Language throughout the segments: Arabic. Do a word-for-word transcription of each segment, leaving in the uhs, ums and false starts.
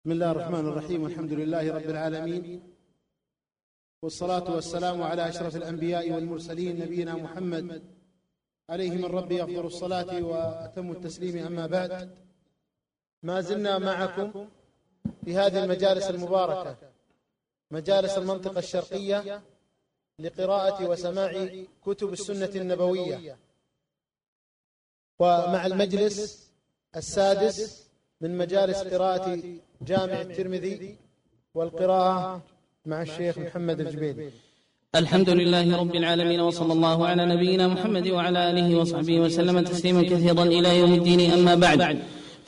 بسم الله الرحمن الرحيم، والحمد لله رب العالمين، والصلاة والسلام على أشرف الأنبياء والمرسلين نبينا محمد عليه من ربي أفضل الصلاة وأتم التسليم. أما بعد، ما زلنا معكم في هذه المجالس المباركة، مجالس المنطقة الشرقية لقراءة وسماع كتب السنة النبوية، ومع المجلس السادس من مجالس قراءة جامع الترمذي والقراءة مع الشيخ محمد الجبيلي. الحمد لله رب العالمين، وصلى الله على نبينا محمد وعلى آله وصحبه وسلم تسليما كثيرا إلى يوم الدين. أما بعد،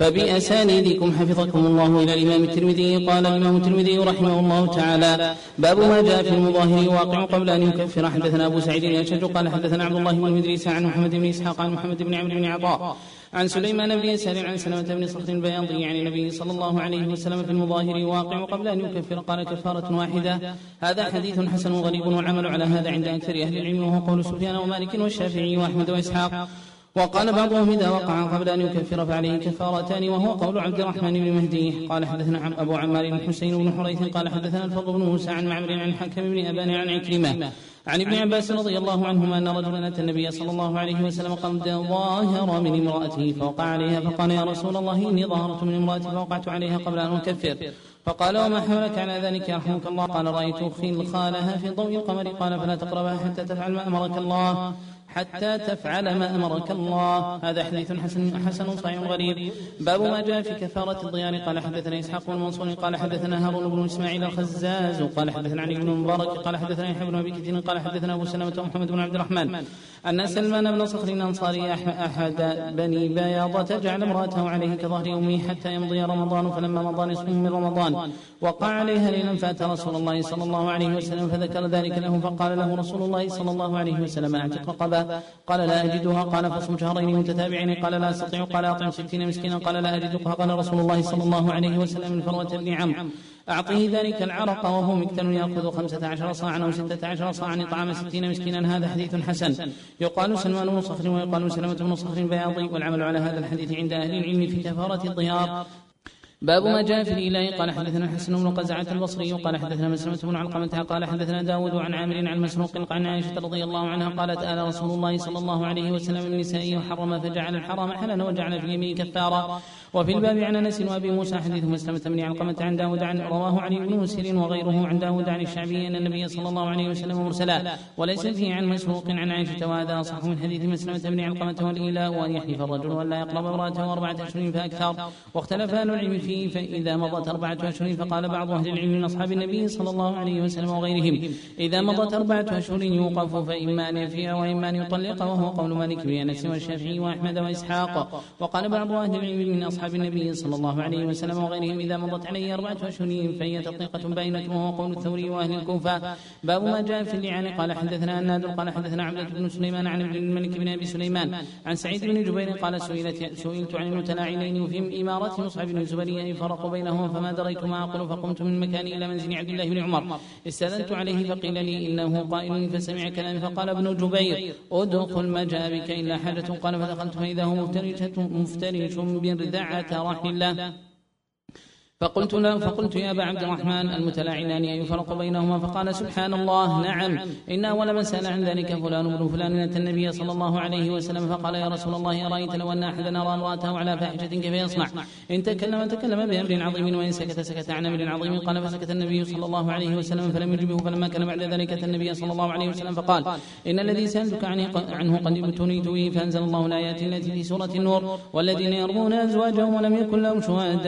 فبأسانيدكم حفظكم الله إلى الإمام الترمذي. قال الإمام الترمذي رحمه الله تعالى: باب ما جاء في المظاهر واقع قبل أن يكفر. حدثنا أبو سعيد الأشج قال حدثنا عبد الله بن إدريس عن محمد بن إسحاق عن محمد بن عمرو بن عطاء عن سليمان بن يسار عن سلمة بن صخر البياضي عن النبي صلى الله عليه وسلم في المظاهر واقع قبل أن يكفر. قال: كفارة واحدة. هذا حديث حسن غريب، والعمل على هذا عند أكثر أهل العلم، وهو قول سفيان ومالك والشافعي وأحمد وإسحاق. وقال بعضهم: إذا وقع قبل أن يكفر فعليه كفارتان، وهو قول عبد الرحمن بن مهدي. قال: حدثنا أبو عمار بن حسين بن حريث قال حدثنا الفضل بن موسى عن معمر عن الحكم بن أبان عن عكرمة عن ابن عباس رضي الله عنهما أن رجلا أتى النبي صلى الله عليه وسلم قد ظاهر من امرأته فوقع عليها، فقال: يا رسول الله، إني ظاهرت من امرأتي فوقعت عليها قبل أن أكفر. فقال: وما حملك على ذلك يرحمك الله؟ قال: رأيت أخي خالها في ضوء القمر. قال: فلا تقربها حتى تفعل ما أمرك الله حتى تفعل ما أمرك الله. هذا حديث حسن حسن صحيح غريب. باب ما جاء في كفارة الضيان. قال حدثنا إسحاق بن منصور قال حدثنا هارون بن إسماعيل الخزاز قال حدثنا علي بن مبارك قال حدثنا يحيى بن أبي كثير قال حدثنا أبو سلمة ومحمد بن عبد الرحمن أن سلمان بن صخر الأنصاري أحد بني بياضة جعل امرأته عليه كظهر أمه حتى يمضي رمضان، فلما مضى نصف من رمضان وقع عليها ليلا، فأتى رسول الله صلى الله عليه وسلم فذكر ذلك له، فقال له رسول الله صلى الله عليه وسلم: أعتق رقبة؟ قال: لا أجدها. قال: فصم شهرين متتابعين. قال: لا أستطيع. قال: أطعم ستين مسكينا. قال: لا أجدها. قال رسول الله صلى الله عليه وسلم من فروة بن عمرو: أعطيه ذلك العرق وهو مكتل يأخذ خمسة عشر صاعا أو ستة عشر صاعا إطعام ستين مسكينا. هذا حديث حسن. يقال سلمان بن صخر ويقال سلمة بن صخر البياضي، والعمل على هذا الحديث عند أهل العلم في كفارة الضيار. باب ما جاء في الإله. قال حدثنا الحسن بن قزعة البصري قال حدثنا مسلمة بن علقمة قال حدثنا داود عن عامر عن مسروق عن عائشة رضي الله عنها قالت: آل رسول الله صلى الله عليه وسلم النساء وحرم فجعل الحرام حلا وجعل في اليمين كفارا. وفي الباب عن أنس وأبي موسى حديث مسلمة بن علقمة عن داود عن رواه علي بن مسير وغيره عن داود عن الشعبي أن النبي صلى الله عليه وسلم مرسلا، وليس فيه عن مسروق عن عائشة، وهذا أصح من حديث مسلمة بن علقمة والإله، وأن يحلف الرجل ولا يقرب امرأته أربعة أشهر فأكثر. واختلف أهل العلم فيه، فإذا مضت أربعة أشهر فقال بعض أهل العلم من أصحاب النبي صلى الله عليه وسلم وغيرهم: إذا مضت أربعة أشهر يوقف، فإما أن يفيها وإما أن يطلق، وهو قول مالك بن أنس والشافعي وأحمد وإسحاق. وقال بعض أهل العلم من أصحاب النبي صلى الله عليه وسلم وغيرهم: إذا مضت عليه أربعة أشهر فهي تطليقة باينة، وهو قول الثوري وأهل الكوفة. باب ما جاء في اللعان. قال حدثنا النادر قال حدثنا عبدة بن سليمان عن ابن الملك بن أبي سليمان عن سعيد بن جبير قال: سئلت سئلت عن المتلاعنين وفي إمارة مصعب بن الزبري فرق بينهما، فما دريت ما أقول، فقمت من مكاني إلى منزل عبد الله بن عمر، استأذنت عليه فقيل لي إنه قائل، فسمع كلامي فقال: ابن جبير ادخل ما جاء بك إلا حاجة. قال: فدخلت فإذا هو مفترش بردعة رحل الله. فقلت له فقلت: يا أبا عبد الرحمن، المتلاعنان يفرق بينهما؟ فقال: سبحان الله، نعم، إن أول من سأل عن ذلك فلان بن فلان أتى النبي صلى الله عليه وسلم فقال: يا رسول الله، أرأيت لو أن أحدنا رأى امرأته على فاحشة كيف يصنع؟ إن تكلم تكلم بأمر عظيم، وإن سكت سكت عن أمر عظيم. قال: فسكت النبي صلى الله عليه وسلم فلم يجبه. فلما كان بعد ذلك أتى النبي صلى الله عليه وسلم فقال: إن الذي سألتك عنه قد ابتليت به. فأنزل الله الآيات التي في سورة النور: والذين يرمون أزواجهم ولم يكن لهم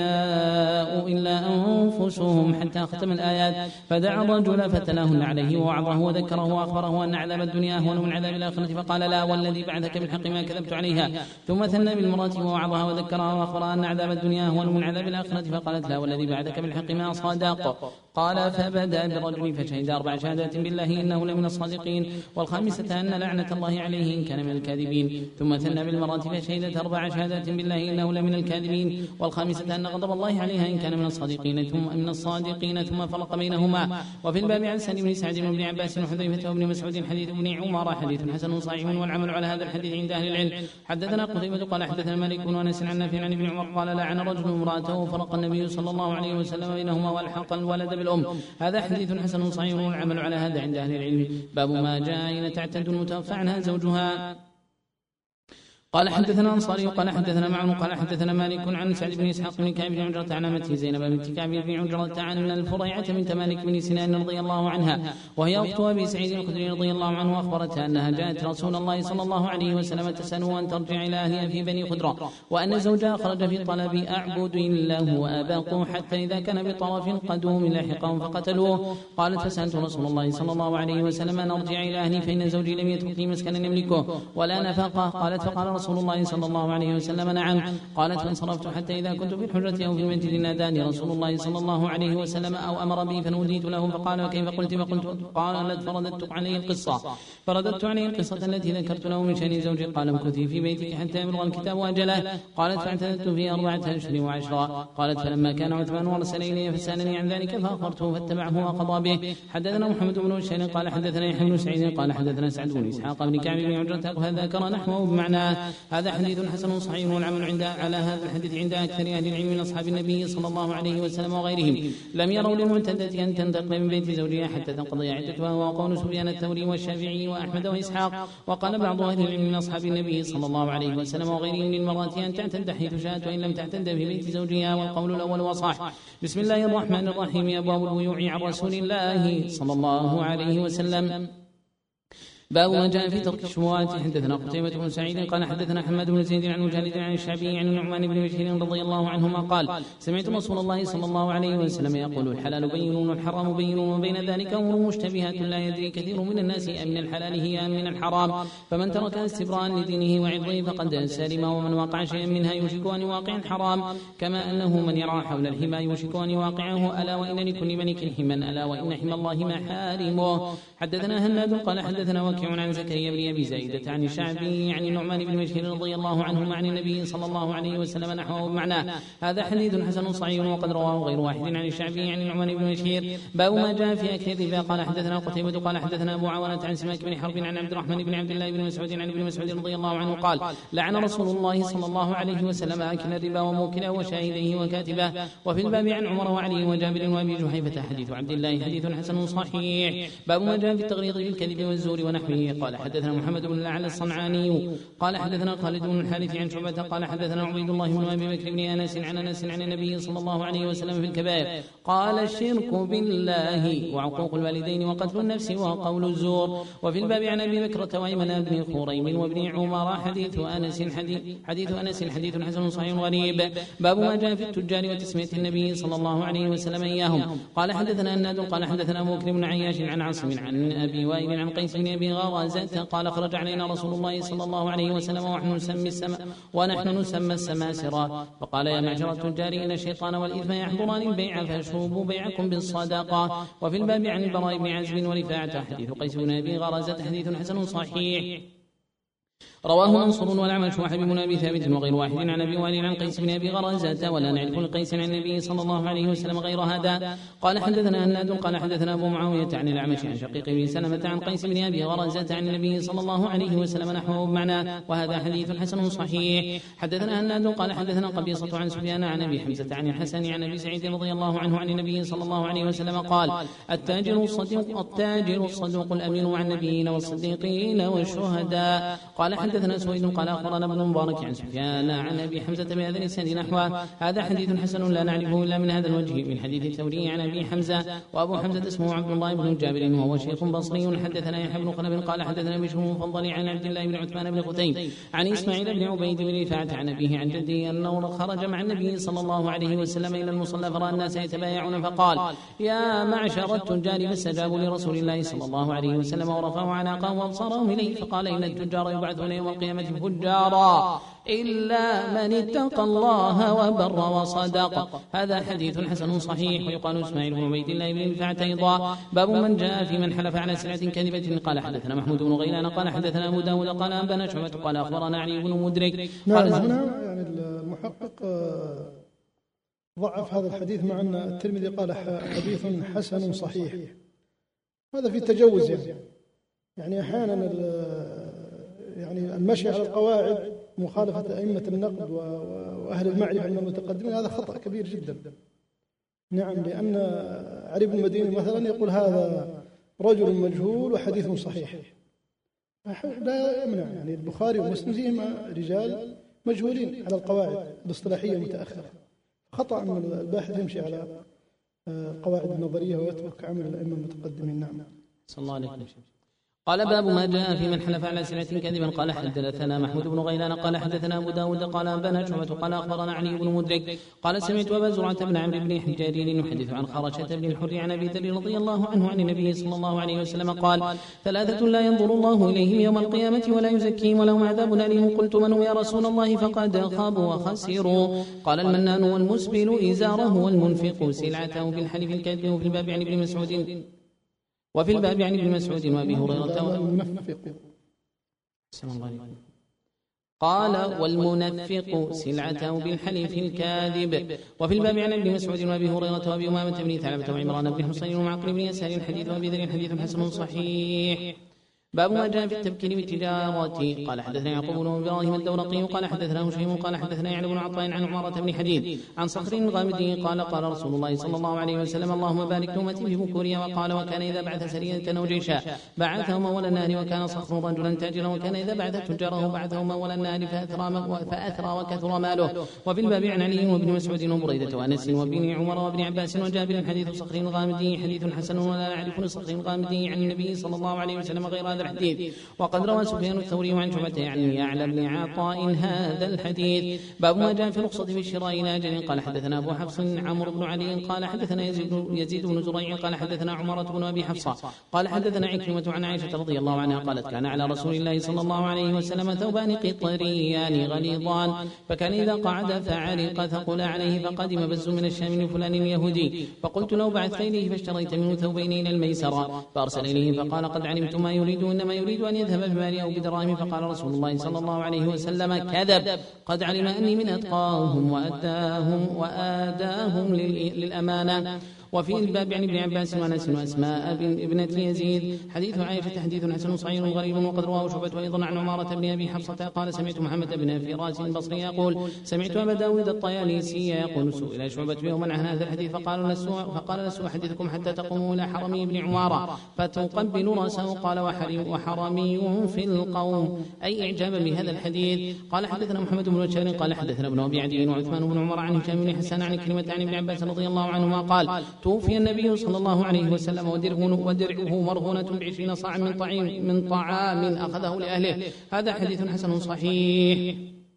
شهداء إلا أنفسهم، حتى ختم الآيات. فدعا الرجل فتلاهن عليه ووعظه وذكره وأخبره أن عذاب الدنيا أهون من عذاب الآخرة، فقال: لا والذي بعثك بالحق ما كذبت عليها. ثم ثنى بالمرأة ووعظها وذكرها وأخبرها أن عذاب الدنيا أهون من عذاب الآخرة، فقالت: لا والذي بعثك بالحق ما صدق. قال: فبدأ بالرجل فشهد أربع شهادات بالله إنه لمن الصادقين، والخامسة أن لعنة الله عليه إن كان من الكاذبين. ثم ثنى بالمرأة فشهدت أربع شهادات بالله إنه لمن الكاذبين، والخامسة أن غضب الله عليها إن كان كان من الصادقين ثم من الصادقين ثم فرق بينهما. وفي الباب عن سالم بن سعد وابن عباس وحذيفة وابن مسعود حديث ابن عمر حديث حسن صحيح والعمل على هذا الحديث عند أهل العلم. حدثنا قتيبة قال حدثنا مالك وأنس عن نافع عن ابن عمر قال لعن رجل امرأته وفرق النبي صلى الله عليه وسلم بينهما والحق الولد بالأم. هذا حديث حسن صحيح والعمل على هذا عند أهل العلم. باب ما جاء إن تعتد المتوفى عنها زوجها. قال حدثنا أنصاري قال حدثنا معن قال حدثنا مالك عن سعد بن إسحاق بن كعب بن عجرة عن أمته زينب بنت كعب بن عجرة عن الفريعة بنت مالك بن سنان رضي الله عنها وهي أخت أبي سعيد الخدري رضي الله عنه أخبرتها أنها جاءت رسول الله صلى الله عليه وسلم تسأله أن ترجع إلى أهلها في بني خدرة وأن زوجها خرج في طلب أعبد الله وأباقوا حتى إذا كان بطرف القدوم لاحقهم فقتلوه. قالت فسألت رسول الله صلى الله عليه وسلم أن أرجع إلى أهلي فإن زوجي لم يترك لي مسكنا يملكه ولا نفقه. قالت فقال رسول الله صلى الله عليه وسلم نعم. قالت فانصرفت حتى إذا كنت في الحجرة أو في المسجد ناداني رسول الله صلى الله عليه وسلم أو أمر بي فنوديت له فقال وكيف قلت فقلت قالت فرددت عليه القصة فرددت عليه القصة التي ذكرت له من شأن زوجي. قال امكثي في بيتك حتى يبلغ الكتاب أجله. قالت فاعتدت فيه أربعة أشهر وعشرة. قالت فلما كان عثمان ورسل إلي فسألني عن ذلك فأخبرته فاتبعه وقضى به. حدثنا محمد بن بشير قال حدثنا يحيى بن سعيد قال حدثنا سعد بن إسحاق بن كعب بن عجرة فذكر نحوه بمعناه. هذا حديث حسن صحيح والعمل عند على هذا الحديث عند أكثر أهل العلم من أصحاب النبي صلى الله عليه وسلم وغيرهم. لم يروا للمعتدة أن تنتقل من بيت زوجها حتى تنقضي عدتها وهو قول سفيان الثوري والشافعي وأحمد وإسحاق. وقال بعض أهل العلم من أصحاب النبي صلى الله عليه وسلم وغيرهم للمرأة أن تعتد حيث شاءت وإن لم تعتد في بيت زوجها والقول الأول وصح. بسم الله الرحمن الرحيم. أبواب البيوع عن رسول الله صلى الله عليه وسلم. باب ما جاء في ترك الشبهات. حدثنا قتيبة بن سعيد قال حدثنا حماد بن زيد عن مجالد عن الشعبي عن النعمان بن بشير رضي الله عنهما قال سمعت رسول الله صلى الله عليه وسلم يقول الحلال بين والحرام بين وبين ذلك أمور مشتبهات لا يدري كثير من الناس أم من الحلال هي أم من الحرام فمن ترك استبراء لدينه وعرضه فقد سلم ومن وقع شيئا منها يوشك أن يواقع الحرام كما أنه من يرى حول الحمى يوشك أن يواقعه. ألا وإن لكل ملك حما ألا وإن حمى الله محارمه. حدثنا هناد قال حدثنا وكيع عن زكريا بن أبي زايدة عن الشعبي عن النعمان بن بشير رضي الله عنهما عن النبي صلى الله عليه وسلم نحوه بمعناه. هذا حديث حسن صحيح وقد رواه غير واحد عن الشعبي عن النعمان بن بشير. باب ما جاء في أكل الربا. قال حدثنا قتيبة قال حدثنا أبو عوانة عن سماك بن حرب عن عبد الرحمن بن عبد الله بن مسعود عن ابن مسعود رضي الله عنه قال لعن رسول الله صلى الله عليه وسلم أكل الربا وموكله وشاهديه وكاتبه. وفي الباب عن عمر وعلي وجابر وأبي جحيفة حديث عبد الله حديث حسن صحيح. باب ما جاء في التغليظ بالكذب والزور ونحوه. قال حدثنا محمد بن الأعلى الصنعاني قال حدثنا خالد بن الحارث عن شعبة قال حدثنا عبيد الله بن أبي بكر بن أنس عن أنس عن النبي صلى الله عليه وسلم في الكبائر قال الشرك بالله وعقوق الوالدين وقتل النفس وقول الزور. وفي الباب عن أبي بكرة وأيمن بن خريم وابن عمر حديث أنس حديث, حديث أنس حديث حسن صحيح غريب. باب ما جاء في التجار وتسمية النبي صلى الله عليه وسلم إياهم. قال حدثنا الناد قال حدثنا أبو بكر بن عياش عن عاصم عن أبي وائل عن قيس بن أبي غرازة قال خرج علينا رسول الله صلى الله عليه وسلم ونحن نسمي السما ونحن نسمى السماسرة فقال يا معشر التجار إن الشيطان والإثم يحضران البيع فاشربوا بيعكم بالصدقة. وفي الباب عن البراء بن عازب ورفاعة حديث قيس بن أبي غرازة حديث حسن صحيح رواه منصور والأعمش وحبيب بن أبي ثابت وغير واحد عن أبي وائل عن قيس بن أبي غرازة ولا نعرف لقيس عن النبي صلى الله عليه وسلم غير هذا. قال حدثنا هناد قال حدثنا أبو معاوية عن الأعمش عن شقيق بن سلمة عن قيس بن أبي غرازة عن النبي صلى الله عليه وسلم نحوه بمعنى وهذا حديث حسن صحيح. حدثنا هناد قال حدثنا قبيصة عن سفيان عن أبي حمزة عن الحسن عن أبي سعيد رضي الله عنه عن النبي صلى الله عليه وسلم قال التاجر الصديق التاجر الصدوق الأمين عن النبيين والصديقين والشهداء. قال حدثنا سويد قال أخبرنا ابن مبارك عن سفيان عن أبي حمزة بهذا الإسناد نحوه. هذا حديث حسن لا نعرفه إلا من هذا الوجه من حديث الثوري عن أبي حمزة. وأبو حمزة اسمه عبد الله بن جابر وهو شيخ بصري. حدثنا يحيى بن خلف قال حدثنا بشر المفضل عن عبد الله بن عثمان بن قتيم عن إسماعيل بن عبيد بن رفاعة عن أبيه عن جده أنه خرج مع النبي صلى الله عليه وسلم إلى المصلى فرأى الناس يتبايعون فقال يا معشر التجار فاستجابوا لرسول الله صلى الله عليه وسلم ورفعوا عناقهم وابصارهم إليه فقال إن التجار يبعثون يوم القيامة فجارا إلا من اتقى الله وبر وصدق. هذا حديث حسن صحيح. ويقال إسماعيل بن عبيد الله بن رفاعة أيضا. باب من جاء في من حلف على سلعة كاذبة. قال حدثنا محمود بن غيلان قال حدثنا أبو داود قال أنبأنا شعبة قال أخبرنا علي بن مدرك. نعم هنا يعني المحقق ضعف هذا الحديث، مع أن الترمذي قال حديث حسن صحيح. هذا في تجوز يعني يعني أحيانا يعني المشي على القواعد مخالفة أئمة النقد وأهل المعرفة من المتقدمين هذا خطأ كبير جدا. نعم، لأن علي بن المديني مثلا يقول هذا رجل مجهول وحديث صحيح، لا يمنع يعني البخاري ومسلم فيهما رجال مجهولين على القواعد الاصطلاحية متأخرة. خطأ أن الباحث يمشي على قواعد النظرية ويترك عمل الأئمة المتقدمين. نعم. صلى الله عليه وسلم. قال باب ما جاء في من حلف على سلعة كذبا. قال حدثنا محمود بن غيلان قال حدثنا أبو داود قال أنبانا شعبة قال أخبرنا علي بن مدرك قال سمعت أبا زرعة بن عمرو بن حجار يحدث عن خرشة بن الحر عن أبي ذر رضي الله عنه عن النبي صلى الله عليه وسلم قال ثلاثة لا ينظر الله إليهم يوم القيامة ولا يزكيهم ولهم عذاب أليم. قلت من يا رسول الله؟ فقد خابوا وخسروا. قال المنان والمسبل إزاره والمنفق سلعته بالحلف الكاذب. في الباب عن ابن مسعود وفي الباب عن ابن مسعود وابي هريره قال والمنفق سلعته بالحلف الكاذب. وفي الباب عن ابن مسعود وابي هريره وابي امامه بن ثعلبه وعمران بن حصين ومعقل بن يسار الحديث وابي ذر حديث حسن صحيح. باب ما جاء في التبكير بالتجارة. قال حدثنا يعقوب بن ابراهيم الدورقي قال حدثنا هشيم قال حدثنا يعلى بن عطاء عن عمارة بن حديد عن صخر الغامدي قال قال رسول الله صلى الله عليه وسلم اللهم بارك لأمتي في بكورها. وقال وكان إذا بعث سرية أو جيشا بعثهم أول النهر وكان صخر رجلا تاجرا وكان إذا بعث تجاره بعثهم أول النهر فأثرى وكثر ماله. وفي الباب عن علي وابن مسعود وبريدة وأنس وابن عمر وابن عباس وجابر حديث صخر الغامدي حديث حسن ولا نعرف لصخر الغامدي عن النبي صلى الله عليه وسلم غير هذا الحديث. وقد روى سفيان الثوري عن شعبة عن يعلى بن عطاء هذا الحديث. باب ما جاء في الرخصة في شراء ناجل. قال حدثنا أبو حفص عمرو بن علي قال حدثنا يزيد, يزيد بن زريع قال حدثنا عمرة بن أبي حفصة قال حدثنا عكرمة عن عائشة رضي الله عنها قالت كان على رسول الله صلى الله عليه وسلم ثوبان قطريان غليظان فكان إذا قعد فعرق ثقل عليه فقدم بز من الشام فلان اليهودي فقلت لو بعثت إليه فاشتريت منه ثوبين إلى الميسرة فأرسل إليه فقال قد علمت ما يريد إنما يريد أن يذهب بمالي أو بدراهم. فقال رسول الله صلى الله عليه وسلم كذب قد علم أني من أتقاهم وأداهم وآداهم للأمانة. وفي الباب عن ابن عباس وانس واسماء ابنة يزيد حديث عائشة حديث حسن صحيح غريب. وقد رواه شعبة أيضا عن عمارة بن أبي حفصة قال سمعت محمد بن فراس البصري يقول سمعت أبا داود الطيالسي يقول سئل شعبة يوما عن هذا الحديث فقال لسوا فقال لسوا أحدثكم حتى تقوموا إلى حرمي بن عمارة فتقبل رأسه قال وحرمي في القوم أي إعجابا بهذا الحديث. قال حدثنا محمد بن بشار قال حدثنا ابن أبي عدي وعثمان بن عمر عن هشام بن حسان عن كلمة عن ابن عباس رضي الله عنهما قال توفي النبي صلى الله عليه وسلم ودرعه مرهونة بعشرين صاعا من طعام من طعام أخذه لأهله. هذا حديث حسن صحيح.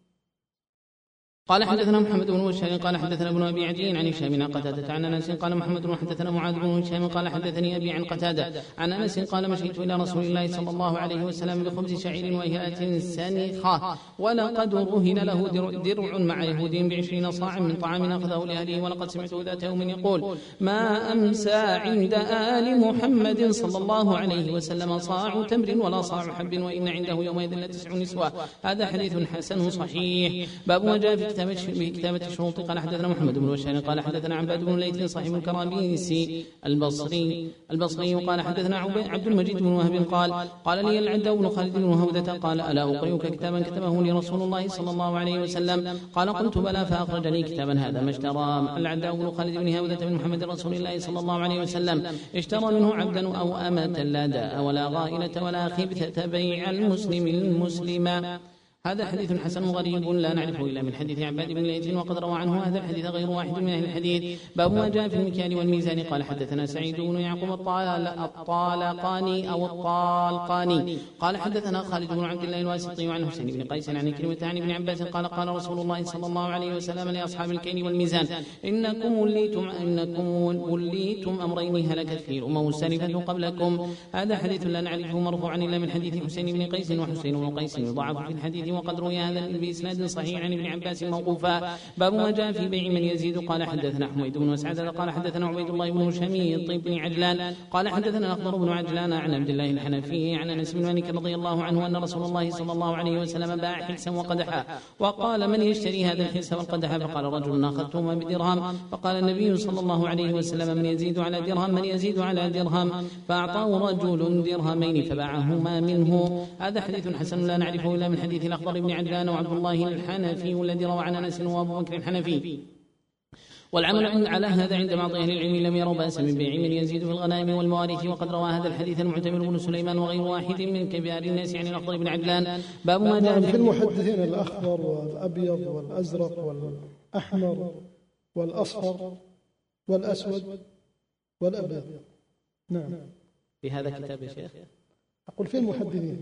قال حدثنا محمد بن بشار قال حدثنا ابن ابي عدي عن هشام عن قتادة عن انس قال محمد بن حدثنا معاذ بن هشام قال حدثني ابي عن قتادة عن انس قال مشيت الى رسول الله صلى الله عليه وسلم بخبز شعير وهيئة سنخة ولقد رهن له درع مع يهود بعشرين صاع من طعام اخذه لاهله. ولقد سمعته ذات يوم يقول ما امسى عند ال محمد صلى الله عليه وسلم صاع تمر ولا صاع حب وان عنده يومئذ لتسع نسوة. هذا حديث حسن صحيح. باب ما جاء في كتابة الشروط. قال حدثنا محمد بن بشار قال حدثنا عباد بن ليث صاحب الكرابيسي البصري البصري قال حدثنا عبد المجيد بن وهب قال قال لي العداء بن خالد بن وهودة قال ألا أقرئك كتابا كتبه لي رسول الله صلى الله عليه وسلم قال قلت بلى فأخرج لي كتابا هذا ما اشترى العداء بن خالد بن هودة من محمد رسول الله صلى الله عليه وسلم اشترى منه عبدا أو أمة لا داء ولا غائلة ولا خبثة بيع المسلم المسلم. هذا حديث حسن غريب لا نعرفه إلا من حديث عباد بن ليث وقد روى عنه هذا الحديث غير واحد من أهل الحديث. باب ما جاء في المكيال والميزان. قال حدثنا سعيد بن يعقوب الطالقاني أو الطالقاني قال حدثنا خالد بن عبد الله الواسطي عن حسين بن قيس عن كلمة عن ابن عباس قال قال رسول الله صلى الله عليه وسلم لأصحاب الكيل والميزان إنكم وليتم إنكم وليتم أمرين هلكت فيه الأمم السالفة قبلكم. هذا حديث لا نعرفه مرفوعا إلا من حديث حسين بن قيس وحسين بن قيس يضعف في الحديث وقد روي هذا بإسناد صحيح عن ابن عباس موقوفا. باب ما جاء في بيع من يزيد. قال حدثنا حميد بن مسعد قال حدثنا عبيد الله بن شميط بن عجلان قال حدثنا الأخضر بن عجلان عن عبد الله الحنفي عن أنس بن مالك رضي الله عنه أن رسول الله صلى الله عليه وسلم باع حلسا وقدحا وقال من يشتري هذا الحلس والقدح؟ فقال رجل أخذتهما بدرهم. فقال النبي صلى الله عليه وسلم من يزيد على درهم من يزيد على درهم فأعطاه رجل درهمين فباعهما منه. هذا حديث حسن لا نعرفه إلا من حديث الأخضر بن عجلان وعبد الله الحنفي الذي روى عن أنس وأبو بكر الحنفي. والعمل على هذا عند بعض أهل العلم لم يروا بأسا من بيع من يزيد في الغنائم والمواريث. وقد روى هذا الحديث المعتمر بن سليمان وغير واحد من كبار الناس عن الأخضر بن عجلان. باب ما جاء في المحدثين الأخضر والأبيض والأزرق والأحمر والأصفر والأسود والأبيض. نعم في هذا كتاب يا شيخ أقول في المحدثين.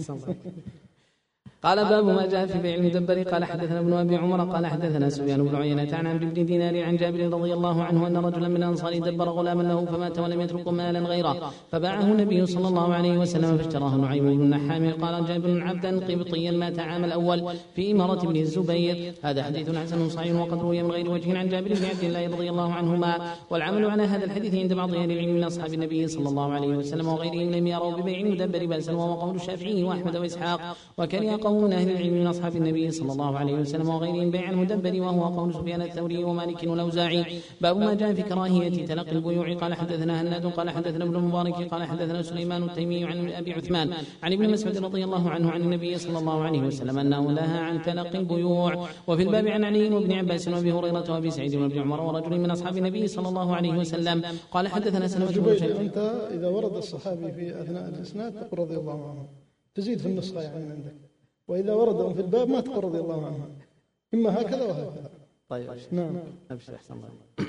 قال باب ما جاء في بيع المدبر. قال حدثنا ابن ابي عمر قال حدثنا سفيان بن عيينة عن عمرو بن دينار عن جابر رضي الله عنه ان رجلا من الانصار دبر غلاما له فمات ولم يترك مالا غيره فباعه النبي صلى الله عليه وسلم فاشتراه نعيم بن النحام. قال جابر عبدا قبطيا مات عام الاول في امارة ابن الزبير. هذا حديث حسن صحيح وقد روي من غير وجه عن جابر بن عبد الله رضي الله عنهما. والعمل على هذا الحديث عند بعض اهل العلم من اصحاب النبي صلى الله عليه وسلم وغيرهم لم يروا ببيع المدبر بأسا وهو قول الشافعي واحمد واسحاق. وكره قوم من اهل العلم من أصحاب النبي صلى الله عليه وسلم وغيرهم بيع المدبر وهو قول سفيان الثوري ومالك والأوزاعي. باب ما جاء في كراهية تلقي البيوع. قال حدثنا هناد قال حدثنا ابن المبارك قال حدثنا سليمان التيمي عن أبي عثمان عن ابن مسعود رضي الله عنه عن النبي صلى الله عليه وسلم أنه نهى عن تلقي البيوع. وفي الباب عن علي وابن عباس وابي هريرة وابي سعيد وابن عمر ورجل من أصحاب النبي صلى الله عليه وسلم. قال حدثنا سلمة بن شيخ. أنت إذا ورد الصحابي في أثناء الإسناد تقول رضي الله عنه تزيد في النسخة يعني عندك، وإذا وردهم في الباب ما تقول رضي الله عنه، إما هكذا وهكذا. طيب نعم. أبشر أحسن الله.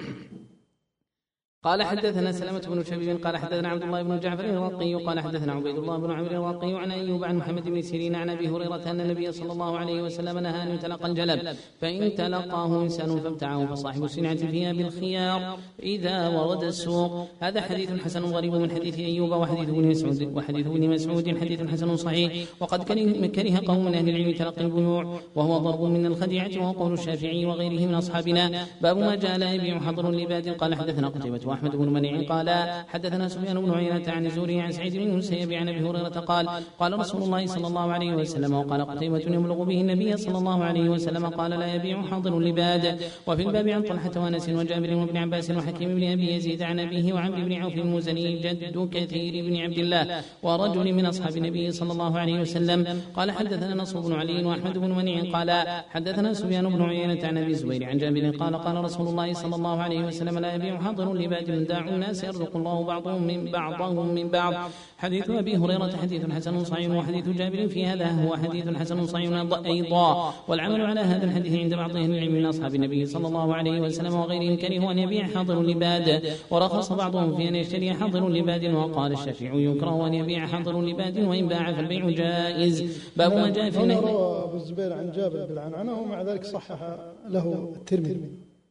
قال حدثنا سلمة بن شبيب قال حدثنا عبد الله بن جعفر الرقي قال حدثنا عبيد الله بن عمرو الرقي عن أيوب عن محمد بن سيرين عن أبي هريرة أن النبي صلى الله عليه وسلم نهى أن يتلقى الجلب، فإن تلقاه إنسان فابتاعه فصاحب الصنعة فيها بالخيار إذا ورد السوق. هذا حديث حسن غريب من حديث أيوب وحديث ابن مسعود وحديث ابن مسعود حديث حسن صحيح. وقد كره قوم من أهل العلم تلقي البيوع وهو ضرب من الخديعة وهو قول الشافعي وغيره من أصحابنا. باب ما جاء لا يبيع حضر لباد. قال حدثنا قتيبة وأحمد بن منيع قال حدثنا سفيان بن عيينة عن الزهري عن سعيد بن المسيب عن أبي هريرة قال قال رسول الله صلى الله عليه وسلم وقال قتيبة يبلغ به النبي صلى الله عليه وسلم قال لا يبيع حاضر لباد. وفي الباب عن طلحة وأنس وجابر وابن عباس وحكيم بن أبي يزيد عن أبيه وعمرو بن عوف المزني جد كثير بن عبد الله ورجل من أصحاب النبي صلى الله عليه وسلم. قال حدثنا نصر بن علي وأحمد بن منيع قال حدثنا سفيان بن عيينة عن أبي الزبير عن جابر قال قال رسول الله صلى الله عليه وسلم لا يبيع حاضر لباد داع الناس يرزق الله بعضهم من بعضهم من بعض. حديث أبي هريرة حديث حسن صحيح وحديث جابر في هذا هو حديث حسن صحيح أيضا. والعمل على هذا الحديث عند بعض أهل العلم من أصحاب النبي صلى الله عليه وسلم وغيرهم كرهوا أن يبيع حاضر لباد، ورخص بعضهم في أن يشتري حاضر لباد. وقال الشافعي يكره أن يبيع حاضر لباد وإن باع فالبيع جائز. باب ما جاء في النهي. روى أبو الزبير عن جابر بالعنعنة ومع ذلك صحح له الترمذي.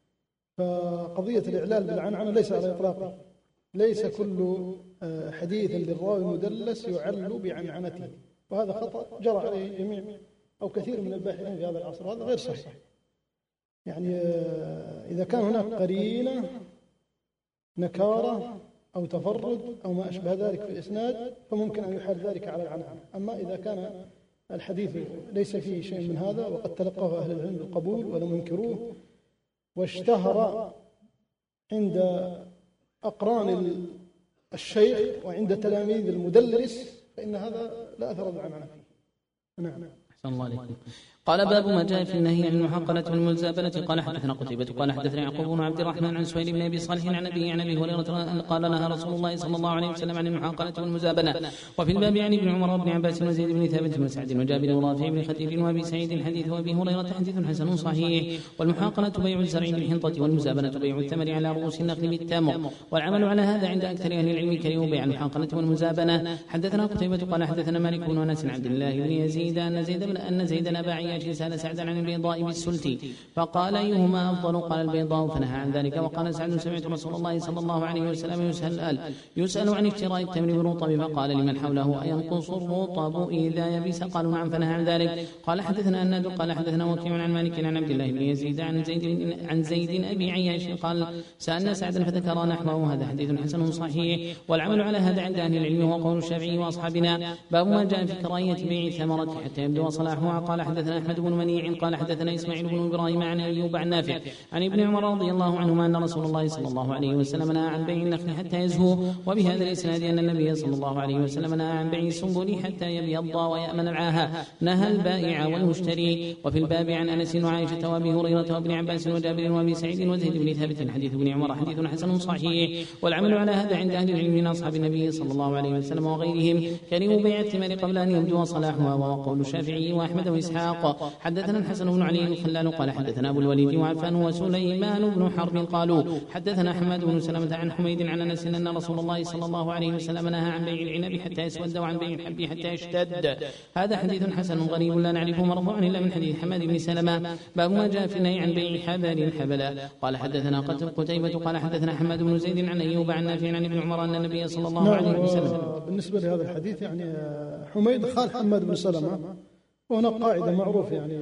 فقضية الإعلال بالعنعنة ليس على إطلاقه، ليس كل حديث للراوي مدلس يعل بعنعنته، وهذا خطأ جرى عليه جميع أو كثير من الباحثين في هذا العصر، هذا غير صحيح. يعني إذا كان هناك قرينة نكارة أو تفرد أو ما أشبه ذلك في الإسناد فممكن أن يحال ذلك على العنعنة. أما إذا كان الحديث ليس فيه شيء من هذا وقد تلقاه أهل العلم بالقبول ولم ينكروه واشتهر عند أقران الشيخ وعند تلاميذ المدلس فإن هذا لا أثر العنعنة فيه. نعم. أحسن الله عليكم. قال باب ما جاء في النهي عن المحاقلة والمزابنة. قال حدثنا قتيبة قال حدثنا يعقوب بن عبد الرحمن عن سهيل بن أبي صالح عن أبيه عن أبي هريرة قال نهى رسول الله صلى الله عليه وسلم عن المحاقلة والمزابنة. وفي الباب عن ابن عمر وابن عباس وزيد بن ثابت وسعد وجابر ورافع بن خديج وأبي سعيد حديث وأبي هريرة حديث حسن صحيح. والمحاقلة بيع الزرع بالحنطة والمزابنة بيع الثمر على رؤوس النخل بالتمر. والعمل على هذا عند أكثر أهل العلم كرهوا بيع المحاقلة والمزابنة. حدثنا قتيبة قال حدثنا مالك بن أنس عن عبد الله بن يزيد أن زيد بن أن زيد بن أبا عياش سأل سعدا عن البيضاء بالسلت فقال أيهما أفضل؟ قال البيضاء فنهى عن ذلك. وقال سعد سمعت رسول الله صلى الله عليه وسلم يسأل يسأل عن اشتراء التمر بالرطب فقال لمن حوله أينقص الرطب إذا يبس؟ قالوا نعم فنهى عن ذلك. قال حدثنا أناد قال حدثنا وكيع عن مالك عن عبد الله بن يزيد عن زيد عن زيد أبي عياش قال سألنا سعدا فذكر نحوه. هذا حديث حسن صحيح والعمل على هذا عند أهل العلم وهو قول الشافعي وأصحابنا. باب ما جاء في كراهية بيع الثمرة حتى يبدو صلاحها. قال حدثنا أحمد بن منيع قال حدثنا إسماعيل بن إبراهيم عن أيوب عن نافع عن ابن عمر رضي الله عنهما أن رسول الله صلى الله عليه وسلم نهى عن بيع النخل حتى يزهو. وبهذا الإسناد أن النبي صلى الله عليه وسلم نهى عن بيع السنبل حتى يبيض ويأمن العاهة نهى البائع والمشتري. وفي الباب عن أنس وعائشة وأبي هريرة وابن عباس وجابر وأبي سعيد وزيد بن ثابت حديث ابن عمر حديث حسن صحيح والعمل على هذا عند أهل العلم من أصحاب النبي صلى الله عليه وسلم وغيرهم كرهوا بيع الثمر قبل أن يبدو صلاحها وهو قول الشافعي وأحمد وإسحاق. حدثنا الحسن بن علي الخلال قال حدثنا أبو الوليد وعفان وسليمان بن حرب قالوا حدثنا حماد بن سلمة عن حميد عن أنس أن رسول الله صلى الله عليه وسلم نهى عن بيع العنب حتى يسود وعن بيع الحب حتى يشتد. هذا حديث حسن غريب لا نعرفه مرفوعا إلا من حديث حماد بن سلمة. باب ما جاء في النهي عن بيع حبل الحبل. قال حدثنا قتيبة قال حدثنا حماد بن زيد عن أيوب عن نافع عن ابن عمر أن النبي صلى الله عليه وسلم. بالنسبة لهذا الحديث يعني حميد خال حماد بن سلمة وهنا قاعدة معروفة يعني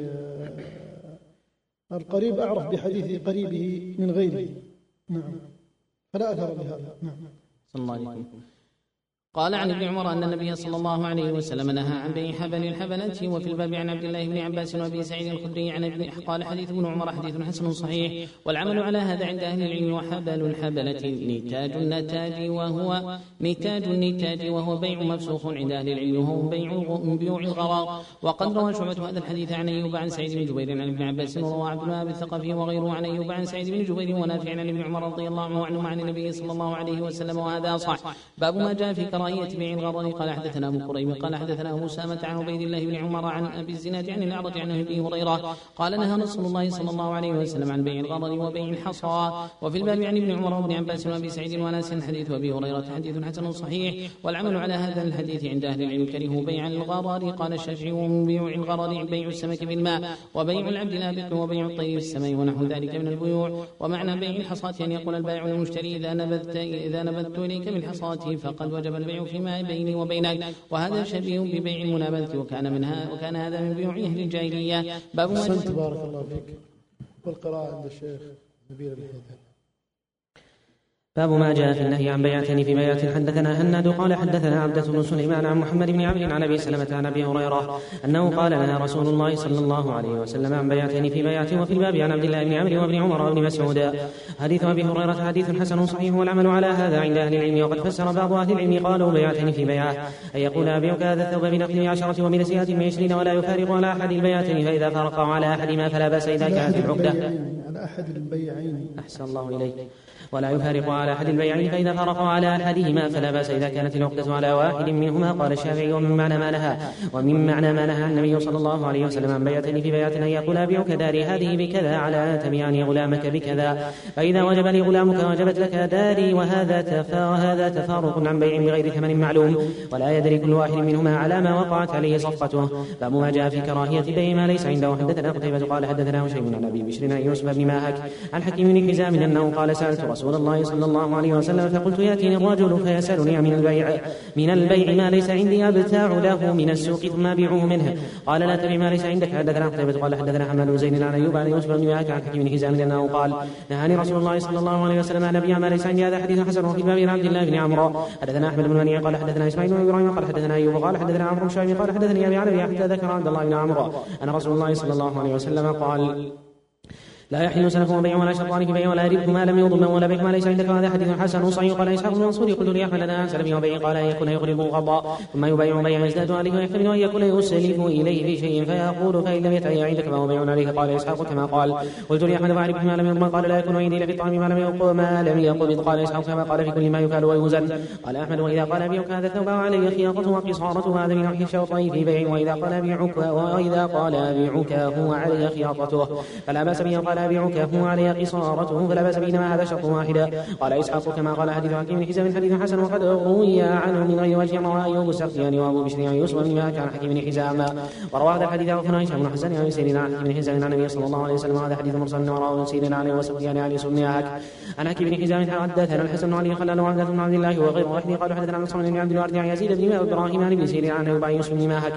القريب أعرف بحديث قريبه من غيره. نعم فلا أثر بهذا. نعم صلى الله عليه وسلم. قال عن ابن عمر أن النبي صلى الله عليه وسلم نهى عن بيع حبل الحبلة. وفي الباب عن عبد الله بن عباس وأبي سعيد الخدري عن ابن قال حديث ابن عمر حديث حسن صحيح والعمل على هذا عند أهل العلم. وحبل الحبلة نتاج النتاج وهو نتاج النتاج وهو بيع مفسوخ عند أهل العلم وهو بيع بيوع الغرار. وقد روى شعبة هذا الحديث عن أيوب عن سعيد بن جبير عن ابن عباس وروى عبد الوهاب الثقفي وغيره عن أيوب عن سعيد بن جبير ونافع عن ابن عمر رضي الله عنه عن النبي صلى الله عليه وسلم وهذا صح. باب ما جاء في كراهية بيع الغرر. قال حدثنا أبو قريب قال حدثنا أبو أسامة عن عبيد الله بن عمر عن أبي الزناد عن الأعرج عن أبي هريرة قال نهى رسول الله صلى الله عليه وسلم عن بيع الغرر وبيع الحصى. وفي الباب عن ابن عمر وابن عباس وأبي سعيد وأنس حديث أبي هريرة حديث حسن صحيح والعمل على هذا الحديث عند أهل العلم. كرهوا بيع الغرر. قال الشافعي ومن بيع الغرر بيع السمك في الماء وبيع العبد الآبق وبيع الطير في السماء ونحو ذلك من البيوع. ومعنى بيع الحصاة أن يقول البائع للمشتري إذا نبذت إذا نبذت إليك بالحصاة فقد وجب البيع فيما بيني وبينك. وهذا شبيه ببيع المنابذة وكان منها وكان هذا من بيوع أهل الجاهلية. باب ما بارك الله فيك. والقراءة عند الشيخ نبيل الحيثم. باب ما جاء في النهي عن بيعتين في بيعة. حدثنا هناد قال حدثنا عبدة بن سليمان عن محمد بن عبد عن أبي سلمة عن أبي هريرة أنه قال لنا رسول الله صلى الله عليه وسلم عن بيعتين في بيعة. وفي الباب عن عبد الله بن عمرو وابن عمر وابن مسعود. حديث أبي هريرة حديث حسن صحيح والعمل على هذا عند أهل العلم. وقد فسر بعض أهل العلم قالوا بيعتين في بيعة أن يقول أبيعك هذا الثوب بنقد عشرة ومن سيئة من عشرين ولا يفارق على أحد البيعتين فإذا فرق على أحدهما فلا بأس إذا كانت العقدة على أحد البيعين. أحسن الله إليك. ولا يفارق على أحد البيعين فإذا فرقوا على أحدهما فلا بأس إذا كانت العقدة على واحد منهما. قال الشافعي ومن معنى ما نهى ومن معنى ما نهى النبي صلى الله عليه وسلم عن بيعتين في بيعة أن يقول أبيعك داري هذه بكذا على أن تبيعني غلامك بكذا فإذا وجب لي غلامك وجبت لك داري. وهذا تفا وهذا تفارق عن بيع بغير ثمن معلوم ولا يدري كل واحد منهما على ما وقعت عليه صفقته. باب ما جاء في كراهية بيع ما ليس عنده. حدثنا قتيبة قال حدثنا هشيم عن أبي بشر عن يوسف بن ماهك عن حكيم بن حزام أنه قال سألت رسول الله صلى الله عليه وسلم فقلت يأتيني الرجل فيسألني من البيع من البيع ما ليس عندي أبتاع له من السوق ثم أبيعه منه. قال لا تبيع ما ليس عندك. حدثنا قتيبة قال حدثنا حماد بن زيد عن أيوب عن يوسف بن ماهك عن حكيم بن حزام أنه قال نهاني رسول الله صلى الله عليه وسلم أن أبيع ما ليس عندي. هذا حديث حسن. وفي باب عبد الله بن عمرو حدثنا أحمد بن منيع قال حدثنا إسماعيل بن إبراهيم قال حدثنا أيوب قال حدثنا عمرو بن شعيب قال حدثني أبي علي حتى ذكر عبد الله بن عمرو أن رسول الله صلى الله عليه وسلم قال لا يحل سلف وبيع ولا شرطان في بيع ولا ربح ما لم يضمن ولا بيع ما ليس عندك. هذا حديث حسن صحيح. قال إسحاق بن منصور قلت لأحمد لنا عن سلف وبيع قال أن يكون يقرض غضا ثم يبيع بيع يزداد عليه ويحتمل أن يكون يسلف إليه بشيء فيقول فإن لم يتعي عندك فهو بيع عليه. قال إسحاق كما قال. قلت لأحمد وأعرف ما لم يضمن قال لا يكون عندي إلا في الطعام ما لم يقبض ما لم يقبض. قال إسحاق كما قال في كل ما يكال ويوزن. قال أحمد وإذا قال بيعك هذا الثوب وعليه خياطته وقصارته هذا من وحي الشوطين في بيع وإذا قال بيعك وإذا قال بيعك هو عليه خياطته فلا بأس به. قال قال أبيعك هو علي قصارته فلا بأس بينما هذا شرط واحدا. قال إسحاق كما قال حديث حكيم بن حزام حديث حسن وقد روي عنه من غير وجه رواه أيوب السختياني وأبو بشر عن يوسف بن مالك عن حكيم بن حزام وروى هذا الحديث عن هشام بن حسن عن سيرنا عن حكيم بن حزام عن النبي صلى الله عليه وسلم وهذا حديث مرسل ورواه سيرنا عن السختياني عن يوسف بن مالك عن حكيم بن حزام حدثنا الحسن علي خلال وعبد بن عبد الله وغير واحد قالوا حدثنا عن صالح بن عبد الوارث عن يزيد بن إبراهيم عن ابن سيرين عن أبي يوسف بن مالك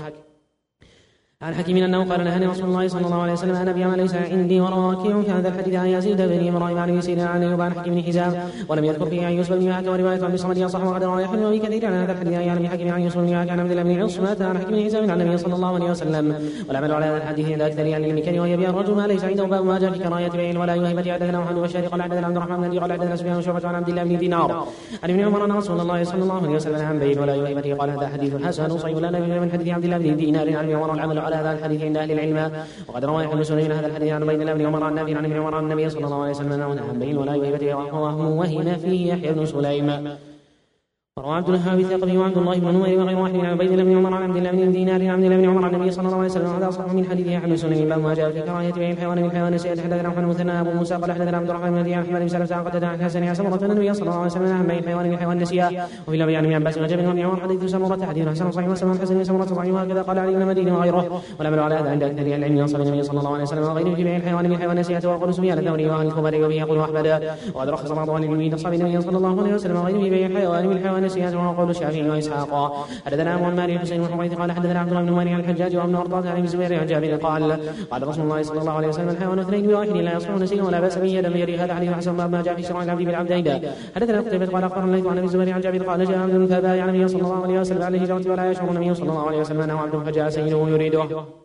عن حكيم أنه قال نهاني رسول الله صلى الله عليه وسلم أنا بما ليس عندي وروى وكيع في هذا الحديث عن يزيد بن إبراهيم عن يسير عن أيوب عن حكيم بن حزام ولم يذكر فيه عن يوسف بن مالك ورواية عن بصمد يصح وقد روى يحيى وفي كثير عن هذا الحديث عن ابن حكيم عن يوسف بن مالك عن عبد الله بن عصمة عن حكيم بن حزام عن النبي صلى الله عليه وسلم والعمل على هذا الحديث عند أكثر أهل العلم وهي بيان الرجل ما ليس عنده باب ما جاء في كراهية بيع ولا يهبة. حدثنا محمد بن بشار قال حدثنا عبد الرحمن بن قال حدثنا سفيان شعبة عن عبد الله بن دينار عن ابن عمر أن رسول الله صلى الله عليه وسلم عن بيع ولا يهبة قال هذا حديث حسن صحيح لا نبي من حديث عبد الله بن دينار عن ابن عمر العمل على هذا الحديث عند أهل العلم. وقد روى يحيى بن سليمان هذا الحديث عن عبيد الله بن عمر عن نافع عن ابن عمر عن النبي صلى الله عليه وسلم انه نهى عن بيع ولا يهبة وهم وهم فيه يحيى بن سليمان. وروى عبد الوهاب الثقفي وعبد الله بن نمير وغير واحد عن عبيد الله بن عمر عن عبد الله بن دينار عن عبد الله بن عمر عن النبي صلى الله عليه وسلم وهذا اصح من حديث يحيى بن سليمان باب ما جاء في كراهية بيع الحيوان بالحيوان. سيد حدثنا محمد مثنى ابو موسى قال حدثنا عبد الرحمن بن احمد بن سلمة عن قتادة عن حسن عن سمرة النبي صلى الله عليه وسلم عن بيع الحيوان بالحيوان نسيا. وفي الباب عن ابن عباس وجابر بن عمر حديث سمرة حديث حسن صحيح وسمع حسن سمرة صحيح وهكذا قال علي بن مدين وغيره. والعمل على هذا عند اكثر العلم ينصب النبي صلى الله عليه وسلم وغيره في بيع الحيوان بالحيوان نسيا. ويقول سفيان الثوري واهل الكبر وبه يقول احمد وقد رخص بعض اهل العلم اصحاب النبي صلى الله عليه وسلم وغيره في بيع الحيوان بالحيوان نسيا. ويقول الشافعي واسحاق حدثنا ابو المالي حسين بن حميد قال حدثنا عبد الله بن مالي عن الحجاج وابن ارطاط عن الزبير عن جابر قال قال رسول الله صلى الله عليه وسلم الحيوان اثنين بواحد لا يصح نسيا ولا باس به يدا بيده. هذا حديث حسن ما جاء في شرع العبد بالعبدين. حدثنا قتيبة قال اخبرنا الليث عن ابي الزبير عن جابر قال جاء عبد فبايع النبي صلى الله عليه وسلم عليه هجرة ولا يشعر النبي صلى الله عليه وسلم انه عبد فجاء سيده يريده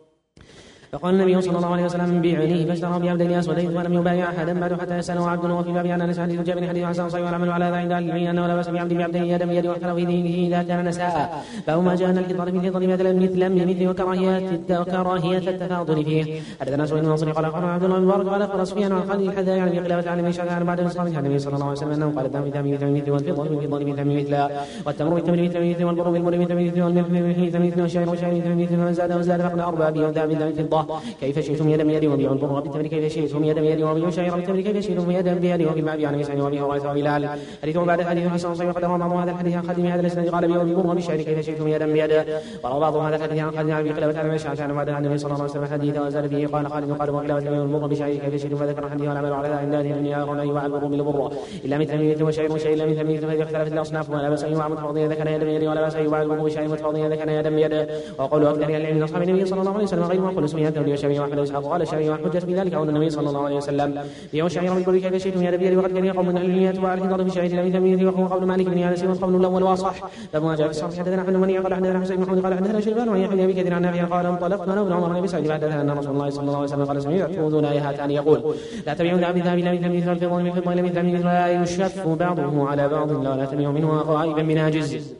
فقال النبي صلى الله عليه وسلم بيعني فاشترى بعبد الاسود ولم يبايع احدا بعد حتى يساله عبد. وفي باب عن انس حديث جابر حديث حسن صحيح والعمل على ذا عند اهل العلم انه لا باس بعبد بعبد يدا بيد واختلف في دينه اذا كان نساء. باب ما جاء ان الفضل في الفضل مثلا مثلا بمثل وكراهيه وكراهيه التفاضل فيه. حدثنا سويد بن نصر قال اخبرنا عبد الله بن مبارك قال اخبر سفيان عن خالد الحذاء عن ابي قلابه عن ابي شعثان بعد اصحاب النبي صلى الله عليه وسلم انه قال الدم بالدم مثل مثل والفضل بالفضل مثل مثل والتمر بالتمر مثل مثل والبر بالبر مثل مثل والملح مثل مثل والشعير والشعير مثل مثل فمن زاد وزاد فقد اربى به والذهب بالذهب الفضه كيف شئتم يدا بيد وبيع البر بالتمر كيف شئتم يدا بيد وبيع الشعير بالتمر كيف شئتم يدا بيد وفي الباب عن ابي سعيد وابي هريره وبلال. حديث بعد حديث حسن صحيح وقد روى بعض هذا الحديث عن خادم هذا الاسناد قال بيع البر وبالشعير كيف شئتم يدا بيد. وروى بعض هذا الحديث عن خالد عن ابي قلابه عن ابي شعثان بعد النبي صلى الله عليه وسلم حديث وزاد فيه قال خالد قال وقلابه بيع البر بالشعير كيف شئتم فذكر حديث والعمل على عند اهل الدنيا ولا يباع البر بالبر الا مثل مثل وشعير وشعير الا مثل مثل فاذا اختلفت الاصناف ولا باس يباع متفاضلا اذا كان يدا بيد ولا باس يباع البر بالشعير متفاضلا اذا كان يدا بيد. وقول اكثر اهل العلم من اصحاب النبي صلى الله عليه وسلم غير ما قال سفيان الثوري والشافعي واحمد واسحاق قال الشافعي والحجه في ذلك قول النبي صلى الله عليه وسلم بيع الشعير بالبر كيف شئتم يدا بيد. وقد كان قوم من اهل العلم وعلى الحنطه بالشعير الا مثل مثل وهو قول مالك بن انس والقول الاول واصح. باب ما جاء في الصرف حدثنا احمد بن قال حدثنا حسين بن محمود قال حدثنا شيبان وهي حديث ابي كثير عن نافع قال انطلقت انا وابن عمر بن سعيد حدثنا ان رسول الله صلى الله عليه وسلم قال سمعت تؤذون ايهاتان يقول لا تبيعوا ذهب ذهب الا مثل مثل الفضه من الفضه الا مثل مثل لا يشف بعضه على بعض لا لا تبيعوا منه غائبا بناجز.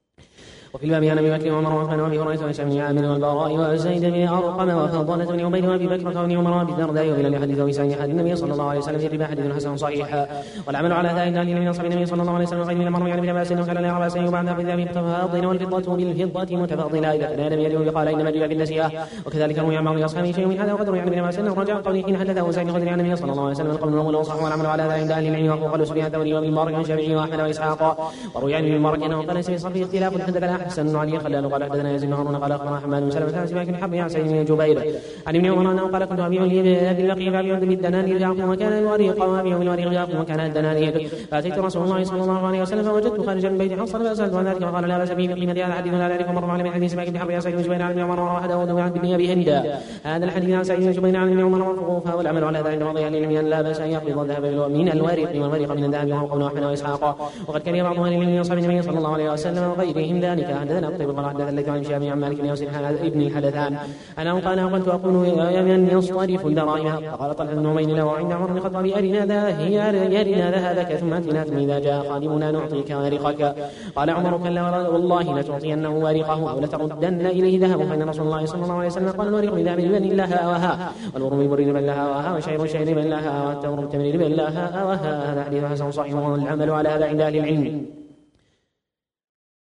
وفي الباب عن ابي بكر وعمر وعثمان وابي هريره وهشام بن عامر والبراء وزيد بن ارقم وفضاله بن عبيد وابي بكر وابن عمر وابي الدرداء وبلال حديث ابي سعيد حديث النبي صلى الله عليه وسلم في الربا حديث حسن صحيح. والعمل على هذا عند اهل من اصحاب النبي صلى الله عليه وسلم غير من المر يعني بن عباس انه كان لا عباس يباع بالذهب متفاضلا والفضه بالفضه متفاضلا اذا كان يدا بيده قال انما جاء بالنسيئه. وكذلك روي عن بعض اصحابه شيء من هذا وقد روي عن ابن عباس انه رجع قوله حين حدثه سعيد الخدري عن النبي صلى الله عليه وسلم القول الاول وصح. والعمل على هذا عند اهل العلم وهو قول سفيان الثوري وابن المبارك عن الشافعي واحمد واسحاق. وروي عن ابن المبارك انه قال ليس في صرفه اختلاف حدثنا احسن علي خلال قال حدثنا يزيد بن هارون قال اخبرنا حماد بن سلمة عن سماك بن حرب عن سعيد بن جبير عن ابن عمر انه قال كنت ابيع لابي البقيع فابيع بالدنانير جعفر وكان الوريق وابيع بالوريق جعفر وكان الدنانير. فاتيت رسول الله صلى الله عليه وسلم فوجدت خارج البيت حصل فسالت عن ذلك وقال لا باس به بقيمه هذا الحديث لا ذلك مر على من حديث سماك بن حرب عن سعيد بن جبير عن ابن عمر وروى داود وعن ابن ابي هند هذا الحديث عن سعيد بن جبير عن ابن عمر مرفوعا. والعمل على هذا عند بعض اهل العلم ان لا باس ان يقبض الذهب من الوريق والوريق من الذهب وهو قول احمد واسحاق. وقد كان بعض اهل العلم من اصحاب النبي صلى الله عليه وسلم وغيرهم ذلك. حدثنا قتيبة قال حدثنا الليث عن شهاب عن مالك بن يوسف ابن الحدثان انا قال قلت اقول يا من يصطرف الدراهم. فقال طلحه بن عبيد الله عند عمر بن الخطاب ارنا ذا هي ارنا ذهبك ثم اتنا اذا جاء خادمنا نعطيك ورقك. قال عمر كلا والله لتعطينه ورقه او لتردن اليه ذهبه فان رسول الله صلى الله عليه وسلم قال الورق بذهب لمن لها وها والبر بالبر لمن لها وها والشعير بالشعير لمن لها والتمر بالتمر لمن لها وها. هذا حديث حسن صحيح والعمل على هذا عند اهل العلم.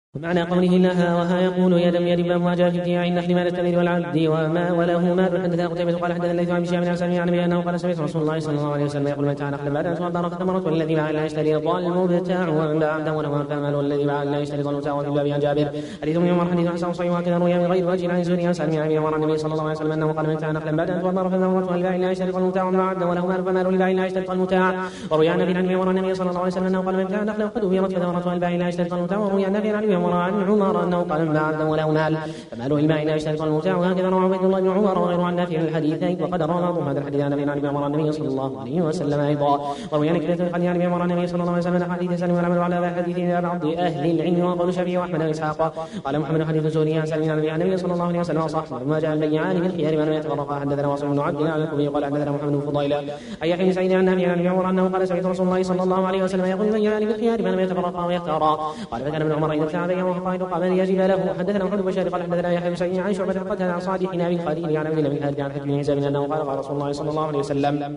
ومعنى قوله لها وها يقول يا دم يد باب ما جاء في ابتياع النحل مال التمر والعبد وما وله مال. حدثنا قتيبة قال حدثنا الليث عن بشير بن عسام عن ابي انه قال سمعت رسول الله صلى الله عليه وسلم يقول من ابتاع نخلا بعد ان تؤبر فتمرت والذي باع لا يشتري ضال المبتاع ومن باع عبدا وله فمال والذي باع لا يشتري ضال المبتاع. وفي الباب عن جابر حديث ابن عمر حديث حسن صحيح وكذا روي من غير وجه عن زهري عن سالم عن ابي عمر النبي صلى الله عليه وسلم انه قال من ابتاع نخلا بعد ان تؤبر فتمرت والباع لا يشتري ضال المبتاع ومن باع عبدا وله مال فمال للباع لا يشتري ضال المبتاع. وروي عن ابي عن عمر النبي صلى الله عليه وسلم انه قال من ابتاع نخلا وقد ابيرت فتمرت والباع لا يشتري ضال المبتاع. وروي عن ابي عن عمر عن عمر انه قال من باع عبدا وله مال فمال للباع لا يشتري ضال المبتاع. وهكذا روى عبد الله بن عمر وغيره عن نافع الحديثين وقد روى بعضهم هذا الحديث عن ابي عمر النبي صلى الله عليه وسلم ايضا. وروي عن كلمه عن ابي عمر النبي صلى الله عليه وسلم حديث سلم والعمل على حديث بعض اهل العلم وقول الشافعي واحمد واسحاق. قال محمد حديث زهري عن سلم عن النبي صلى الله عليه وسلم وصح ما جاء البيعان بالخيار من يتفرقا. حدثنا واصل بن عبد الله الكوفي قال حدثنا محمد بن فضيل اي حين سعيد عن نافع عن ابي عمر انه قال سمعت رسول الله صلى الله عليه وسلم يقول البيعان بالخيار من يتفرقا ويختارا. قال فكان ابن عمر اذا ابتاع بيعه وقائد قبل يجب له. حدثنا محمد بن بشار قال حدثنا يحيى بن سعيد عن شعبة قتل عن صالح بن ابي الخليل عن ابي بن حارث عن حكم بن حزام انه قال قال رسول الله صلى الله عليه وسلم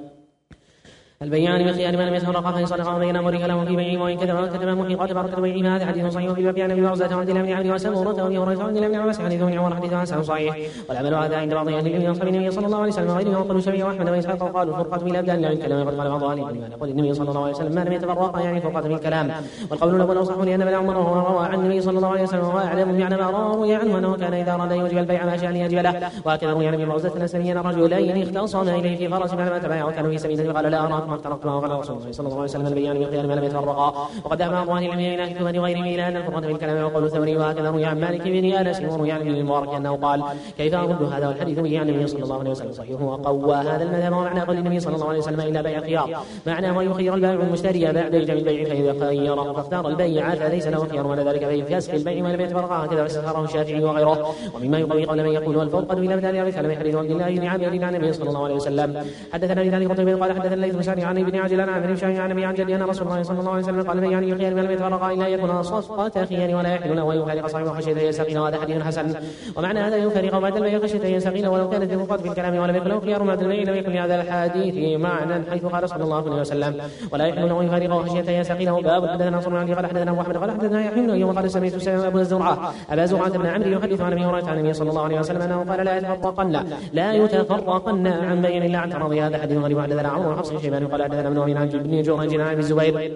البيان بخيار ما لم يتفرقا فان صدقا وبين امرك لهم في بيعهما وان كذبا وكتب محيقات بركه بيعهما. هذا حديث صحيح. وفي باب عن ابي برزة وعبد الله بن عبد وسمورة وابي هريرة وعبد الله بن عباس حديث ابن عمر حديث حسن صحيح. والعمل هذا عند بعض اهل العلم واصحاب النبي صلى الله عليه وسلم وغيره وقالوا الشافعي واحمد واسحاق وقالوا فرقه بالابدان لا الكلام. قد قال بعض اهل العلم يقول النبي صلى الله عليه وسلم ما لم يتفرقا يعني فرقه بالكلام. والقول الاول اصح لان ابن عمر روى عن النبي صلى الله عليه وسلم واعلم بمعنى ما روى عنه انه كان اذا اراد يوجب البيع ما شاء ان يجب له. وهكذا روي عن ابي برزة الاسلمي رجلين اختصما اليه في فرس بعدما تبايعوا كانوا في سبيل فقال لا اراكم افترقتما وقال رسول الله صلى الله عليه وسلم البيان بخيار ما لم يتفرقا. وقد ذهب بعض اهل العلم الى كتب وغيره الى ان الفرقه بالكلام وقول الثوري. وهكذا روي عن مالك بن انس وروي عن ابن المبارك انه قال كيف ارد هذا والحديث به عن النبي صلى الله عليه وسلم صحيح وقوى هذا المذهب. ومعنى قول النبي صلى الله عليه وسلم الا بيع الخيار معناه ويخير البائع المشتري بعد ايجاب البيع فاذا خيره فاختار البيع فليس له خيار ولا ذلك في فسخ البيع ما لم يتفرقا. هكذا واستخاره الشافعي وغيره. ومما يقوي قول من يقول والفرقه الى بدل كلام حديث عبد الله بن عامر عن النبي صلى الله عليه وسلم. حدثنا بذلك قتيبة قال حدثنا الليث بن سعد عن ابن عجلان عن ابن شاهين عن ابي عن جدي ان رسول الله صلى الله عليه وسلم قال بيان يخير ما لم يتفرقا الا يكون صفقه خيار ولا يحل له ويفارق صاحبه خشيه يستقيل. وهذا حديث حسن. ومعنى هذا يفارق بعد البيع خشيه يستقيل ولو كانت الفرقه في الكلام ولم يكن له خيار بعد البيع لم يكن لهذا الحديث معنى حيث قال صلى الله عليه وسلم ولا يحل له ويفارق خشيه يستقيل. باب حدثنا صلى الله عليه قال حدثنا محمد قال حدثنا يحيى يوم قال سمعت سلام ابو الزرعه ابا زرعه بن عمرو يحدث عن ابي هريره عن النبي صلى الله عليه وسلم انه قال لا يتفرقن لا يتفرقن عن بين الا عن تراضي. هذا حديث غريب. حدثنا عمرو بن حفص الشيباني قال حدثنا ابن عن بن جريج عن ابي الزبير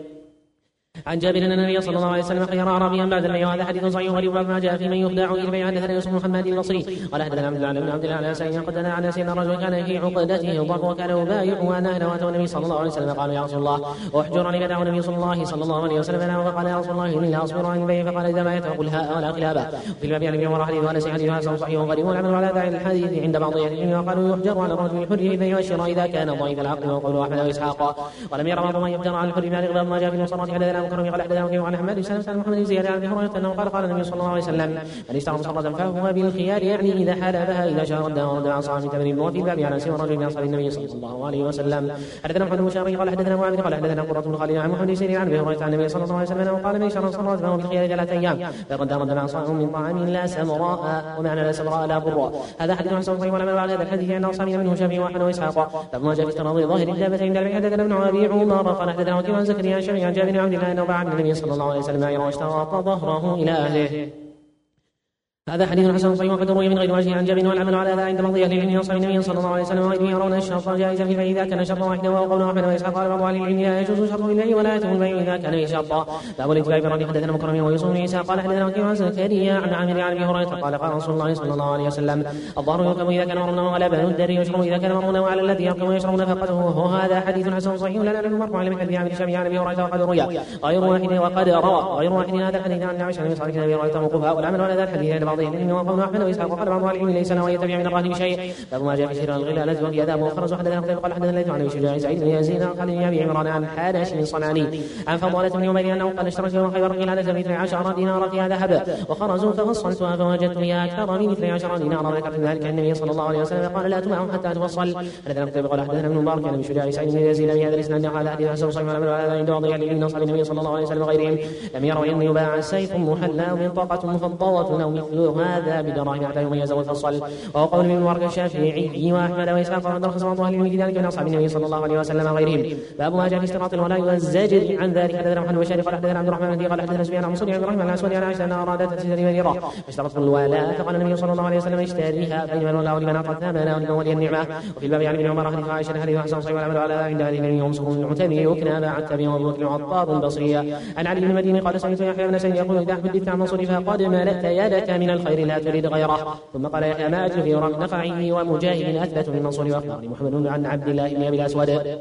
عن جابر ان النبي صلى الله عليه وسلم خير اعرابيا بعد البيع. وهذا حديث صحيح غريب. ما جاء في من يخدع الى البيع. حدثنا يوسف بن محمد البصري قال حدثنا عبد الله بن عبد الله عن سعيد قد دنا عن سيدنا رجل كان في عقدته ضر وكان يبايع وانا واتى النبي صلى الله عليه وسلم قال يا رسول الله احجر لي بدعه النبي صلى الله صلى الله عليه وسلم فقال يا رسول الله اني لا اصبر عن البيع فقال اذا بايعت فقل ها ولا خلابا. في الباب عن ابن عمر حديث وانس حديث حسن صحيح غريب. والعمل على ذا الحديث عند بعض اهل العلم وقالوا يحجر على الرجل الحر البيع والشراء اذا كان ضعيف العقل. وقول احمد واسحاق ولم يرى بعض من يحجر على الحر بهذا الغباب ما جاء في المصرات. حدثنا مكرم قال حدثنا عن احمد سلم محمد زياد عن ابي هريره انه قال قال النبي صلى الله عليه وسلم من اشترى مصرة فهو بالخيار يعني اذا حلبها اذا شاء ردها ورد عن صاحب ثمن. وفي الباب على سوى رجل من اصحاب النبي صلى الله عليه وسلم. حدثنا محمد بن شاري قال حدثنا معاذ قال حدثنا قرة بن خالد عن محمد سيرين عن ابي هريره عن النبي صلى الله عليه وسلم انه قال من اشترى مصرة فهو بالخيار ثلاث ايام فرد رد عن صاحب من طعام لا سمراء. ومعنى لا سمراء لا براء. هذا حديث حسن صحيح. والعمل على هذا الحديث عند اصحابنا منه شافعي واحمد واسحاق. فما جاء في تراضي ظاهر الدابه عند البيع. حدثنا ابن ابي عمر قال حدثنا وكيل عن زكريا عن شافعي عن جابر بن عبد الله انه باع عن النبي صلى الله عليه وسلم بعيرا واشترى ظهره إلى أهله. هذا حديث حسن صحيح. وقد روي من غير وجه عن جابر. والعمل على هذا عند بعض اهل العلم وصحب النبي صلى الله عليه وسلم وغيره يرون الشرط جائزا فاذا كان شرطا واحدا وهو قول احمد واسحاق قال بعض اهل العلم لا يجوز شرط البيع ولا يتم البيع اذا كان به شرطا. باب الاتباع بالرد. حدثنا مكرم ويوسف بن عيسى قال حدثنا وكيل عن زكريا عن عامر عن ابي هريره قال قال رسول الله صلى الله عليه وسلم الظهر يركب اذا كان مرنا وغلبا الدر يشرب اذا كان مرنا وعلى الذي يركب ويشرب نفقته. وهذا حديث حسن صحيح لا نعلم مرفوعا لمن حديث عن الشافعي عن ابي هريره وقد روي غير واحد وقد روى غير واحد هذا الحديث عن عائشه عن صالح ابي هريره موقوفا. والعمل على هذا الحديث عند بعض اهل العلم وقول احمد واسحاق وقال بعض العلم ليس له يتبع من الرهن بشيء. باب ما جاء في شراء الغلالة وهي اداب وخرج. حدثنا قتيبة قال حدثنا الليث عن ابي شجاع سعيد بن يزيد قال لي ابي عمران عن حارش بن صنعاني عن فضالة بن عمير انه قال اشتريت يوم خيبر غلالة باثني عشر دينارا فيها ذهب وخرزوا ففصلتها فوجدت فيها اكثر من اثني عشر دينارا. ذكرت ذلك النبي صلى الله عليه وسلم قال لا تباع حتى تفصل. حدثنا قتيبة قال حدثنا ابن مبارك عن ابي شجاع سعيد بن يزيد بهذا الاسناد قال حديث حسن صحيح. والعمل على عند بعض اهل العلم النبي صلى الله عليه وسلم وغيرهم لم يروا ان يباع سيف محلى ومنطقة مفضلة او مثل هذا بدراهم حتى يميز ويفصل. وهو قول ابن المبارك الشافعي وأحمد وإسحاق وقد رخص بعض أهل العلم في ذلك من أصحاب النبي صلى الله عليه وسلم وغيرهم. باب ما جاء في اشتراط الولاء والزجر عن ذلك. حدثنا محمد بن بشار قال حدثنا عبد الرحمن بن قال حدثنا سفيان عن منصور بن ابراهيم عن الاسود عن عائشة أنها أرادت تشتري بريرة فاشترطت الولاء فقال النبي صلى الله عليه وسلم اشتريها فإنما الولاء لمن أعطى ثمنها ولمن ولي النعمة. وفي الباب عن ابن عمر حديث عائشة حديث حسن صحيح والعمل على عند أهل العلم يومسه المعتمر يكنى باع التبي وابو عطار بصريا. عن علي بن المديني قال سمعت يحيى بن سعيد يقول إذا حدثت عن منصور فقد ملأت يدك من الخير لا تريد غيره. ثم قال يحيى ما أجد في نفعه ومجاهد أثبت من منصور وأخبرني محمد عن عبد الله بن أبي الأسود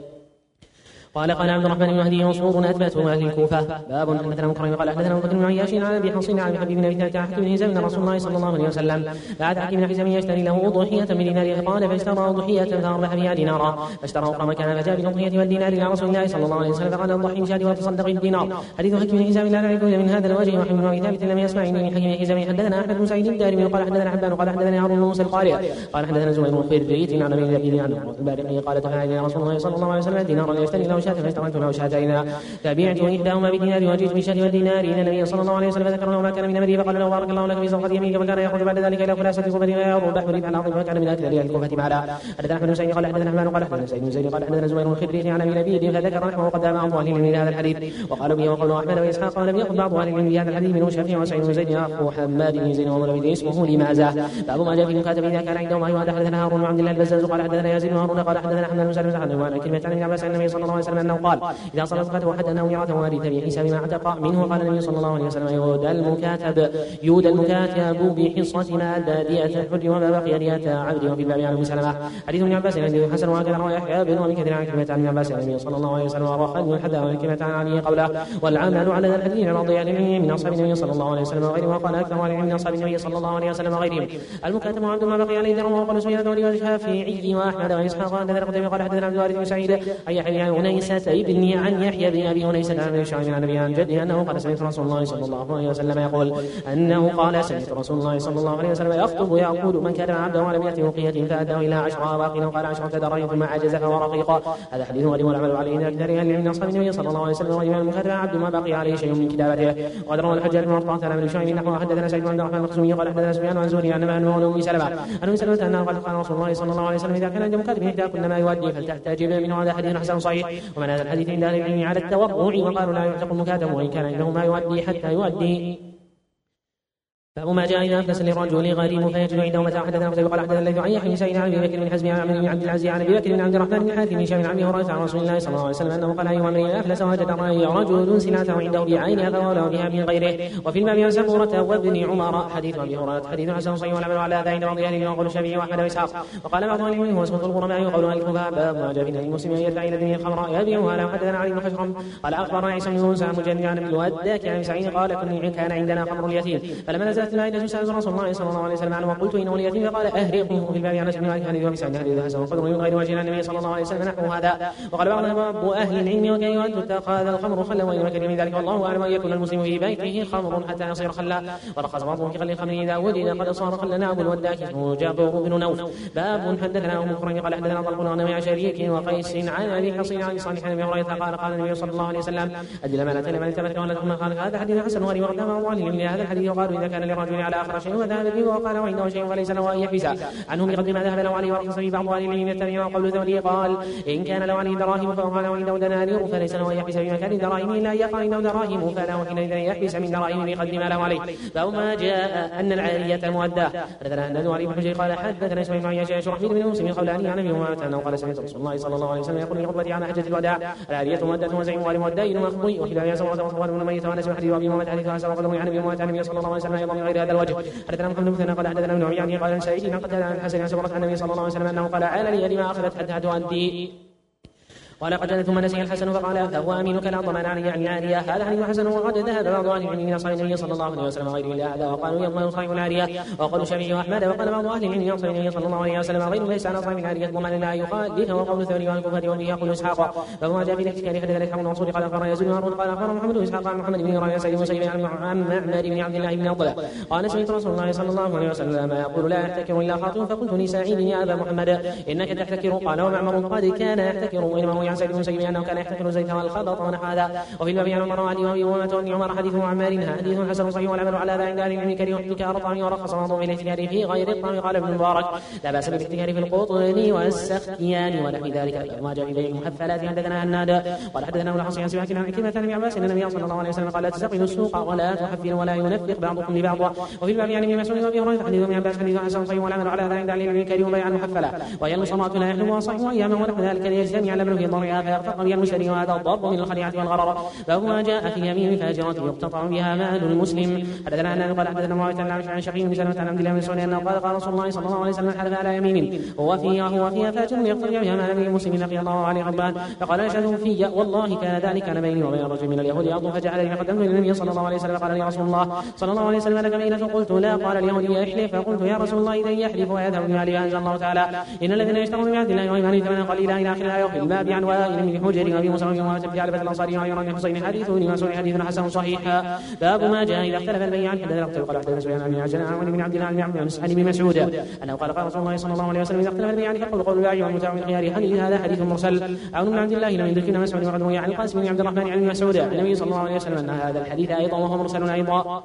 قال قال عبد الرحمن بن مهدي منصور أثبته أهل الكوفة. باب حدثنا مكرم قال حدثنا بكر بن عياش عن أبي حصين عن حبيب بن أبي ثابت عن حكيم بن هزام أن رسول الله صلى الله عليه وسلم بعد حكيم بن حزام يشتري له ضحية من دينار قال فاشترى ضحية فأربح بها دينارا فاشترى أخرى مكان فجاء بالضحية والدينار إلى رسول الله صلى الله عليه وسلم فقال الضحي بشهر وتصدق الدينار. حديث حكيم بن هزام لا نعرفه من هذا الوجه. وحكيم بن أبي ثابت لم يسمع من حكيم بن هزام حدثنا أحمد بن سعيد الدارمي قال حدثنا حبان قال حدثنا هارون بن موسى القارئ قال حدثنا زهير بن خريج عن أبي ذئب عن البارقي قال تعالى رسول الله صلى الله عليه وسلم دينارا يشتري له شاة فاشتريت له شاة فبعت إحداهما بدينار وجئت بالشهر والدينار إلى النبي صلى الله عليه وسلم فذكر له ما كان من أمره فقال له بارك الله لك في صفقة يمينك فكان يأخذ بعد ذلك إلى خلاصة الكوفة ويربح ربحا عظيما وكان من أكثر الكوفة معنا. حدثنا أحمد بن سعيد قال حدثنا حماد قال حدثنا سعيد بن زيد قال حدثنا زهير بن خريج عن أبي لبيد فذكر نحوه وقد بعض أهل العلم هذا الحديث وقالوا به وقالوا أحمد وإسحاق ولم يأخذ بعض أهل العلم بهذا الحديث منه الشافعي وسعيد بن زيد أخو حماد بن زيد ومولى اسمه لمازة. باب ما جاء في المكاتب إذا كان عنده ما يواد. حدثنا هارون بن عبد الله البزاز قال حدثنا يزيد بن هارون قال حدثنا حماد بن سعد بن سعد وعن كلمة عن عباس عن النبي صلى الله عليه وسلم أنه قال إذا صلى صلاته أحد أنه يرى وارث بحساب ما اعتق منه. قال النبي صلى الله عليه وسلم يودى المكاتب يودى المكاتب بحصة ما بادية الحر وما بقي دية عبد. وفي الباب عن ابي سلمة حديث ابن عباس عن حسن وهكذا روى يحيى بن ابي كثير عن كلمة عن ابن عباس عن النبي صلى الله عليه وسلم وروى من حدا وعن كلمة عن علي قوله والعمل على ذا الحديث بعض يعني من اصحاب النبي صلى الله عليه وسلم وغيره. وقال اكثر من اصحاب النبي صلى الله عليه وسلم وغيرهم المكاتب عبد ما بقي عليه ذر. وقال سفيان والشافعي واحمد واسحاق عن ذلك قال حدثنا عبد الوارث بن سعيد اي يحيى عن انيسة ابني عن يحيى بن ابي انيسة عن شعيب عن النبي عن جده انه قال سمعت رسول الله صلى الله عليه وسلم يقول انه قال سمعت رسول الله صلى الله عليه وسلم يخطب يقول من كان عبدا ولم يأتي وقية فأداه إلى عشر أواقين قال عشرة دراهم ثم عجز فهو رقيق. هذا حديث غريب والعمل عليه إلى أكثر أهل من أصحاب النبي صلى الله عليه وسلم وإمام المكاتب عبد ما بقي عليه شيء من كتابته. وقد روى الحجاج بن مرطان عن ابن شعيب نحو حدثنا سعيد بن عبد الرحمن الخزومي قال حدثنا سفيان عن زهري عن أم سلمة عن أم سلمة أنه قال قال رسول الله صلى الله عليه وسلم إذا كان عند مكاتب إحدى كل ما يؤدي فلتحتجب منه. هذا حديث حسن صحيح. ومن هذا الحديث عند أهل العلم على التورع وقالوا لا يعتق المكاتب وإن كان عنده ما يؤدي حتى يؤدي. باب ما جاء إذا أفلس للرجل غريم فيجد عنده متاع. حدثنا قتيبة قال حدثنا الليث عن يحيى بن سعيد عن أبي بكر بن حزم عن عمرو بن عبد العزيز عن أبي بكر بن عبد الرحمن بن حاتم بن شام عن أبي هريرة عن رسول الله صلى الله عليه وسلم أنه قال أيها من أفلس وجد رجل سلعته عنده بعينها فولى بها من غيره. وفي الباب عن سمورة وابن عمر حديث أبي هريرة حديث حسن صحيح والعمل على هذا عند بعض أهل العلم وقول الشافعي وأحمد وإسحاق. وقال بعض أهل العلم هو اسم الغرماء يقول أهل الكوفة. باب ما جاء في المسلم يدفع إلى دين الخمر يبيعها له. حدثنا علي بن حشرم قال أخبرنا عيسى بن موسى مجند عن ابن الوداك عن سعيد قال كان عندنا خمر اليتيم فلما نزلت المائدة سأل رسول الله صلى الله عليه وسلم عنه وقلت إنه اليتيم فقال أهرقه. في الباب عن أنس بن مالك حديث أبي سعيد حديث حسن وقدر من غير وجه النبي صلى الله عليه وسلم نحو هذا. وقال بعض أهل العلم وكيف أن تتخذ الخمر خلا وإن كثير من ذلك والله أعلم أن يكون المسلم في بيته خمر حتى يصير خلا. ورخص بعضهم في خل الخمر إذا وجد قد صار خلا. أبو الوداك اسمه جابر بن نوف. باب حدثنا أبو بكر قال حدثنا طلق بن عن شريك وقيس عن أبي حصين عن صالح بن هريرة قال قال النبي صلى الله عليه وسلم أدل ما لا تلم أن تملك ولا تكون خالق. هذا حديث حسن وغريب ورد بعض أهل العلم هذا الحديث وقالوا إذا كان للرجل على آخر شيء وذهب به وقال وعنده شيء فليس له أن يحبس عنه بقدر ما ذهب له عليه. ورخص به بعض أهل العلم يتبع وقول الثوري قال إن كان له عليه دراهم فقال عنده دنانير فليس له أن يحبس بمكان دراهم إلا أن يقع عنده دراهم فله حينئذ أن يحبس من دراهم بقدر ما له عليه. باب ما جاء أن العارية مؤداه. حدثنا أن علي بن حجر قال حدثنا اسماعيل بن عياش شرحبيل بن مسلم قولاني عن أبي أمامة أنه قال سمعت رسول الله صلى الله عليه وسلم يقول في خطبته عن حجة الوداع العارية مؤدة وزعيم والمؤدين مخبوي. وفي الباب سمعت وصفوان بن ميت وأنس بن حديث وأبي أمامة حديث حسن وقال عن أبي أمامة عن النبي صلى الله عليه وسلم أيضا من غير هذا الوجه. حدثنا محمد بن مثنى قال حدثنا ابن عمي قال سعيد قد عن الحسن عن سمرة عن النبي صلى الله عليه وسلم أنه قال عال لي لما أخذت حتى تؤدي. قال قد ثم نسي الحسن فقال فهو امينك لا ضمان عليه عن العاريه. هذا حديث حسن وقد ذهب بعض اهل العلم من اصحاب النبي صلى الله عليه وسلم وغيره الى هذا وقالوا يضمن صاحب العاريه. وقالوا الشافعي واحمد وقال بعض اهل العلم من اصحاب النبي صلى الله عليه وسلم غيره ليس على صاحب العاريه ضمان لا يخالف. وقول الثوري والكوفه وبه يقول اسحاق. فهو جاء في الاحتكار حدث الاسحاق بن منصور قال اخبرنا يزيد بن هارون قال اخبرنا محمد بن اسحاق عن محمد بن ربيعه سعيد مسيب عن معمر بن عبد الله بن عضله قال سمعت رسول الله صلى الله عليه وسلم يقول لا يحتكر الا خاطئ. فقلت لسعيد يا ابا محمد انك تحتكر. قال ومعمر قد كان يحتكر وانما وروي عن سعيد بن المسيب انه كان يحتقر الزيت والخلط ونحو هذا. وفي الباب عن عمر وعلي وابي امامه وابن عمر حديث عمار حديث حسن صحيح والعمل على هذا عند اهل العلم كريم احتكار الطعام ورخص بعضهم الى الاحتكار في غير الطعام. قال ابن المبارك لا باس بالاحتكار في القطن والسختيان ونحو ذلك ما جاء في بيع المحفلات. حدثنا هناد قال حدثنا ابو الحصين عن سماك عن كلمه ابن عباس ان النبي صلى الله عليه وسلم قال لا تستقبلوا السوق ولا تحفلوا ولا ينفق بعضكم لبعض. وفي الباب يعني ابن مسعود وابي هريره حديث ابن عباس حديث حسن صحيح والعمل على هذا عند اهل العلم كريم بيع المحفله وهي المصرات لا يحلو صحيح اياما ونحو ذلك ليجتمع اللبن في ضرعها فيغتق بها المشتري وهذا الضرب من الخديعه والغرر. باب ما جاء في اليمين فاجره يقتطع بها مال المسلم. حدثنا ان قال حدثنا معاويه عن شقيق بن سلمه عن عبد الله بن مسعود انه قال قال رسول الله صلى الله عليه وسلم حلف على يمين هو فيها هو فيها فاجر يقتطع بها مال المسلم لقي الله عليه غضبان فقال اشهد في والله كان ذلك كان بيني وبين رجل من اليهود يعض فجعل فقدمت للنبي صلى الله عليه وسلم قال لي رسول الله صلى الله عليه وسلم لك بينه فقلت لا. قال اليهودي يحلف فقلت يا رسول الله اذا يحلف ويذهب بماله انزل الله تعالى ان الذين يشترون بعهد الله وايمانهم ثمنا قليلا الى اخر الايه. وفي الباب عن وائل بن حجر وابي موسى وابي في علبه الانصاري وعمران بن حصين حديث ابن مسعود حديث حسن صحيح. باب ما جاء اذا اختلف البيعان. حدثنا قال حدثنا سفيان بن عجلان عن بن عبد الله بن عن ابن مسعود انه قال قال رسول الله صلى الله عليه وسلم اذا اختلف البيعان فقل قول البائع والمتاع من خيار. هذا حديث مرسل. عن بن عبد الله لم يدركنا مسعود وعن عن القاسم بن عبد الرحمن عن ابن مسعود النبي صلى الله عليه وسلم ان هذا الحديث ايضا وهو مرسل ايضا.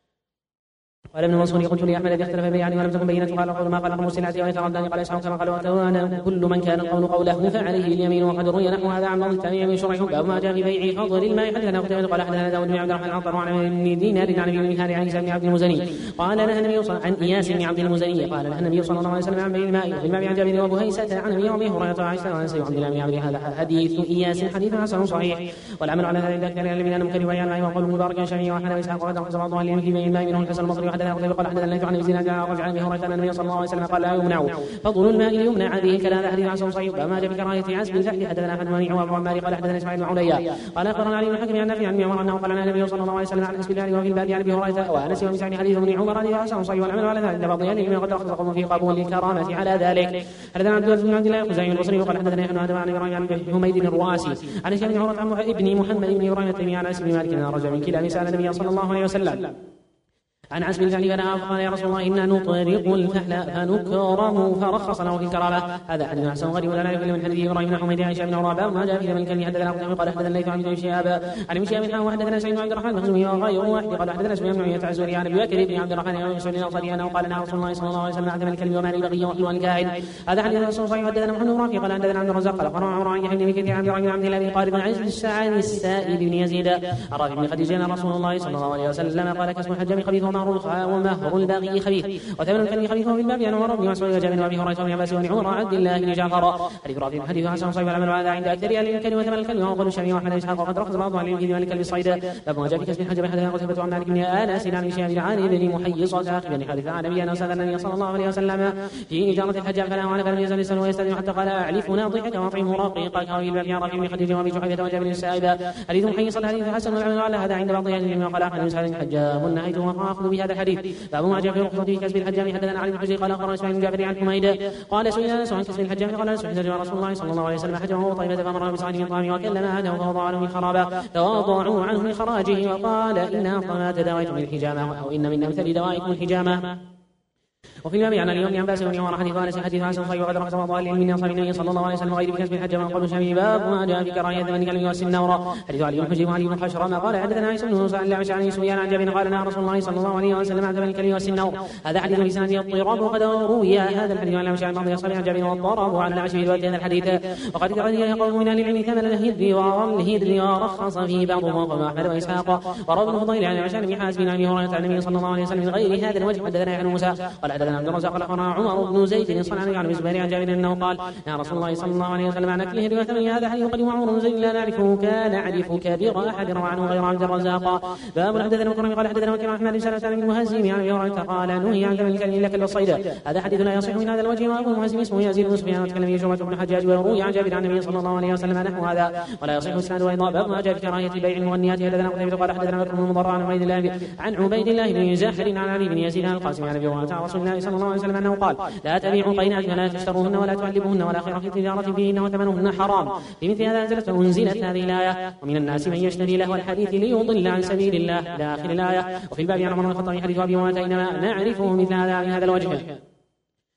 قال ابن منصور قلت لاحمد اذا اختلف بيعني ولم تكن بينه قال قول ما قال ابو سلعه ويترداني قال اسحاق كما قال وتوانا كل من كان القول قوله فعليه اليمين. وقد روي نحو هذا عن بعض التابعين من شريح باب ما جاء في بيع فضل الماء. حدثنا قتيبة قال حدثنا داود بن عبد الرحمن عن طروان بن دينار عن ابي منهار عن عيسى بن عبد المزني قال نهى النبي صلى عن اياس بن عبد المزني قال نهى النبي صلى الله عليه وسلم عن بيع الماء. وفي الباب عن جابر وابو هيسة عن ابي هريره وعائشه وعن سيد عبد الله بن عبد هذا حديث اياس حديث حسن صحيح. والعمل على ذلك اكثر من ان مكن بيع الماء وقول المبارك شافعي وحنا واسحاق وقد بعض اهل في بيع الماء منهم الحسن البصري. وحدثنا قتيبة قال حدثنا عن زيناد عن رجع به هريره ان النبي صلى الله عليه وسلم قال لا يمنع فضل الماء يمنع به كلا حديث حسن صحيح. وما جاء بكراهيه عزب الفحل. حدثنا احمد بن وابو عمار قال حدثنا اسماعيل بن عليا قال اخبرنا علي بن الحكم عن نافع عن عمر انه قال لنا النبي صلى الله عليه وسلم عن حسب الله وفي الباب عن ابي هريره وانس ومن سعد حديث ابن عمر حديث حسن صحيح. والعمل على ذلك بعض اهل قد اخذ قوم في قبول الكرامه على ذلك. حدثنا عبد الله بن عبد الله الخزاعي البصري قال حدثنا ابن ادم عن ابراهيم عن حميد الرواسي عن هشام بن عروه عن ابن محمد بن ابراهيم التيمي عن انس بن مالك ان رجل من كلاب سال النبي صلى الله عليه وسلم عن عزم الفحل فنهى فقال يا رسول الله إنا نطرق الفحل فنكره فرخص له في الكرامة. هذا حديث حسن غريب ولا نعرف من حديث إبراهيم بن حميد عائشة بن عروة ما جاء في ذم الكلب. حدثنا قتيبة قال حدثنا الليث عن ابن شهاب عن ابن شهاب حدثنا وحدثنا سعيد بن عبد الرحمن المخزومي وغيره واحد قال حدثنا سفيان بن عيينة الزهري عن ابي بكر بن عبد الرحمن عن مسعود الانصاري انه قال نهى رسول الله صلى الله عليه وسلم عن ذم الكلب وما البغي وحلوان الكاهن. هذا حديث حسن صحيح. حدثنا محمد بن رافع قال حدثنا عبد الرزاق قال اخبرنا عمر عن يحيى بن كثير عن ابراهيم بن عبد الله بن قارب بن عز السعد السائب بن يزيد عرف بن خديجة رسول الله صلى الله عليه وسلم قال كسب الحجام خبيث ومهر ومهر الباغي خبيث وثمن الكلب خبيث. وفي الباب عن عمر بن مسعود وجابر وابي هريره وابن عباس وابن عمر عبد الله بن جعفر حديث رافع حديث حسن صحيح. والعمل على عند اكثر اهل الكلب وثمن الكلب وقول الشافعي واحمد اسحاق وقد رخص بعض اهل الكلب والكلب الصيد. باب ما جاء في كسب الحجام. حدثنا قتيبة عن مالك بن انس عن شهاب عن بن محيصة عاقب بن حارثة عن ابي انس ان النبي صلى الله عليه وسلم في اجاره الحجام فنهى عنه فلم يزل يسال ويستدعي حتى قال اعلف ناضحك واطعم رقيقك. وفي الباب عن رافع بن خديجة وابي جحيفة وجابر السائب حديث محيصة حديث حسن. والعمل على هذا عند بعض اهل العلم وقال احمد بن سعد الحجام نهيته واخذ بهذا الحديث. باب ما جاء في رخصة في كسب الحجام. حدثنا علي بن حجر قال اخبرنا اسماعيل بن جعفر عن حميد قال سئل انس عن كسب الحجام قال سئل رسول الله صلى الله عليه وسلم حجمه وطيبه فمر بصاع من طعام وكلم اهله فوضع عنه من خرابه تواضعوا عنه من خراجه وقال ان اطعما تداويتم بالحجامه او ان من امثل دوائكم الحجامه. وفي الباب عن اليوم عن باس بن عمر حديث انس حديث حسن صحيح. وقد رخص بعض اهل من اصحاب النبي صلى الله عليه وسلم غير بكسب الحج من قول شبيب. باب ما جاء في كراهيه ثمن كلب والسنور. حديث علي بن حجر وعلي بن حشرم قال حدثنا عيسى بن موسى عن لعش عن سفيان عن جابر قال نهى رسول الله صلى الله عليه وسلم عن ثمن الكلب والسنور. هذا حديث بسنده اضطراب. وقد روي هذا الحديث عن لعش عن بعض اصحاب عن جابر والضرب عن لعش في روايه هذا الحديث. وقد كره قوم من اهل العلم ثمن الهدر ورمل ورخص فيه بعضهم وقال احمد واسحاق وروى ابن فضيل عن عشان بن حازم عن ابي هريره عن النبي صلى الله عليه وسلم من غير هذا الوجه. حدثنا ابن موسى قال حدثنا عبد الرزاق قال اخبرنا عمر بن زيد صنعاني عن الزبير عن جابر انه قال يا رسول الله صلى الله عليه وسلم عن اكله روايه من هذا حديث قد عمر بن زيد لا نعرفه كان نعرف كبير احد روى عنه غير عبد الرزاق. باب حدثنا مكرم قال حدثنا وكيع احمد بن سلمة بن المهزم عن ابي هريره قال نهي عن ثمن الكلب الا كلب الصيد. هذا حديث لا يصح من هذا الوجه. وابو المهزم اسمه يزيد بن سفيان وتكلم به شعبة بن الحجاج وروي عن جابر عن النبي صلى الله عليه وسلم نحو هذا ولا يصح اسناد ايضا. باب ما جاء في كراهيه بيع المغنيات. حدثنا قتيبة قال حدثنا بكر بن مضر عن عبيد الله عن عبيد الله بن زاحر عن علي بن يزيد عن القاسم عن ابي هريره عن رسول الله صلى الله عليه وسلم انه قال لا تبيعوا قينات ولا تشتروهن ولا تعلبوهن ولا خير في تجارة فيهن وثمنهن حرام. بمثل هذا نزلت وانزلت هذه الآية ومن الناس من يشتري لهو الحديث ليضل عن سبيل الله إلى آخر الآية. وفي الباب عن عمر بن الخطاب حديث أبي أمامة إنما نعرفه مثل هذا من هذا الوجه.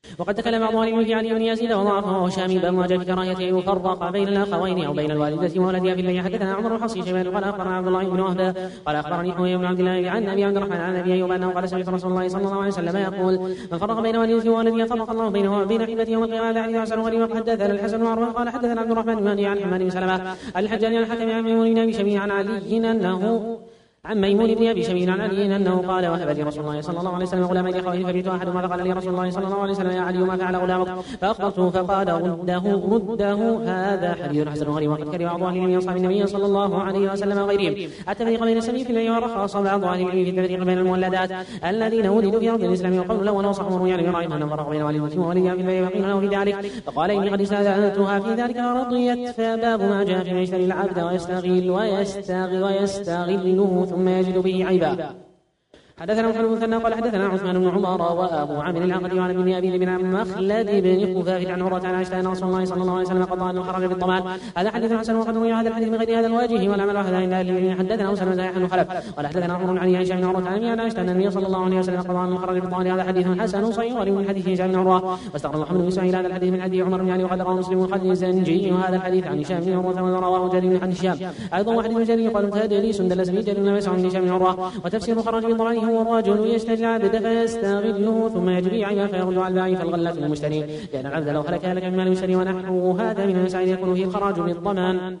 وقد تكلم بعض اهل العلم في علي بن يزيد وضعفه وهشام باب ما جاء في كراهيه ان يفرق بين الاخوين او بين الوالده وولدها في البيع. حدثنا عمر بن حفص شيبان قال اخبرنا عبد الله بن وهب قال اخبرني حوي بن عبد الله عن ابي عبد الرحمن عن ابي ايوب انه قال سمعت رسول الله صلى الله عليه وسلم يقول من فرق بين والده وولده فرق الله بينه وبين حبته يوم القيامه. حديث حسن غريب. حدثنا الحسن وعروه قال حدثنا عبد الرحمن بن مهدي عن حماد بن سلمه الحجاج عن الحكم عن ميمون بن ابي شبيه عن علي انه عن ميمون بن ابي شبيه عن علي انه قال وهب لي رسول الله صلى الله عليه وسلم غلامين اخوين فبيت احدهما فقال لي رسول الله صلى الله عليه وسلم يا علي ما فعل غلامك فاخبرته فقال رده رده. هذا حديث حسن غريب. وقد كره بعض اهل العلم من اصحاب النبي صلى الله عليه وسلم وغيرهم التفريق بين السبيل في الليل ورخص بعض اهل العلم في التفريق بين المولدات الذين ولدوا في ارض الاسلام وقول له ونصح عمر يعني برايهم ان فرق بين والدته وولدها في البيع وقيل له في ذلك فقال اني قد استاذنتها في ذلك فرضيت. فباب ما جاء في يشتري العبد ويستغل ويستغل ويستغله ثم يجد به عيبا. حدثنا محمد بن مثنى قال حدثنا عثمان بن عمر وابو عامر العقدي وعن ابن ابي بن مخلد بن خفاف عن عروه عن عائشه ان رسول الله صلى الله عليه وسلم قضى ان الخراج بالضمان. هذا حديث حسن وقد روي هذا الحديث من غير هذا الوجه والعمل هذا عند اهل العلم. حدثنا اسامه بن زايد خلف قال حدثنا عمر بن علي عائشه بن عروه عن عائشه ان النبي صلى الله عليه وسلم قضى ان الخراج بالضمان. هذا حديث حسن صحيح من حديث هشام بن عروه. واستغرب محمد بن اسماعيل هذا الحديث من حديث عمر بن علي وقد رواه مسلم وخالد الزنجي وهذا الحديث عن هشام بن عروه ورواه جرير عن هشام ايضا. وحديث جرير قال تدريس دلس به جرير بن مسعود بن هشام بن عروه. وتفسير الخراج بالضمان هو الرجل يشتري العبد فيستغله ثم يجري عيبا فيرد على البائع فالغلة المشتري لأن العبد لو هلك هلك من مال المشتري ونحوه. هذا من المسائل يكون فيه الخراج بالضمان.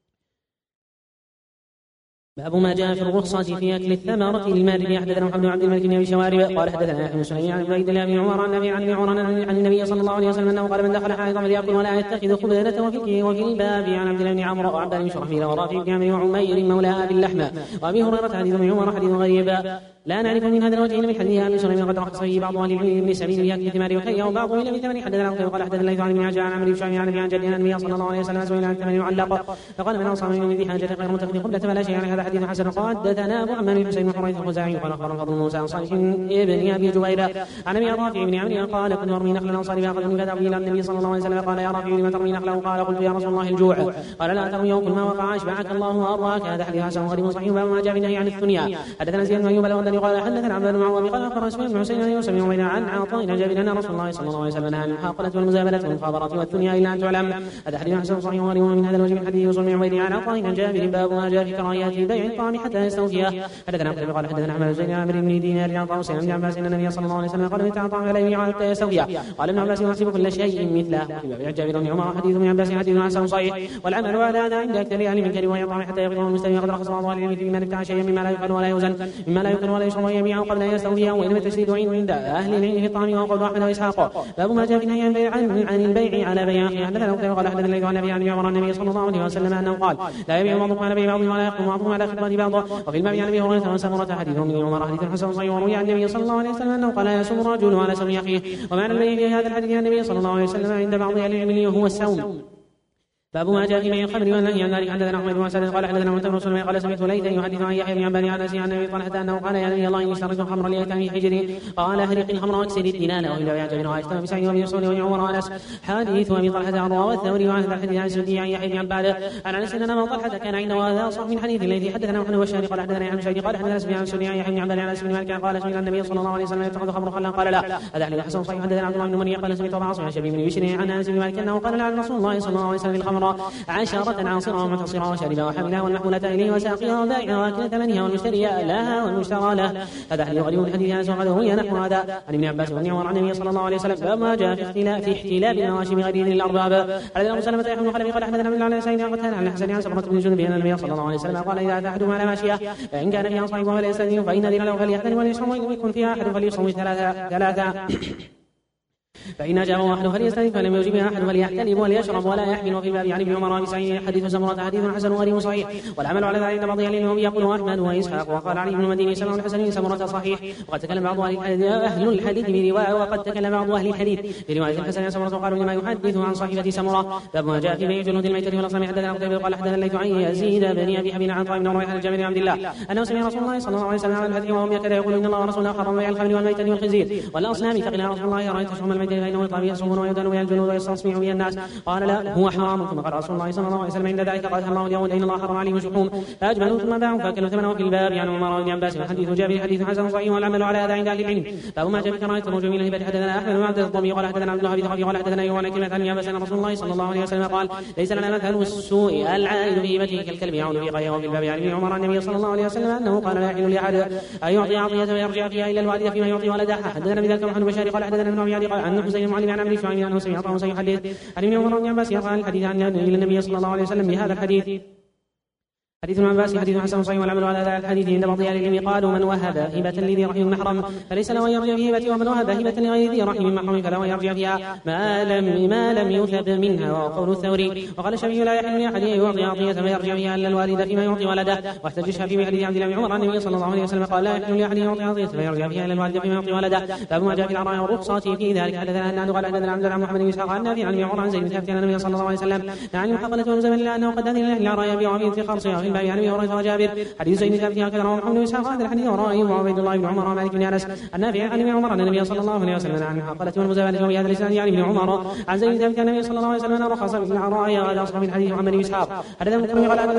باب ما جاء في الرخصة في أكل الثمرة للمال. حدثنا محمد بن عبد الملك بن أبي شوارب قال حدثنا يحيى بن سليمان عن عبيد الله بن عمر عن النبي عن عمر عن النبي صلى الله عليه وسلم أنه قال من دخل حائطا فليأكل ولا يتخذ خبزة. وفي وفي الباب عن عبد الله بن عمرو وعبد الله بن شرحبيل ورافع بن عمرو وعمير مولى أبي اللحمة وأبي هريرة حديث ابن عمر حديث غريب لا نعرف من هذا الوجه من حديث ابي سليمان قد رخص فيه بعض اهل العلم بن سبيل ياكل ثمار وخير وبعض الى بثمن. حدثنا قال حدثنا الليث عن ابن عجلان عن عمرو بن شعيب عن ابي عن جدنا النبي صلى الله عليه وسلم سئل عن الثمن يعلق فقال من اصاب من ذي حاجه غير متخذ قبله فلا شيء. يعني هذا حديث حسن. قال حدثنا ابو عمرو بن حسين بن حريث الخزاعي قال اخبرنا فضل موسى عن صالح ابن ابي جبير عن ابي رافع بن عمرو قال كنت ارمي نخلا الانصار فاخذني فدعوا الى النبي صلى الله عليه وسلم قال يا رافع لما ترمي نخله؟ قال قلت يا رسول الله الجوع. قال لا ترمي يوم ما وقع اشبعك الله وارضاك. هذا حديث حسن غريب صحيح. باب ما جاء في النهي عن الثنيا. حدثنا زياد بن ايوب الاوداني قال حدثنا عبد بن معاويه قال اخبرنا اسماعيل بن حسين ان يسمع بين عن عطاء جابر ان رسول الله صلى الله عليه وسلم نهى عن المحاقله والمزابله والمخابره والثنيا الا ان تعلم. هذا حديث حسن صحيح غريب من هذا الوجه من حديث يوسف بن عبيد عن عطاء جابر. باب ما جاء في كراهيه بيع الطعام حتى يستوفيه. حدثنا قال قال حدثنا احمد بن عامر بن دينار عن طاووس عن ابن عباس ان النبي صلى الله عليه وسلم قال بيع الطعام لا يبيع حتى يستوفيه. قال ابن عباس يحسب كل شيء مثله. باب جابر بن عمر حديث ابن عباس حديث حسن صحيح. والعمل على هذا عند اكثر اهل من كره ويطعم حتى يقضيه المستوي. قد رخص بعض اهل العلم في من ابتاع شيئا مما لا يؤكل ولا يوزن مما لا يؤكل ولا يشرب ويبيعه قبل ان يستوفيه. وانما التشديد عند اهل العلم في الطعام وقول احمد واسحاق. باب ما جاء في النهي عن عن البيع على بيع اخيه. حدثنا قال حدثنا الليث عن ابي عن عمر النبي صلى الله عليه وسلم انه قال لا يبيع بعضكم على بيع بعض ولا يقوم بعضكم على خدمه بعض. وفي الباب عن ابي هريره وسمره حديث من عمر حديث حسن صحيح وروي عن النبي صلى الله عليه وسلم انه قال لا يصوم الرجل على سوم اخيه. ومعنى البيع في هذا الحديث عن النبي صلى الله عليه وسلم عند بعض اهل العلم هو الصوم. باب ما جاء في بيع الخمر والنهي عن ذلك. حدثنا احمد بن مسعود قال حدثنا معتمر بن سليمان قال سمعت ليثا يحدث عن يحيى بن عباد عن انس عن النبي طلحه انه قال يا نبي الله اني اشتريت الخمر ليتم حجري. قال اهرق الخمر واكسر الدنان. وفي الباب عن جابر وعائشه وابي سعيد وابي مسعود وابن عمر وانس حديث ابي طلحه عن رواه الثوري وعن الحديث عن سدي عن يحيى بن عباد عن انس ان ابا طلحه كان عنده هذا صح من حديث الذي حدثنا محمد والشاري قال حدثنا عن سعيد قال حدثنا سفيان عن سدي عن يحيى بن عباد عن انس بن مالك قال سئل النبي صلى الله عليه وسلم يتخذ خمر خلا؟ قال لا. هذا حديث حسن صحيح. حدثنا عبد الله بن منيع قال سمعت ابا عاصم عن شبيب بن بشر عن انس بن مالك انه قال لعن رسول الله صلى الله عليه وسلم الخمر عشرة عاصرة ومنتصرة وشاربة وحاملة والمحمولة إليه وساقيها وبائعها واكل ثمنها والمشتري لها والمشترى له. هذا حديث غريب من حديث انس وقد روي نحو هذا عن ابن عباس وابن عمر عن النبي صلى الله عليه وسلم. فما جاء في اختلاف في احتلال المواشي بغير اذن الارباب. حدثنا ابو سلمة يحيى بن خلف قال حدثنا من على سيدنا قتال عن الحسن عن سمرة بن جندب ان النبي صلى الله عليه وسلم قال اذا اتى احدهم على ماشيه فان كان فيها صاحب ولا يستاذن فان اذن له فليحتل وليصوم وان يكن فيها احد فليصوم ثلاثه ثلاثه فإن أجابه أحد فليستلم فلم يجبها أحد فليحتلم وليشرب ولا يحمل. وفي الباب عن ابن عمر وابي سعيد حديث سمرة حديث حسن غريب صحيح. والعمل على ذلك بعض أهل العلم يقول أحمد وإسحاق وقال علي بن المديني سمع الحسن سمرة صحيح. وقد تكلم بعض أهل الحديث برواية وقد تكلم بعض أهل الحديث برواية الحسن سمرة وقالوا لما يحدث عن صاحبة سمرة. باب ما جاء في بيع جلود الميتة والأصنام. حدثنا قتيبة قال حدثنا الليث عن يزيد بن أبي حبيب عن عطاء بن ربيعة عن جابر بن عبد الله أنه سمع رسول الله صلى الله عليه وسلم عن الحديث وهم يكاد يقول إن الله ورسوله حرم بيع الخمر والميتة والخنزير والأصنام. فقال رسول الله أرأيت شحوم الميتة الميتين فإنه يطلع به الصبر ويدن به الجنود ويستصمع به الناس. قال لا هو حرام. ثم قال رسول الله صلى الله عليه وسلم عند ذلك قال الله اليهود إن الله حرم عليهم الشحوم فأجملوا ثم باعوا فأكلوا ثمنه في الباب عن عمر بن عباس. وحديث جابر حديث حسن صحيح والعمل على هذا عند أهل العلم. باب ما جاء في كراهة الرجوع من الهبة. حدثنا أحمد بن عبد الضبي قال حدثنا عبد الله بن خفي قال حدثنا أيوب عن كلمة عن عباس أن رسول الله صلى الله عليه وسلم قال ليس لنا مثل السوء العائد في هبته كالكلب يعود في قيئه. وفي الباب عن ابن عمر النبي صلى الله عليه وسلم أنه قال لا يحل لأحد أن يعطي عطية ويرجع فيها إلا الوالد فيما يعطي ولدها. حدثنا بذلك محمد بن بشار قال حدثنا ابن أبي عدي قال عن حسين المعلم عن عمرو شعيب أنه سمع طاووسا يحدث عن ابن عمر بن عباس يرفع الحديث عن النبي صلى الله عليه وسلم بهذا الحديث. حديث ابن عباس حديث حسن صحيح والعمل على هذا الحديث عند بعض اهل العلم. قالوا من وهب هبة لذي رحم محرم فليس له ان يرجع في هبته ومن وهب هبة لغير ذي رحم محرم فله ان يرجع فيها ما لم ما لم يثب منها. وقول الثوري وقال الشافعي لا يحل لاحد ان يعطي عطية فيرجع فيها الا الوالد فيما يعطي ولده. واحتج الشافعي بحديث عبد الله بن عمر النبي صلى الله عليه وسلم قال لا يحل لاحد ان يعطي عطية فيرجع فيها الا الوالد فيما يعطي ولده. باب ما جاء في العراء والرخصة في ذلك. حدثنا ان قال حدثنا عبد الله محمد بن اسحاق عن نافع عن ابن عمر عن زيد بن ثابت عن النبي صلى الله عليه وسلم عن المحقلة والمزمل لانه قد اذن له العراء يبيع في خرصها في الباب عن ابي هريرة جابر. حديث زيد بن ثابت هكذا رواه محمد بن اسحاق هذا الحديث ورائه وعبيد الله بن عمر ومالك بن انس النافع عن ابن عمر ان النبي صلى الله عليه وسلم عن المحقلة والمزابله وبهذا الاسناد يعني ابن عمر عن زيد بن ثابت النبي صلى الله عليه وسلم رخص في العراء هذا اصح من حديث محمد بن اسحاق. حدثنا مسلم قال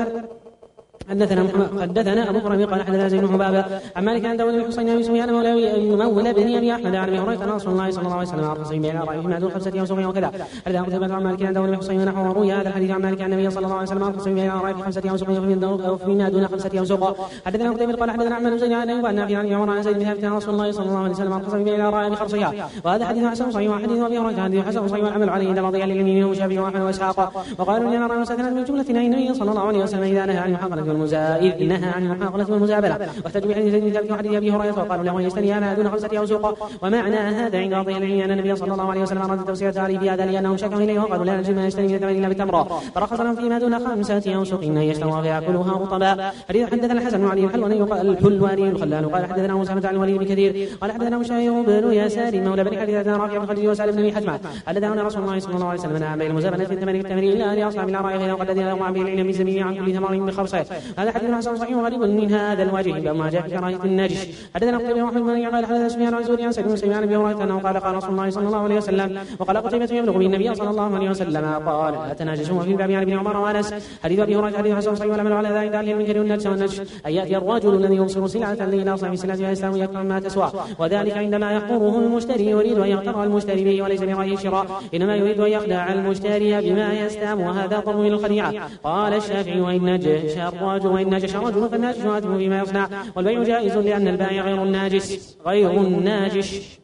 حدثنا حدثنا ابو كريم قال حدثنا زيد بن حبابه عن مالك عن داود بن حسين بن سفيان مولى بن ابي احمد عن ابي هريره ان رسول الله صلى الله عليه وسلم ارخص بين العراء فيما دون خمسه يوسف وكذا. حدثنا قتيبة عن مالك عن داود بن حسين نحو روي هذا الحديث عن مالك عن النبي صلى الله عليه وسلم ارخص بين العراء في خمسه يوسف وفيما دون خمسه يوسف. حدثنا قتيبة قال حدثنا احمد بن زيد عن ايوب عن نافع عن عمر عن زيد بن ثابت عن رسول الله صلى الله عليه وسلم ارخص بين العراء بخرصها. وهذا حديث حسن صحيح وحديث ابي هريره حديث حسن صحيح والعمل عليه عند بعض اهل العلم منهم الشافعي واحمد واسحاق. وقالوا ان نرى مسكنا من جمله النبي صلى الله عليه وسلم اذا نهى عن المحاقله والمزائد نهى عن المحاقله والمزابله. واحتجوا بحديث زيد بن ثابت وحديث ابي هريره وقالوا له يستني انا دون خمسه اوسق. ومعنى هذا عند بعض اهل العلم ان النبي صلى الله عليه وسلم اراد التوسعه عليه في هذا لانهم شكوا اليه وقالوا لا نجد ما يشتري من الثمن الا بالتمره فرخص لهم فيما دون خمسه اوسق ان يشتروها فياكلوها رطبا. حديث حدثنا الحسن بن علي الحلواني الحلواني الخلال قال حدثنا موسى بن الوليد بن كثير قال حدثنا مشايخ بن يسار مولى بن حديثنا رافع بن خديج وسالم بن ابي حجمه حدثنا رسول الله صلى الله عليه وسلم نهى بين المزابله في الثمن بالثمن الا ان اصحاب العراء فانه قد اذن لهم عن بيع العلم بزميل عن كل ثمر من خرصه. هذا حديث حسن صحيح غريب من هذا الوجه ما جاء في كراهيه النجش. حدثنا قتيبة محمد بن قال حدثنا سفيان عن زهري عن سعيد بن مسيب عن ابي هريره انه قال قال رسول الله صلى الله عليه وسلم وقال قتيبة يبلغ به النبي صلى الله عليه وسلم قال لا تناجسوا في الباب عن ابن عمر وانس. حديث ابي هريره حديث حسن صحيح والعمل على ذلك عن المنكر والنجس والنجش ان ياتي الرجل الذي يبصر سلعه الى صاحب السلعه يستوي يكثر ما تسوى وذلك عندما يحقره المشتري يريد ان يغتر المشتري به وليس برايه الشراء انما يريد ان يخدع المشتري بما يستام وهذا ضرب من الخديعه. قال الشافعي وان نجش الرجل وان نجش رجل فالناجش آثم بما يصنع والبيع جائز لان البائع غير الناجس غير الناجش.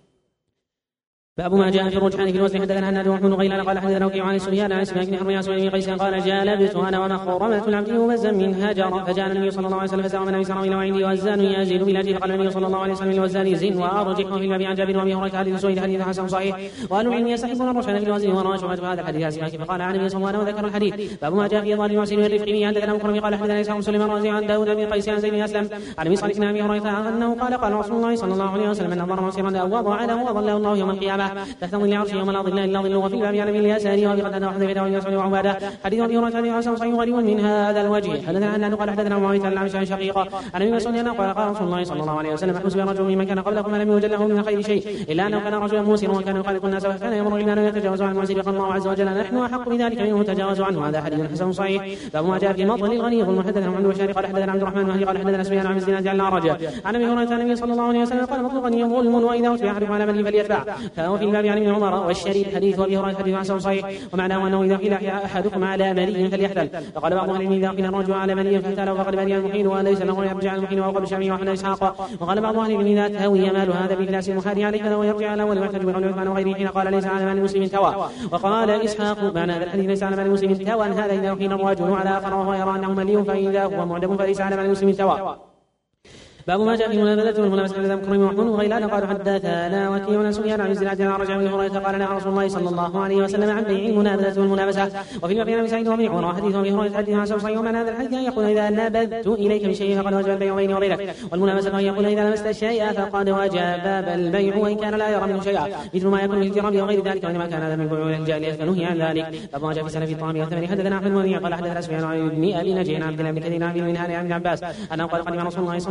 باب ما جاء في الرجحان في الوزن. حدثنا هناد وحمد غيلان قال حدثنا وكيع عن سفيان عن اسماك بن حرب عن سعيد بن قيس قال جالبت انا ومخرمة العبد وبزا من هجر فجاء النبي صلى الله عليه وسلم فسلم النبي صلى الله عليه وسلم وزان يزيد بلاجه فقال النبي صلى الله عليه وسلم الوزان زين وارجح في الباب عن جابر وابي هريره حديث سويد حديث حسن صحيح. وقالوا ان يستحقون الرجحان في الوزن وراشوا هذا الحديث اسماك فقال عن النبي صلى الله عليه وسلم وذكر الحديث. باب ما جاء في ظاهر المحسن والرفق به. حدثنا مكرم قال حدثنا اسحاق سليمان الرازي عن داود بن قيس عن زيد بن اسلم عن ابي صالح بن ابي هريره انه قال قال رسول الله صلى الله عليه وسلم ان نظر مسيرا او وضع له وظله الله يوم القيامه تحت ظل عرشه يوم لا ظل الا ظله وفي الباب عن ابي اليساري وابي قتاده وحذيفه ويسعد وعباده. حديث ابي هريره حديث حسن صحيح غريب من هذا الوجه. حدثنا انه قال حدثنا معاويه بن العمش عن شقيقه عن ابي مسعود انه قال قال رسول الله صلى الله عليه وسلم احبس برجل ممن كان قبلكم لم يوجد له من خير شيء الا انه كان رجلا موسرا وكان يخالط الناس وكان يامر بالمعروف ويتجاوز عن المعسر قال الله عز وجل نحن احق بذلك منه تجاوز عنه. هذا حديث حسن صحيح. باب ما جاء في مطل الغني ظلم. حدثنا محمد بن قال حدثنا عبد الرحمن وهي قال حدثنا سفيان عن الزناد عن الأعرج عن ابي هريره النبي صلى الله عليه وسلم قال مطل الغني ظلم واذا اتبع احدكم على من فليتبع. فهو في الباب عن ابن عمر والشريف حديث ابي هريره حديث حسن صحيح. ومعناه انه اذا قيل احدكم على ملي فليحتل. وقال بعض اهل العلم اذا قيل الرجل على ملي فاحتل فقد برئ المحيل وليس له يرجع المحيل وهو بالشامي وحنا اسحاق. وقال بعض اهل العلم اذا تهوي مال هذا بكلاس المحال عليه فهو يرجع على اول ويحتج بقول عثمان وغيره حين قال ليس على مال المسلم توى. وقال اسحاق معنى هذا الحديث ليس على مال المسلم توى هذا اذا قيل الرجل على اخر وهو يرى انه ملي فاذا هو معدم فليس على مال المسلم توى. باب ما جاء في منابذة والملابسة لدى مكرم وحمد وغيلان قالوا حدثنا وكيع عن سفيان عن الزناد عن رجع بن هريرة قال لنا رسول الله صلى الله عليه وسلم عن بيع المنابذة والملابسة. وفي الباب عن سعيد وابي عمر حديث ابي هريرة حديث عن صحيح. ومن هذا الحديث يقول اذا نبذت اليك بشيء فقد وجب البيع بيني وبينك. والملابسة يقول اذا لمست الشيء فقد وجب البيع وان كان لا يرى منه شيئا مثل ما يكون في الجراب وغير ذلك وانما كان هذا من بيوع الجاهلية فنهي عن ذلك. باب ما جاء في سلف الطعام والثمن. حدثنا احمد بن قال حدثنا سفيان عن ابن ابي نجيح عن عبد الله بن كثير عن ابن منهار عن ابن عباس انه قال قدم رسول الله صلى الله عليه وسلم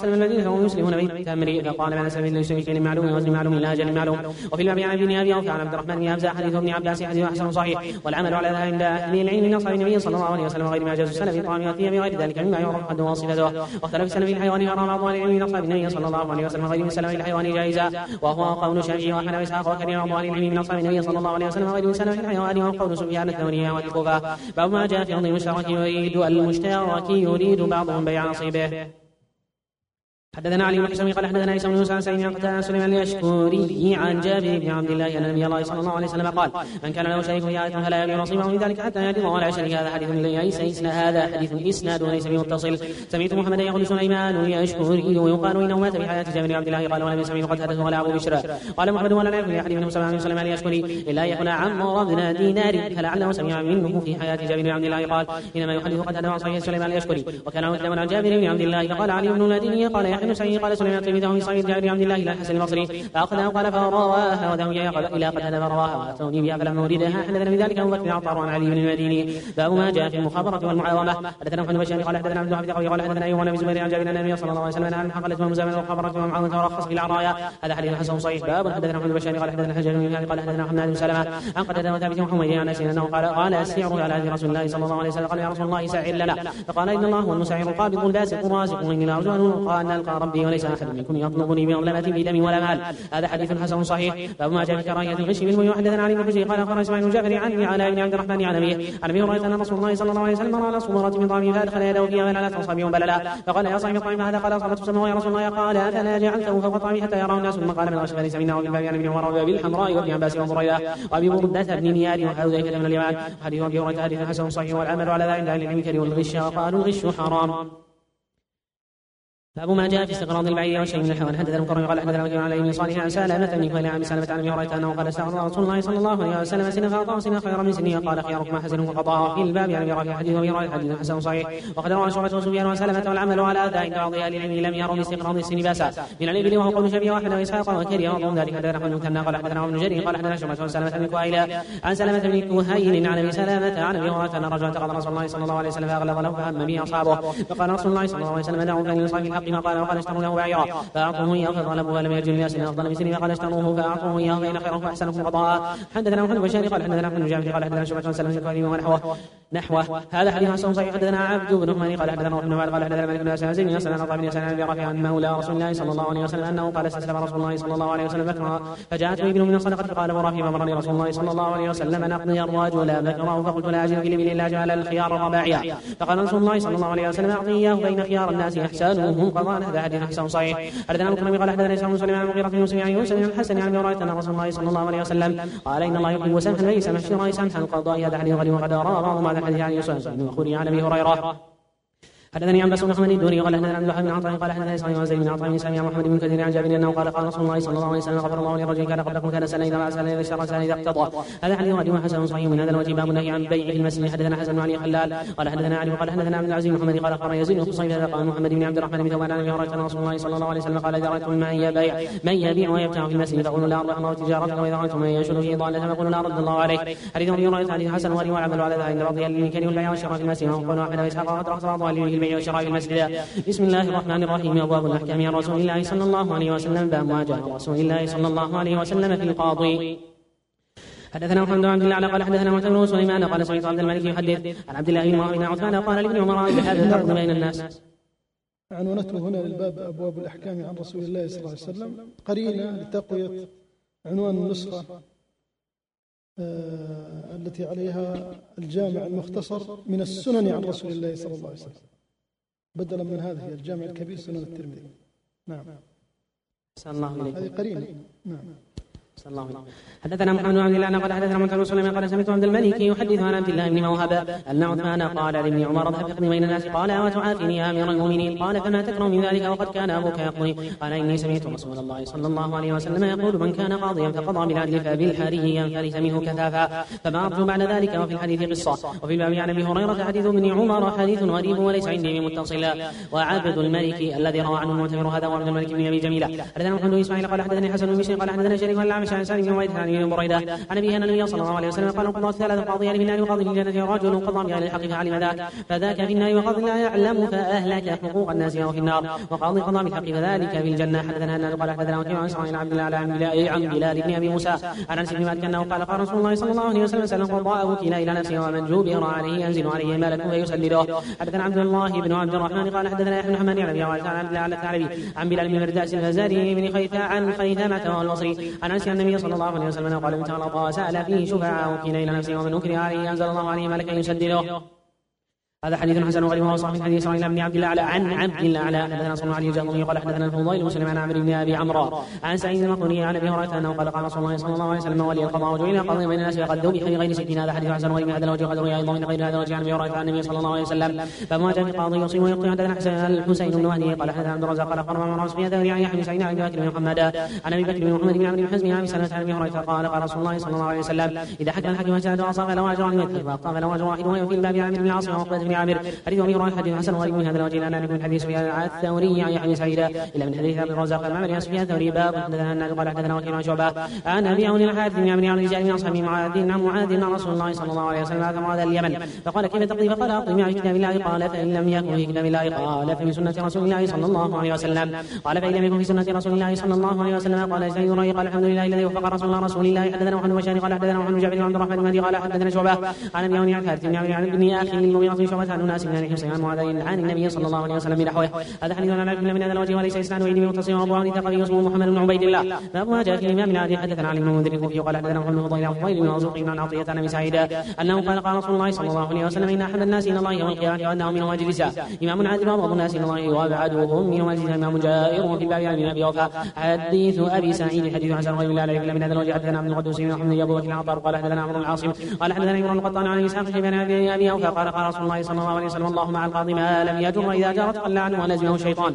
وسلم المدينة وهم يسلمون بالتمر فقال ما نسب إلا يسلم كلمة معلوم وزن معلوم إلى أجل معلوم. وفي الباب عن ابن أبي أوفى عن عبد الرحمن بن حمزة حديث ابن عباس حديث حسن صحيح والعمل على ذلك عند أهل العلم من أصحاب النبي صلى الله عليه وسلم وغير ما جاز السلف طعام وثياب وغير ذلك مما يعرف حده وصفته. واختلف السلف الحيوان وراء بعض العلم من أصحاب النبي صلى الله عليه وسلم وغير من سلف الحيوان جائزا وهو قول الشافعي وأحمد وإسحاق وكريم بعض العلم من أصحاب النبي صلى الله عليه وسلم وغير من سلف الحيوان وهو قول سفيان الثوري والكوفة. باب ما جاء في أرض المشترك يريد المشترك يريد بعضهم بيع نصيبه. حدثنا علي بن حسين قال حدثنا عيسى بن موسى عن سعيد بن سليمان اليشكري عن جابر بن عبد الله ان النبي الله صلى الله عليه وسلم قال من كان له شريك في آية فلا يبيع نصيبه من ذلك حتى يجد ولا شريك. هذا حديث ليس هذا حديث اسناد وليس بمتصل. سمعت محمد يقول سليمان اليشكري ويقال انه مات في حياه جابر بن عبد الله قال ولم يسمع قد حدث ولا ابو بشر. قال محمد ولا نعرف لاحد منهم سمع من سليمان اليشكري الا يكون عمرو بن دينار فلعله سمع منه في حياه جابر بن عبد الله قال انما يحدث قد حدث عن صحيح سليمان اليشكري. وكان مكتبا عن جابر بن عبد الله فقال علي بن المديني قال يحيى بن سعيد قال سليمان تلميذه في صحيح جابر بن عبد الله الى الحسن البصري فاخذها قال فرواها وذهب الى قد هذا فرواها واتوني بها فلما وردها حدثنا بذلك ابو بكر عطار عن علي بن المديني. باب ما جاء في المخابره والمعاومه. حدثنا محمد بن بشار قال حدثنا عبد الحميد قال حدثنا ايوب بن زبير عن جابر النبي صلى الله عليه وسلم عن الحقله والمزامنه والمخابره والمعاومه ورخص في العرايا. هذا حديث حسن صحيح. باب حدثنا محمد بن بشار قال حدثنا حجاج بن قال حدثنا محمد بن سلمه عن قتاده وثابت وحميد عن انس انه قال قال السعر على عهد رسول الله صلى الله عليه وسلم قال يا رسول الله سعر لنا فقال ان الله هو المسعر القابض الباسط الرازق واني لا ارجو ان القى ربي وليس احد منكم يطلبني بمظلمه بدم ولا مال. هذا حديث حسن صحيح. باب ما جاء في كراهيه الغش بالمؤمن. وحدثنا علي بن حجر قال اخبرنا اسماعيل بن جعفر عن علاء بن عبد الرحمن عن ابيه عن ابي هريره ان رسول الله صلى الله عليه وسلم على صوره من طعام فادخل يده فيها ولعلت اصابعه بللا فقال يا صاحب الطعام هذا قال اصابته سموه يا رسول الله قال افلا جعلته فوق طعامي حتى يراه الناس ثم قال من غش فليس منا. وفي الباب عن ابن عمر وابي الحمراء وابن عباس وبريده وابي برده بن نيار وحذيفه بن اليمان. حديث ابي هريره حديث حسن صحيح والعمل على ذلك عند اهل العلم والغش وقالوا الغش حرام. باب ما جاء في استقراض البعير وشيء من الحيوان. حدثنا المقرن قال حدثنا وكيل على ابن صالح عن سلامة بن كهيل عن سلمة عن ابي هريرة انه قال سأل رسول الله صلى الله عليه وسلم سنة فأعطاه سنة خيرا من سنه قال خيركم حسن وقضاء. في الباب عن ابي رافع حديث ابي هريرة حديث حسن صحيح. وقد روى شعبة وسفيان وسلمة والعمل على هذا عند بعض اهل العلم لم يروا باستقراض السن باسا من الابل وهو قول شبيه واحد واسحاق وكريه وظن ذلك. حدثنا احمد بن كنا قال حدثنا ابن جرير قال حدثنا شعبة وسلمة بن كهيل عن سلمة بن كهيل عن ابي سلامة عن ابي هريرة ان رجلا تقضى رسول الله صلى الله عليه وسلم فاغلظ له فهم به اصحابه فقال رسول الله صلى الله عليه وسلم دعوا فان يصاب الحق ما قال وقال اشتروا له بعيرا فأعطوه إياه فطلبوا ولم يجد الناس إلا أفضل من سنين فقال اشتروه فأعطوه إياه فإن خيره فأحسنكم قضاء. حدثنا محمد بن بشار قال حدثنا محمد بن جعفر قال حدثنا شعبة وسلمة بن كهيل ونحوه نحوه. هذا حديث حسن صحيح. حدثنا عبد بن حماني قال حدثنا ابن عمر قال حدثنا مالك بن اسد بن يسال عن بن سنان بن رافع عن مولى رسول الله صلى الله عليه وسلم انه قال استسلم رسول الله صلى الله عليه وسلم بكرا فجاءته ابن من الصدقه فقال ورافع امرني رسول الله صلى الله عليه وسلم ان اقضي الرجل بكرا فقلت لا اجد في الابل الا جعل الخيار رباعيا فقال رسول الله صلى الله عليه وسلم اعطي اياه بين خيار الناس احسانهم قضاء. هذا حديث حسن صحيح. حدثنا المكرم قال حدثنا اسحاق بن سليمان عن المغيرة بن مسلم عن يوسف بن الحسن عن ابي هريرة ان رسول الله صلى الله عليه وسلم قال ان الله يحب سمحا ليس محشرا سمحا القضاء. هذا حديث غريب وقد روى بعض ما حديث عن يوسف بن خوري عن ابي هريرة. حدثني عباس بن محمد الدوري قال حدثنا عبد الله بن عطاء قال حدثنا اسحاق بن زيد بن عطاء بن سامي محمد بن كثير عن جابر انه قال قال رسول الله صلى الله عليه وسلم غفر الله لرجل كان قبلكم كان سنه اذا سنه اذا اشترى سنه اذا اقتضى. هذا حديث غريب حسن صحيح. من هذا الوجه باب النهي عن بيع في المسجد. حدثنا حسن بن علي خلال قال حدثنا علي قال حدثنا عبد العزيز بن محمد قال اخبرنا يزيد بن قصيبة قال محمد بن عبد الرحمن بن ثوبان عن ابي هريرة ان رسول الله صلى الله عليه وسلم قال اذا رايتم من يبيع من يبيع ويبتاع في المسجد فقولوا لا اربح الله تجارته واذا رايتم من ينشر فيه ضالة فقولوا لا رد الله عليه. حديث ابي هريرة حديث حسن غريب والعمل على ذلك عند بعض اهل العلم كره البيع والشراء في المسجد وقالوا احد واسحاق وقد رخص بعض اهل البيع والشراء في المسجد. بسم الله الرحمن الرحيم. ابواب الاحكام عن رسول الله صلى الله عليه وسلم. باب ما جاء رسول الله صلى الله عليه وسلم في القاضي. حدثنا محمد بن عبد الله قال حدثنا معتمر سليمان قال سمعت عبد الملك يحدث عن عبد الله بن معاويه بن عثمان قال لابن عمر بهذا تقضي بين الناس. عنوانته هنا للباب ابواب الاحكام عن رسول الله صلى الله عليه وسلم قرينه لتقويه عنوان النسخه آه التي عليها الجامع المختصر من السنن عن رسول الله صلى الله عليه وسلم بدلا من هذه الجامع الكبير سنن الترمذي. نعم. صلى الله عليه وسلم. هذه قرينه. نعم. صلى الله عليه وسلم. حدثنا محمد بن عبد الله قال حدثنا معتمر سليمان قال سمعت عبد الملك يحدث عن عبد الله بن موهبه ان عثمان قال لابن عمر اذهب اقضي بين الناس قال وتعافني يا امير المؤمنين قال فما تكره من ذلك وقد كان ابوك يقضي قال اني سمعت رسول الله صلى الله عليه وسلم يقول من كان قاضيا فقضى بالعدل فبالحري ينفرس منه كثافا فما ارجو بعد ذلك. وفي الحديث قصه. وفي الباب عن ابي هريره حديث ابن عمر حديث غريب وليس عندي متصلا. وعبد الملك الذي روى عنه المعتمر هذا وعبد الملك بن ابي جميله. حدثنا محمد بن اسماعيل قال حدثني حسن بن بشير قال حدثنا شريك عائشة عن سالم بن عبيد عن ابي بريدة عن ابي ان النبي صلى الله عليه وسلم قال قضاة ثلاث قاضيان في النار وقاضي في الجنة رجل قضى بغير الحق فعلم ذاك فذاك في النار وقاضي لا يعلم فأهلك حقوق الناس وهو في النار وقاضي قضى بالحق فذلك في الجنة. حدثنا أن قال حدثنا وكيع عن اسماعيل عبد الله عن بلال بن ابي موسى عن انس بن مالك انه قال قال رسول الله صلى الله عليه وسلم سلم قضاء وكيل الى نفسه ومن جبر عليه ينزل عليه ملك فيسدده. حدثنا عبد الله بن عبد الرحمن قال حدثنا يحيى بن حماد عن ابي عن عبد الله الثعلبي عن بلال بن مرداس الفزاري بن خيثمة عن خيثمة والبصري عن انس النبي صلى الله عليه وسلم قال من تغلط سأل فيه شفعاء وكيل الى نفسه ومن انكر عليه انزل الله عليه ملكا يسدده. هذا حديث حسن غريب وصح من حديث اسماعيل بن عبد الله عن عبد الله على حدثنا صلى الله عليه وسلم قال حدثنا الفضيل مسلم عن عمرو بن ابي عمرو عن سعيد المقبري عن ابي هريره انه قال قال رسول الله صلى الله عليه وسلم ولي القضاء وجعل قاضيا بين الناس وقد ذبح بغير ستين. هذا حديث حسن غريب. هذا الوجه قد روي ايضا من غير هذا الوجه عن ابي هريره عن النبي صلى الله عليه وسلم. فما جاء في قاضي يصيب ويقضي. حدثنا الحسين بن مهدي قال حدثنا عبد الرزاق قال اخبرنا من رسول الله عن يحيى بن سعيد عن ابي بكر بن محمد عن ابي بكر بن محمد بن عمرو بن حزم عن سلمة عن ابي هريره قال قال رسول الله صلى الله عليه وسلم اذا حكم الحاكم فشهد واصاب له اجر واحد واخطا له اجر واحد وهو في الباب عن ابن العاص وعقبه بن عامر. حديث ابي هريره حديث حسن غريب. من هذا الوجه لا نعرف من حديث سفيان الثوري عن يحيى سعيد الا من حديث ابي الرزاق المعمري عن سفيان الثوري باب حدثنا ان قال حدثنا وكيل عن شعبه عن ابي عون الحارث بن عمرو عن رجال من اصحاب معاذ عن معاذ عن رسول الله صلى الله عليه وسلم بعث معاذ اليمن فقال كيف تقضي فقال اقضي مع كتاب الله قال فان لم يكن في كتاب الله قال فمن سنه رسول الله صلى الله عليه وسلم قال فان لم يكن في سنه رسول الله صلى الله عليه وسلم قال سيد راي قال الحمد لله الذي وفق رسول الله رسول الله. حدثنا محمد بن قال حدثنا محمد بن جابر بن عبد الرحمن بن قال حدثنا شعبه عن ابي عون الحارث بن عمرو عن ابن اخي المغيرة بن شعبه عن ناس من حسين عن معاذ عن النبي صلى الله عليه وسلم بنحوه. هذا حديث عن ابي من هذا الوجه وليس اسناد ويدي متصل وابو عون ثقفي اسمه محمد بن عبيد الله. فما جاء في الامام العادي حدثنا علي بن منذر الكوفي قال حدثنا محمد بن فضيل فضيل بن مرزوق بن عطيه عن ابي سعيد انه قال قال رسول الله صلى الله عليه وسلم ان احد الناس الى الله يوم القيامه وانه منهم مجلسا امام عادل وابغض الناس الى الله وابعدهم منهم مجلسا امام جائر وفي الباب عن ابي وفاء. حديث ابي سعيد حديث حسن غير لا لا من هذا الوجه. حدثنا عبد القدوس بن محمد ابو بكر العطار قال حدثنا عمرو بن العاصم قال حدثنا عمرو القطان عن اسحاق بن ابي ابي وفاء قال قال رسول الله صلى الله عليه وسلم الله مع القاضي ما لم يجر اذا جرت قل عنه ونزله الشيطان.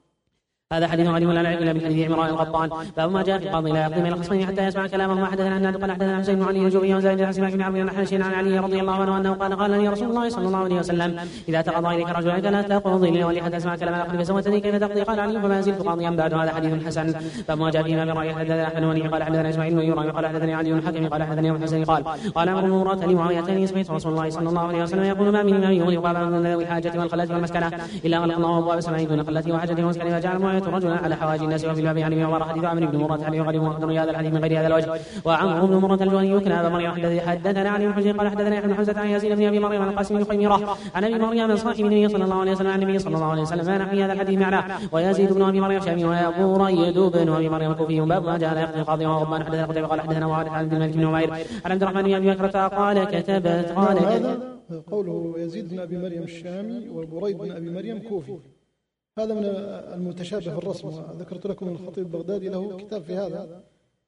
هذا حديث غريب لا نعرف الا بالحديث عمران القطان. فما ما جاء في القاضي لا يقضي من الخصمين حتى يسمع كلامه. حدثنا ان قال حدثنا حسين بن علي الجوبي وزيد بن حسين بن عبد النحاش عن علي رضي الله عنه انه قال قال لي رسول الله صلى الله عليه وسلم اذا تقضى اليك رجل فلا تقضي لي ولي حتى اسمع كلام الاخر فسوتني كيف تقضي قال علي فما زلت قاضيا بعد. هذا حديث حسن. فما جاء في امام الراي حدثنا احمد ولي قال حدثنا اسماعيل بن يورا قال حدثني علي بن الحكم قال حدثني ابو الحسن قال قال امر المراه لمعاويه سمعت رسول الله صلى الله عليه وسلم يقول ما من امام يغلق باب ذوي الحاجه والخلاة والمسكنه الا غلق الله ابواب السماء دون خلته وحاجته ومسكنه وجعل معاويه رجلا على حواجز الناس وفي الباب عن ابن عمر حديث عمرو بن مرة حديث غريب وحضر هذا الحديث من غير هذا الوجه. وعمرو بن مرة الجواني يكنى ابا مريم حدثنا علي بن حجر قال حدثنا ابن حمزة عن يزيد بن ابي مريم عن القاسم بن خيمرة عن ابي مريم صاحب النبي صلى الله عليه وسلم عن النبي صلى الله عليه وسلم ما نحوي هذا الحديث معناه. ويزيد بن ابي مريم شامي وابو ريد بن ابي مريم كوفي باب ما جاء لا يقضي القاضي وغضبان. حدثنا قتيبة قال حدثنا وارث عن الملك بن عمير عن عبد الرحمن بن ابي بكر قال كتبت قال هذا قوله يزيد بن ابي مريم الشامي وبريد بن ابي مريم كوفي هذا من المتشابه في الرسم. ذكرت لكم الخطيب البغدادي له كتاب في هذا،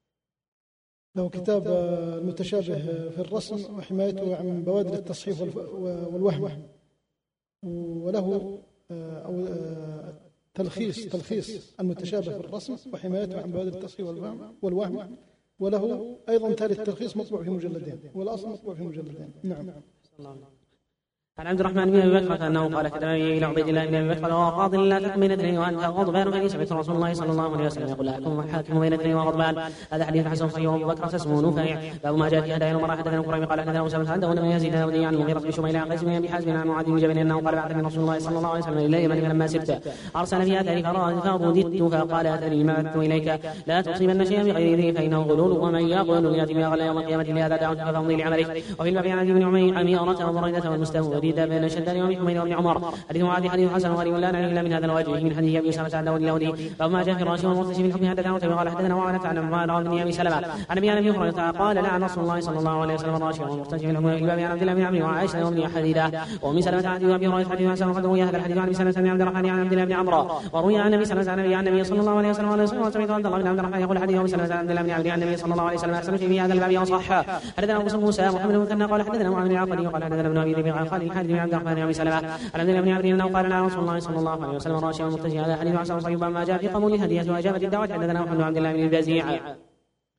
له كتاب المتشابه في الرسم وحمايته عن بوادر التصحيف والوهم، وله أو تلخيص تلخيص المتشابه في الرسم وحمايته عن بوادر التصحيف والوهم، وله أيضا ثالث تلخيص مطبوع في مجلدين، والأصل مطبوع في مجلدين. نعم. عن عبد الرحمن بن ابي بكر انه قال كتب الى عبيد الله بن ابي بكر وهو قاض لا تحكم بين اثنين وانت غضبان فاني سمعت رسول الله صلى الله عليه وسلم يقول احكم حاكم بين اثنين وغضبان. هذا حديث حسن صحيح. وابو بكر اسمه نفيع باب ما جاء في هدايا المراه. حدثنا كريم قال حدثنا اسامه عن داود بن يزيد النبي عن المغيرة بن شميل عن قيس بن ابي حازم عن معاذ بن جبل انه قال بعثني رسول الله صلى الله عليه وسلم الى اليمن فلما سرت ارسل في اثري فرددت فقال اتري ما بعثت اليك لا تصيبن شيئا بغيره فانه غلول ومن يغلل ياتي بما غل يوم القيامه لهذا دعوت فامضي لعملك. وفي الباب عن ابي بن عميرة وبريدة والمستورد بن شداد وابي حميد وابن عمر حديث معاذ حديث حسن غريب لا نعلم الا من هذا الوجه من حديث ابي اسامه عن داود اللودي. فما جاء في الراشي والمرتشي في الحكم حدثنا قال حدثنا وعنت عن عمار بن ابي سلمه عن ابي ابي هريره قال لعن رسول الله صلى الله عليه وسلم الراشي والمرتشي في الحكم في الباب عن عبد الله بن عمرو وعائشه وابن حديده وام سلمه عن ابي هريره حديث حسن وقد روي هذا الحديث عن ابي سلمه بن عبد الرحمن عن عبد الله بن عمرو وروي عن ابي سلمه عن ابي عن النبي صلى الله عليه وسلم وسمعت عبد الله بن عبد الرحمن يقول حديث ابي سلمه عن عبد الله بن عمرو عن النبي صلى الله عليه وسلم احسن في هذا الباب وصح. حدثنا ابو موسى محمد بن كنا قال حدثنا معاذ بن عقدي وقال حدثنا ابن ابي ذئب عن خالد الحارث بن عبد الرحمن وابي سلمه عن عبد الله بن عمرو انه قال لنا رسول الله صلى الله عليه وسلم الراشي والمرتشي. هذا حديث حسن صحيح. ما جاء في قبول الهديه واجابه الدعوه. حدثنا محمد بن عبد الله بن البزيع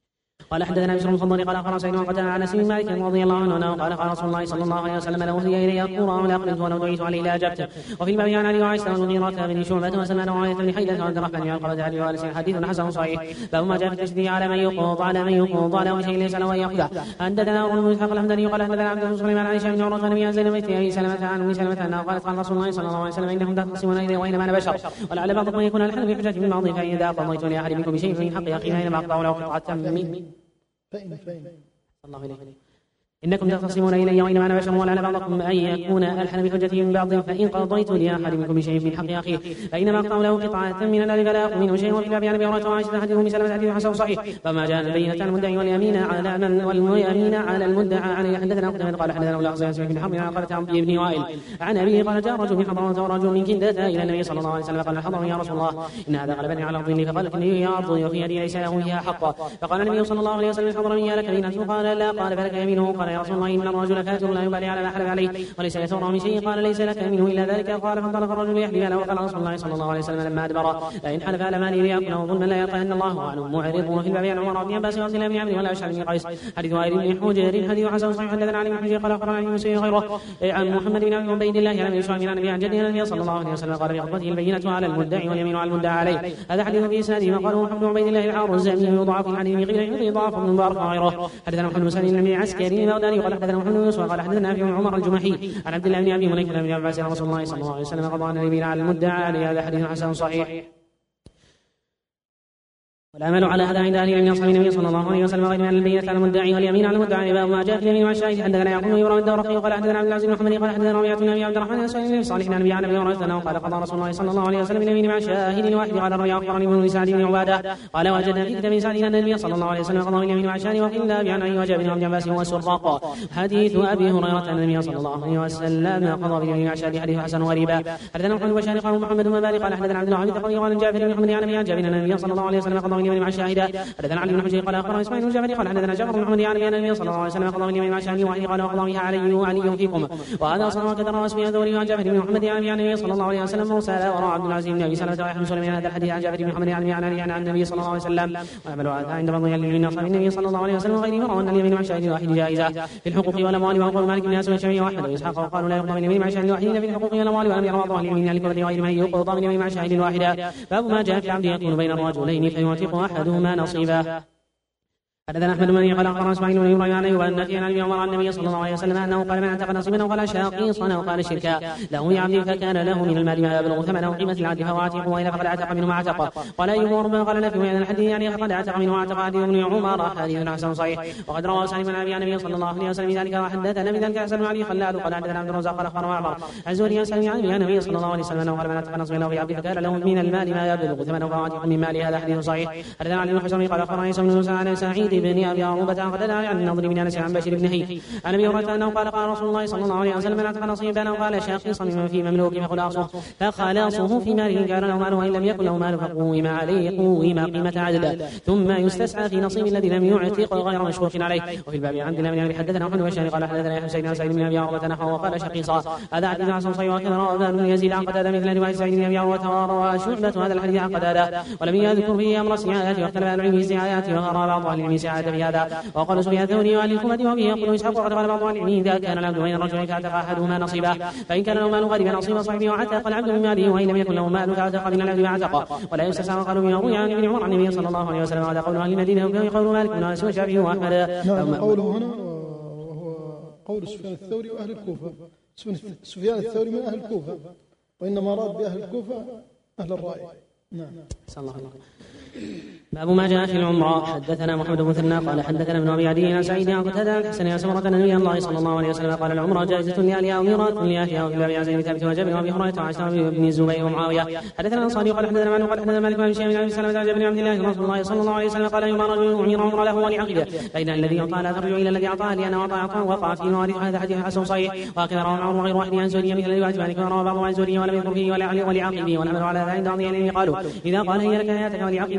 قال حدثنا بشر المفضل قال اخبرنا سعيد وقتل عن انس بن مالك رضي الله عنه انه قال قال رسول الله صلى الله عليه وسلم لو اهدي الي القرى ولا قلت ولو دعيت عليه لاجبت. وفي الباب عن علي وعائشه والمغيرة بن شعبة وسلمان وعائشه بن حيدة وعبد الرحمن بن عقبة علي وانس حديث حسن صحيح. باب ما جاء في التشديد على من يقوض على من يقوض على وجه ليس له ان ياخذه. حدثنا ابو اسحاق الحمداني قال حدثنا عبد الله سليمان عن هشام بن عروه بن زينب بنت ابي سلمة عن ام سلمة انها قالت قال رسول الله صلى الله عليه وسلم انهم تختصمون الي وانما انا بشر ولعل بعضكم يكون الحل في حجة من بعض فاذا قضيت لاحد منكم بشيء من حق اخيه فانما اقطع له قطعة مني فإن فإن الله إليه إنكم تختصمون إلي وإنما أنا بشر ولعل بعضكم أن يكون ألحن بحجته من بعض فإن قضيت لأحد منكم بشيء من حق أخيه فإنما أقطع له قطعة من النار فلا أخذ منه شيء. وفي الباب عن أبي هريرة وعائشة حديث أم سلمة حديث حسن صحيح. فما جاء البينة على المدعي واليمين على من واليمين على المدعى عليه. حدثنا قتيبة قال حدثنا أبو الأحزاب بن حرب عن قالت عن بن وائل عن أبيه قال جاء رجل من حضرموت ورجل من كندة إلى النبي صلى الله عليه وسلم قال الحضر يا رسول الله إن هذا غلبني على أرضي فقال إني يا أرضي وفي يدي ليس له فيها حقا. فقال النبي صلى الله عليه وسلم الحضرمي لك بينة قال لا قال فلك يمينه. قال يا رسول الله إن الرجل فاتر لا يبالي على ما حلف عليه وليس يسره من شيء. قال ليس لك منه الا ذلك. قال فانطلق الرجل يحلف له. وقال رسول الله صلى الله عليه وسلم لما ادبر لئن حلف على مالي ليأكله ظلما لا يطعن الله عنه معرض. وفي الباب عن عمر بن عباس وعبد الله بن عمرو والاشعري بن قيس حديث وائل بن حجر حديث حسن صحيح. حدثنا علي بن حجر قال اخبرنا عن مسلم غيره عن محمد بن عبيد الله عن ابي شعيب عن ابي عن جده النبي صلى الله عليه وسلم قال في خطبته البينه على المدعي واليمين على المدعى عليه. هذا حديث في اسناده وقال محمد بن عبيد الله العارزمي يضاعف الحديث قيل يضاعف من مبارك وغيره. حدثنا محمد بن مسلم بن عسكري بغدادي قال حدثنا محمد بن يوسف قال حدثنا في عمر الجمحي عن عبد الله بن ابي مليكه بن عباس رسول الله صلى الله عليه وسلم قضى ان اليمين على المدعى عليه. هذا حديث حسن صحيح. والعمل على هذا عند اهل العلم اصحاب النبي صلى الله عليه وسلم غير من البينة على المدعي واليمين على المدعى. باب ما جاء في اليمين والشاهد. حدثنا يعقوب يرى الدورقي قال حدثنا عبد العزيز بن محمد قال حدثنا ربيعة بن ابي عبد الرحمن السائل صالح بن ابي عن ابي هريرة قال قضى رسول الله صلى الله عليه وسلم اليمين مع شاهد واحد. قال الربيع اخبرني ابن سعد بن عباده قال وجدنا في كتاب سعد ان النبي صلى الله عليه وسلم قضى اليمين مع شاهد. وفي الله عن ابي وجاب بن عبد العباس وسراق حديث ابي هريرة ان النبي صلى الله عليه وسلم قضى باليمين مع شاهد حديث حسن غريبا. حدثنا محمد بن قال محمد بن مالك قال حدثنا عبد الله بن تقوي قال جابر بن محمد عن ابي جابر ان النبي صلى الله عليه وسلم قضى باليمين مع شاهد. حدثنا علي بن حجر قال اخبرنا اسماعيل بن جعفر قال حدثنا جعفر بن محمد عن النبي صلى الله عليه وسلم قضى باليمين مع شاهد واحد. قال وقضى بها علي وعلي فيكم. وهذا اصلا وكذا روى اسماعيل الثوري عن جعفر بن محمد عن النبي صلى الله عليه وسلم مرسلا. وروى عبد العزيز بن ابي سلمة ويحيى بن سليمان هذا الحديث عن جعفر بن محمد عن عن النبي صلى الله عليه وسلم. وعمل هذا عند بعض من اصحاب النبي صلى الله عليه وسلم وغيره روى ان اليمين مع شاهد واحد جائزه في الحقوق والاموال. وقال مالك بن انس والشافعي واحمد واسحاق وقالوا لا يقضى باليمين مع شاهد واحد في الحقوق والاموال. ولم يرى بعض اليمين لكل غير من يقضى باليمين مع شاهد واحد. باب ما جاء في العبد يكون بين الرجلين فيوثق احدهما نصيبه. حدثنا احمد بن قال اخبرنا اسماعيل بن ابراهيم عن ايوب ان في عن ابي عمر عن النبي صلى الله عليه وسلم انه قال من اعتق نصيبا او قال شاقيصا او قال شركا له يعبد فكان له من المال ما يبلغ ثمنه قيمه العبد فهو عاتق والا فقد اعتق منه ما اعتق. قال ايوب وربما قال لا في هذا الحديث يعني فقد اعتق منه واعتق حديث ابن عمر حديث حسن صحيح. وقد روى سالم بن ابي النبي صلى الله عليه وسلم ذلك وحدثنا بذلك حسن بن علي خلاد قال حدثنا عبد الرزاق قال اخبرنا معمر عن زهري عن سالم عن النبي صلى الله عليه وسلم انه قال من اعتق نصيبا له يعبد فكان له من المال ما يبلغ ثمنه فهو عاتق من ماله. هذا حديث صحيح. حدثنا علي بن حسن قال اخبرنا عيسى بن موسى عن سعيد بن ابي عروبه قال عن النضر بن انس عن بشير بن هيثم عن ابي هريره انه قال قال رسول الله صلى الله عليه وسلم من اعتق نصيبا او قال شاقصا مما في مملوك فخلاصه فخلاصه في ماله كان له مال وان لم يكن له مال فقوم عليه قوم قيمه عدل ثم يستسعى في نصيب الذي لم يعتق غير مشكوك عليه. وفي الباب عندنا من ابي حدثنا محمد بن قال حدثنا يحيى بن سعيد بن ابي عروبه نحوه وقال شقيصا. هذا حديث حسن صحيح. وكان رواه بن يزيد عن قتاده مثل روايه سعيد بن ابي عروبه وروى شعبه هذا الحديث عن قتاده ولم يذكر فيه امر السعايات واختلف اهل العلم في السعايات وغرى بعض اهل العلم سعاده في هذا. وقال سفيان الثوري وعلي الكوفة وبه يقول اسحاق وقد قال بعض اهل العلم اذا كان العبد بين الرجلين فاعتق احدهما نصيبه فان كان له مال غالبا نصيب صاحبه وعتق العبد من ماله وان لم يكن له مال فاعتق من العبد واعتق. ولا يستسعى. قالوا بما روي عن ابن عمر عن النبي صلى الله عليه وسلم هذا قول اهل المدينه وفيه قول مالك بن انس والشافعي واحمد. نعم قوله هنا وهو قول سفيان الثوري واهل الكوفه. سفيان الثوري من اهل الكوفه وانما اراد باهل الكوفه اهل الراي. نعم صلى الله عليه وسلم. باب ما جاء في العمره. حدثنا محمد بن مثنى قال حدثنا ابن ابي عدي عن سعيد عن قتاده عن حسن سمره النبي الله صلى الله عليه وسلم قال العمره جائزه لاهلها وميراث لاهلها. وفي باب عن زيد بن ثابت وجابر وابي هريره وعائشه بن الزبير ومعاويه. حدثنا الانصاري قال حدثنا معن قال حدثنا مالك بن هشام بن ابي سلمه عن جابر بن عبد الله رسول الله صلى الله عليه وسلم قال ايما رجل اعير عمره له ولعقبه فان الذي اعطى لا ترجع الى الذي اعطاه لان اعطى عطاء وقع فيه موارث. هذا حديث حسن صحيح. وهكذا روى عمر وغير واحد عن زوريه مثل روايه مالك وروى بعض عن زوريه ولم يذكر فيه ولعقبه والعمل على ذلك عند بعض العلم قالوا اذا قال هي لك حياتك ولعقبه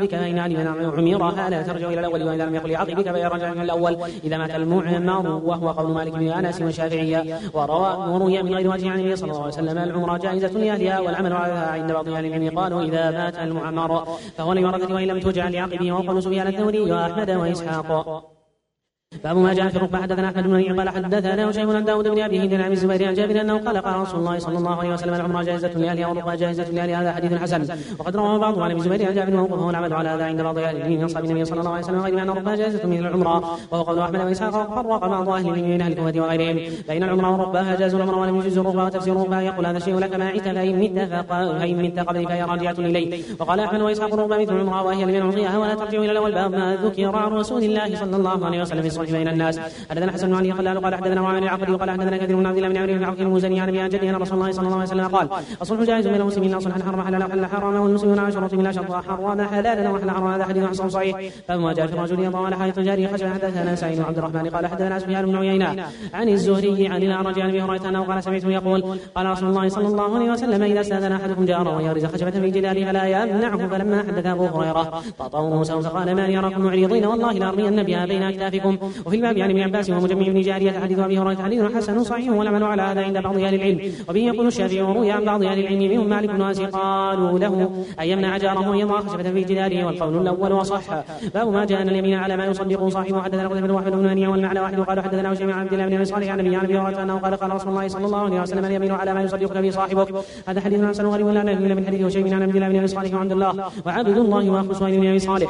لعقبك فإن عمرها لا ترجع إلى الأول، وإذا لم يقل لعقبك فيرجع إلى الأول إذا مات المعمر، وهو قول مالك بن أنس والشافعية. وروي من غير وجه عن النبي صلى الله عليه وسلم العمرة جائزة لأهلها والعمل عليها عند بعض أهل العلم قالوا إذا مات المعمر فهو لورثته وإن لم تجعل لعقبه، وقال سفيان الثوري وأحمد وإسحاق. باب ما جاء في الركبة. حدثنا أحمد بن منيع قال حدثنا هشيم بن داود بن أبي هند عن الزبير عن جابر أنه قال قال رسول الله صلى الله عليه وسلم العمرة جائزة لأهلها والركبة جائزة لأهلها. هذا حديث حسن. وقد روى بعض عن الزبير عن جابر موقوفه والعمل على هذا عند بعض أهل العلم من أصحاب النبي صلى الله عليه وسلم غير أن الركبة جائزة من العمرة، وهو قول أحمد وإسحاق. فرق بعض أهل العلم من أهل الكوفة وغيرهم بين العمرة والركبة، جازوا العمرة ولم يجوزوا الركبة. وتفسير الركبة يقول هذا الشيء لك ما عدت فإن مت فإن مت قبل فهي راجعة إليه. وقال أحمد وإسحاق الركبة مثل العمرة وهي لمن أعطيها ولا ترجع إلى الأول. باب ما ذكر عن رسول الله صلى الله عليه وسلم في الصلح بين الناس. حدثنا حسن بن علي قال قال حدثنا معاذ العقدي وقال حدثنا كثير بن عبد الله بن عمرو بن عوف المزني عن ابي جدي ان رسول الله صلى الله عليه وسلم قال الصلح جائز بين المسلمين لا صلحا حرم حلالا وحل حرام والمسلمون على شروط لا شرط حرم حلالا وحل حرام. هذا حديث حسن صحيح. فما جاء في الرجل يضع على حائط جاري خشب. حدثنا سعيد بن عبد الرحمن قال حدثنا سفيان بن عيينة عن الزهري عن الاعرج عن ابي هريره انه قال سمعته يقول قال رسول الله صلى الله عليه وسلم اذا استاذن احدكم جاره ويغرز خشبه في جداره فلا يمنعه. فلما حدث ابو هريره فطوا موسى فقال ما يراكم معرضين والله لارمين بها بين اكتافكم. وفي الباب عن ابن عباس ومجمع بن جاريه حديث ابي هريره حديث حسن صحيح والعمل على هذا عند بعض اهل العلم. وبه يقول الشافعي وروي عن بعض اهل العلم منهم مالك بن انس قالوا له ان يمنع جاره ان يضع خشبه في جداره والقول الاول وصح. باب ما جاء ان اليمين على ما يصدق صاحبه. حدثنا قتيبة بن واحد بن منيع والمعنى واحد وقالوا حدثنا هشام عن عبد الله بن ابي صالح عن ابي ابي هريره انه قال قال رسول الله صلى الله عليه وسلم اليمين على ما يصدقك به صاحبك. هذا حديث حسن غريب لا نعلم من حديث هشام عن عبد الله بن ابي صالح وعبد الله وعبد الله واخو سهيل بن ابي صالح.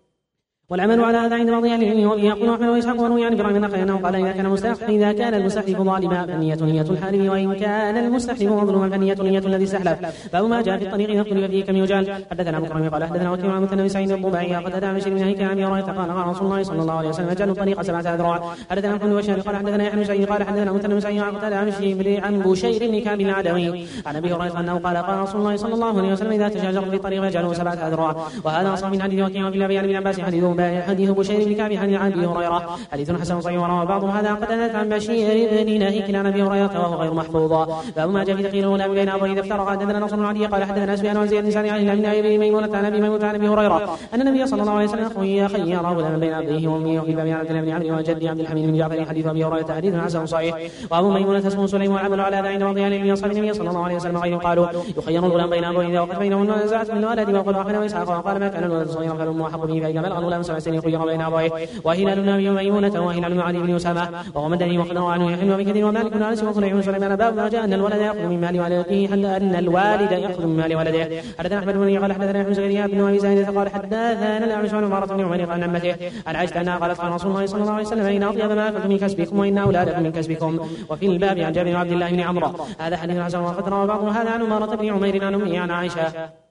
والعمل على هذا عند بعض اهل العلم. وبه يقول احمد واسحاق وروي عن ابراهيم النخعي انه قال اذا كان المستحلف اذا كان المستحلف ظالما فنية نية الحارب وان كان المستحلف مظلوما فنية نية الذي استحلف. باب ما جاء في الطريق اذا اختلف فيه كم يجال. حدثنا ابو بكر قال حدثنا وكيع عن مثنى سعيد الضبعي قد اتى بشير بن هيك عن ابي هريره قال قال رسول الله صلى الله عليه وسلم اجعلوا الطريق سبعه اذرع. حدثنا محمد بن قال حدثنا يحيى بن سعيد قال حدثنا مثنى سعيد قال عن بشير عن بشير بن كعب العدوي عن ابي هريره انه قال قال رسول الله صلى الله عليه وسلم اذا تشاجروا في الطريق فاجعلوا سبعه اذرع. وهذا اصح من حديث وكيع في الابي عن ابن عباس حديث بشير بن كعب عن ابي هريره حديث حسن صحيح. وروى بعض هذا قد اتت عن بشير بن نهيك عن ابي هريره وهو غير محفوظ. باب ما جاء في تخيير الغلام بين ابويه اذا افترق. حدثنا نصر بن علي قال حدثنا سفيان عن زيد بن سعد عن ابي ميمونه عن ابي ميمونه عن ابي هريره ان النبي صلى الله عليه وسلم خير غلاما بين ابيه وامه. وفي باب عن عبد الله بن عمرو وجدي عبد الحميد بن جعفر حديث ابي هريره حديث حسن صحيح. وابو ميمونه اسمه سليم والعمل على هذا عند بعض اهل العلم اصحاب النبي صلى الله عليه وسلم غير قالوا يخير الغلام بين ابويه اذا وقت بينهن ونزعت من الولد. وقال احمد واسحاق وقال ما كان الولد صغيرا فالام احق به فاذا بلغ الغلام سبع سنين خير بين ابويه. وهلال النبي ميمونه وهلال علي بن اسامه وهو مدني وقد روى عنه يحيى بن كثير ومالك بن انس وصليح بن سليمان. باب ما جاء ان الولد ياخذ من مال والده ان الوالد ياخذ من مال ولده. حدثنا احمد بن قال حدثنا ابن زكريا بن ابي زاهد قال حدثنا الاعمش عن عمارة بن عمر عن عمته عن عائشه انها قالت قال رسول الله صلى الله عليه وسلم ان اطيب ما اكلتم من كسبكم وان اولادكم من كسبكم. وفي الباب عن جابر بن عبد الله بن عمرو هذا حديث حسن. وقد روى بعض هذا عن عمارة بن عمير عن امه عن عائشه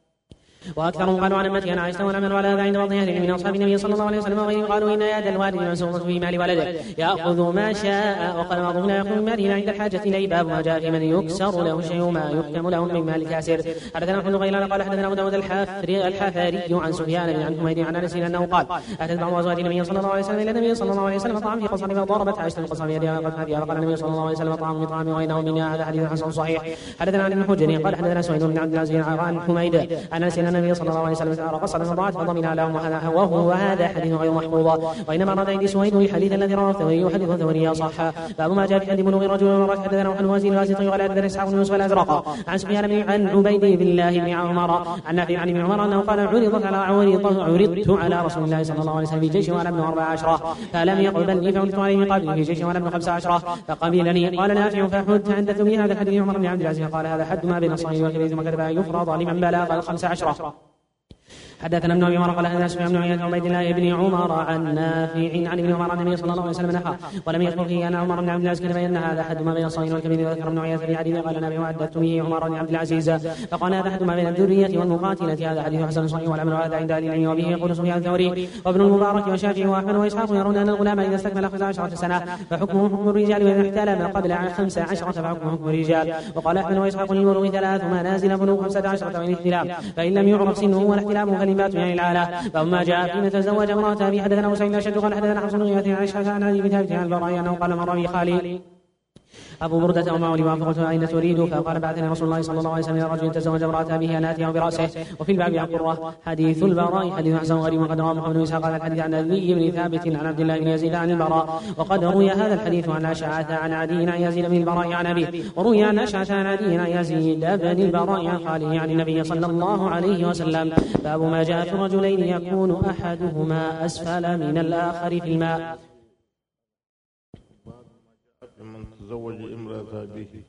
واكثرهم قالوا عن امتي عن عائشه والعمل على هذا عند بعض اهل من اصحاب النبي صلى الله عليه وسلم وغيرهم قالوا ان يد الوالد منسوخه في مال ولده ياخذ ما شاء. وقال بعضهم لا ياخذ من ماله عند الحاجه اليه. باب ما جاء في من يكسر له شيء ما يحكم له من مال كاسر. حدثنا محمد غيلان قال حدثنا ابو داود الحافري الحافري عن سفيان بن عن حميد عن انس انه قال اتت بعض ازواج النبي صلى الله عليه وسلم الى النبي صلى الله عليه وسلم طعام في قصر فضربت عائشه القصر بيدها قد فيها فقال النبي صلى الله عليه وسلم طعام بطعام وغيره منها. هذا حديث حسن صحيح. حدثنا عن ابن حجر قال حدثنا سعيد بن عبد العزيز عن حميد عن انس ان النبي صلى الله عليه وسلم قصر فضاعت فضمنها لهم وهو هذا حديث غير محفوظ. وانما اراد عندي سويد الحديث الذي رواه الثوري وحديث الثوري صح. باب ما جاء في حد بلوغ رجل ومرأة. حدثنا محمد وزير الواسطي ولا حدثنا اسحاق بن يوسف الازرق عن سفيان بن عن عبيد بالله بن عمر عن نافع عن ابن عمر انه قال عرضت على عرضت عرضت على رسول الله صلى الله عليه وسلم في جيش وانا ابن اربع عشره فلم يقبلني فولدت عليه من قبل في جيش وانا ابن خمس عشره فقبلني. قال نافع فحدت تحدثت به هذا حديث عمر بن عبد العزيز قال هذا حد ما بين الصغير والكبير ثم كتب يفرض لمن بلغ الخمس عشره. حدثنا ابن ابي عمر قال حدثنا سفيان بن عيينة عن عبيد الله بن عمر عن نافع عن ابن عمر النبي صلى الله عليه وسلم نحى ولم يذكر فيه ان عمر بن عبد العزيز كتب ان هذا حد ما بين الصغير والكبير. وذكر ابن عيينة في حديث قال نافع وعددت به عمر بن عبد العزيز فقال هذا حد ما بين الذريه والمقاتله. هذا حديث حسن صحيح والعمل هذا عند اهل العلم. وبه يقول سفيان الثوري وابن المبارك والشافعي واحمد واسحاق يرون ان الغلام اذا استكمل خمس عشرة سنه فحكمه حكم الرجال واذا احتلم قبل خمس عشرة فحكمه حكم الرجال. وقال احمد واسحاق للبلوغ ثلاث منازل بلوغ خمسة عشرة من الاحتلام فان لم يعرف سنه ولا احتلامه فلمات يعني العاله. فما جاء فيما تزوج امرأة أبي. حدثنا حسين أشد قال حدثنا حسن غياث عن عائشة عن علي بن ثابت عن البراء أنه قال مر بي خالي أبو بردة ومعه لواء فقلت أين تريد؟ فقال بعثني رسول الله صلى الله عليه وسلم إلى رجل تزوج امرأة به أن آتيه برأسه. وفي الباب عن قرة حديث البراء حديث حسن غريب وقد رواه محمد بن إسحاق هذا الحديث عن علي بن ثابت عن عبد الله بن يزيد عن البراء. وقد روي هذا الحديث عن أشعث عن عدي عن يزيد بن البراء عن أبيه. وروي عن أشعث عن عدي عن يزيد بن البراء عن خاله عن النبي صلى الله عليه وسلم. باب ما جاء في الرجلين يكون أحدهما أسفل من الآخر في الماء. من تزوج امرأة به،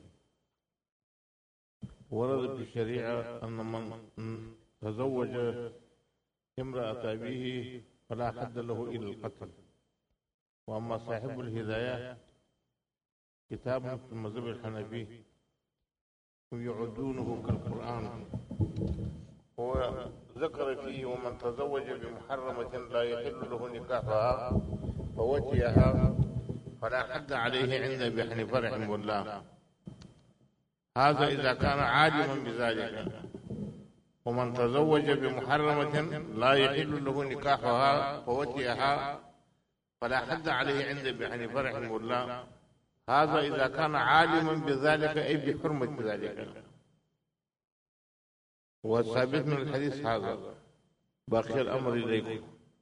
ورد في الشريعة أن من تزوج امرأة به فلا حد له إلى القتل. وأما صاحب الهداية كتاب في المذهب الحنفي ويعدونه كالقرآن، وذكر فيه ومن تزوج بمحرمة لا يحل له نكاحها فوجهها فلا حد عليه عند أبي حنيفة رحمه الله. هذا إذا كان عالما بذلك. ومن تزوج بمحرمة لا يحل له نكاحها فوجهها فلا حد عليه عند أبي حنيفة رحمه الله. هذا إذا كان عالما بذلك أي بحرمة ذلك. وثابت من الحديث هذا. باقي الأمر إليكم.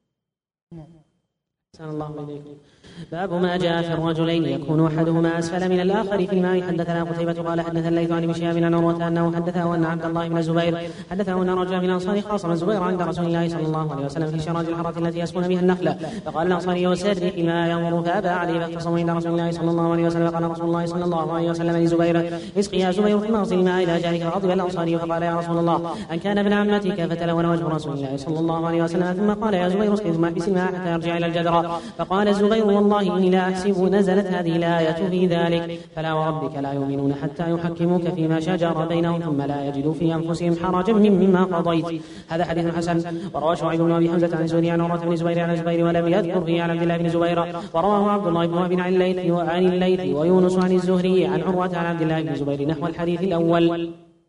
أحسن الله إليكم. باب ما جاء في الرجلين يكون أحدهما أسفل من الآخر في الماء. حدثنا قتيبة قال حدثنا الليث عن ابن شهاب عن عروة أنه حدثه أن عبد الله بن الزبير حدثه أن رجلا من الأنصار خاصم الزبير عند رسول الله صلى الله عليه وسلم في شراج الحرة التي يسكن بها النخلة. فقال الأنصاري وسرح ما يمر فأبى عليه فاختصموا عند رسول الله صلى الله عليه وسلم. قال رسول الله صلى الله عليه وسلم لزبير اسقي يا زبير ثم اغسل الماء إلى جارك. فغضب الأنصاري فقال يا رسول الله أن كان ابن عمتك؟ فتلون وجه رسول الله صلى الله عليه وسلم ثم قال يا زبير اسقي ثم احبس الماء حتى يرجع إلى الجدر. فقال الزبير والله إني لا أحسب نزلت هذه الآية في ذلك. فلا وربك لا يؤمنون حتى يحكموك فيما شجر بينهم ثم لا يجدوا في أنفسهم حرجا مما قضيت. هذا حديث حسن. وروى شعيب بن أبي حمزة عن زهري عن عروة بن الزبير عن الزبير ولم يذكر فيه عن عبد الله بن الزبير. ورواه عبد الله بن وهب عن الليث وعن الليث ويونس عن الزهري عن عروة عن عبد الله بن الزبير نحو الحديث الأول.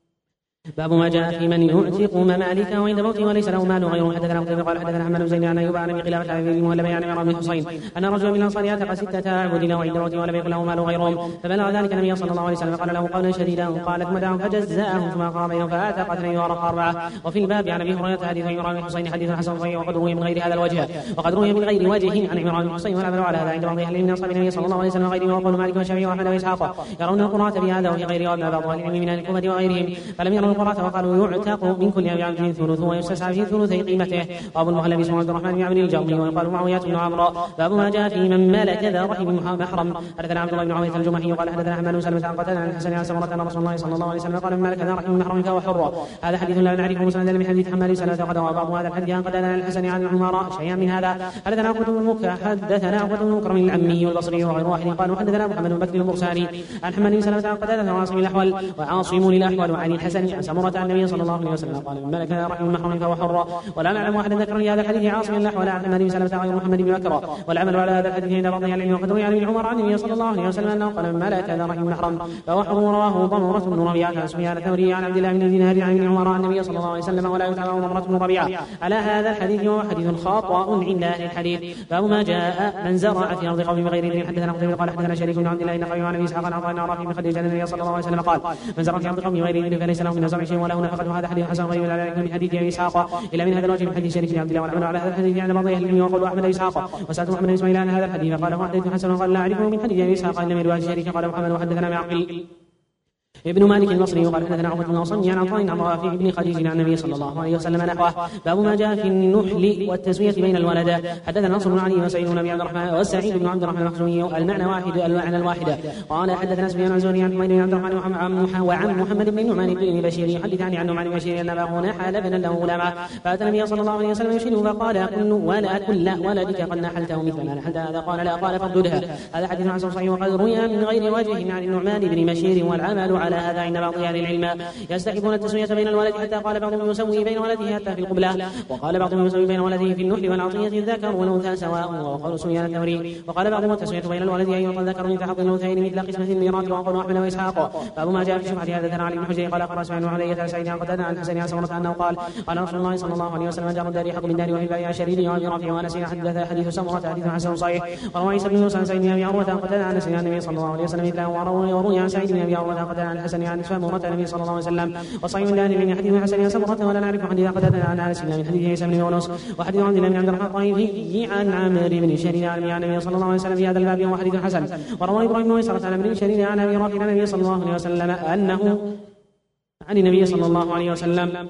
باب ما جاء في من يعتق ممالكه وعند موته وليس له مال غيره. حدثنا قتيبة قال حدثنا محمد بن زيد عن أيوب عن أبي قلابة عن المهلب عن عمران بن حصين أن رجلا من الأنصار اعتق ستة عبد وعند موته ولم يكن له مال غيرهم. فبلغ ذلك النبي صلى الله عليه وسلم قال له قولا شديدا قالت مدعهم فجزاهم ثم قام بينهم فاعتق اثنين ورق أربعة. وفي الباب عن أبي هريرة حديث عمران بن حصين حديث حسن صحيح وقد روي من غير هذا الوجه وقد روي من غير وجه عن عمران بن حصين والعمل على هذا عند بعض أهل من أصحاب النبي صلى الله عليه وسلم وغيره. وقول مالك والشافعي وأحمد وإسحاق يرون القراءة بهذا وفي غيره وابن بعض أهل العلم من الكوفة وغيرهم فلم يروا القراءة وقالوا يعتق من كل أبي عبد ثلث ويستسعى في ثلثي قيمته. وأبو المهلب اسمه عبد الرحمن بن عبد الجرمي ويقال معاوية بن عمرو. باب ما جاء في من ملك ذا رحم محرم. حدثنا عبد الله بن عوية الجمحي قال حدثنا أحمد بن سلمة عن قتادة عن الحسن عن سمرة أن رسول الله صلى الله عليه وسلم قال من ملك ذا رحم محرم فهو حر. هذا حديث لا نعرفه مسندا من حديث حماد بن سلمة قد روى بعض هذا الحديث عن قتادة عن الحسن عن عمر شيئا من هذا. حدثنا عقبة بن مكة حدثنا عقبة بن مكرم العمي والبصري وغير واحد قالوا حدثنا محمد بن بكر المرساني عن حماد بن سلمة عن قتادة وعاصم الأحول وعاصم الأحول وعن الحسن عن سمرة عن النبي صلى الله عليه وسلم قال من ملك ذا رحم محرم فهو حر. ولا نعلم واحدا ذكر لي هذا الحديث عاصم الله ولا عن النبي صلى الله عليه وسلم محمد بن بكر. والعمل على هذا الحديث عند بعض العلم وقد روي عن ابن عمر عن النبي صلى الله عليه وسلم انه قال من ملك ذا رحم محرم فهو حر. رواه ضمرة بن ربيعة عن سفيان الثوري عن عبد الله بن دينار عن ابن عمر عن النبي صلى الله عليه وسلم ولا يتابع ضمرة بن ربيعة على هذا الحديث وهو حديث خاطئ عند اهل الحديث. باب ما جاء من زرع في ارض قوم بغير اذن. حدثنا قتيبة قال حدثنا شريك بن عبد الله النخعي عن ابي اسحاق عن عطاء بن عرافي بن خديجة النبي صلى الله عليه وسلم قال من زرع في ارض قوم بغير اذن فليس له من الزرع شيء وله نفقة. هذا حديث حسن غير لا من حديث ابي اسحاق الى من هذا الوجه من حديث شريك بن عبد الله. والعمل على هذا الحديث عند بعض اهل العلم وقول احمد اسحاق وسالت محمد بن اسماعيل عن هذا الحديث فقال هو حديث حسن وقال لا اعرفه من حديث ابي اسحاق الا من روايه شريك. قال محمد وحدثنا معقل ابن مالك المصري وقال حدثنا عقبة بن أصم عن عطاء عن رافع بن خديج عن النبي صلى الله عليه وسلم نحوه. باب ما جاء في النحل والتسوية بين الولد. حدثنا نصر بن علي وسعيد بن ابي عبد الرحمن وسعيد بن عبد الرحمن المخزومي المعنى واحد المعنى الواحده. قال حدثنا سفيان عن زهري عن حميد بن عبد الرحمن وعن محمد بن نعمان بن بشير يحدثان عن نعمان بن بشير ان اباه نحل ابنا له غلاما فاتى النبي صلى الله عليه وسلم يشهده فقال كل ولا كل ولدك قد نحلته مثل ما نحلت هذا. قال لا. قال فرددها. هذا حديث حسن صحيح وقد روي من غير وجه عن النعمان بن بشير والعمل على على هذا عند بعض أهل العلم يستحبون التسوية بين الولد حتى قال بعضهم يسوي بين ولده حتى في القبلة، وقال بعضهم يسوي بين ولده في النحل والعطية الذكر والأنثى سواء، وقال سفيان الثوري. وقال بعضهم التسوية بين الولد أن يعطى الذكر من تحط الأنثيين مثل قسمة الميراث، وقال أحمد وإسحاق. باب ما جاء في شفعة هذا ثنى علي بن حجر قال قرأ سفيان بن علي سعيد عن قتادة عن حسن عن سمرة أنه قال قال رسول الله صلى الله عليه وسلم جار الدار حق من دار وفي البيع شريد وأبي رافع وأنس حدث حديث سمرة حديث حسن صحيح. وروى عيسى بن موسى عن سعيد بن أبي عروة قتادة عن سيدنا النبي صلى الله عليه وسلم مثله، وروي عن سعيد بن أبي عروة قتادة عن الحسن عن سمرة النبي صلى الله عليه وسلم. وصحيح من دار من حديث حسن عن سمرة ولا نعرف حديث قتادة عن أنس من حديث عيسى بن يونس. وحديث عبد الله بن عبد الرحمن الطائفي عن عامر بن شريد عن النبي صلى الله عليه وسلم في هذا الباب وهو حديث حسن. وروى إبراهيم بن ميسرة عن ابن شريد عن أبي رافع عن النبي صلى الله عليه وسلم أنه عن النبي صلى الله عليه وسلم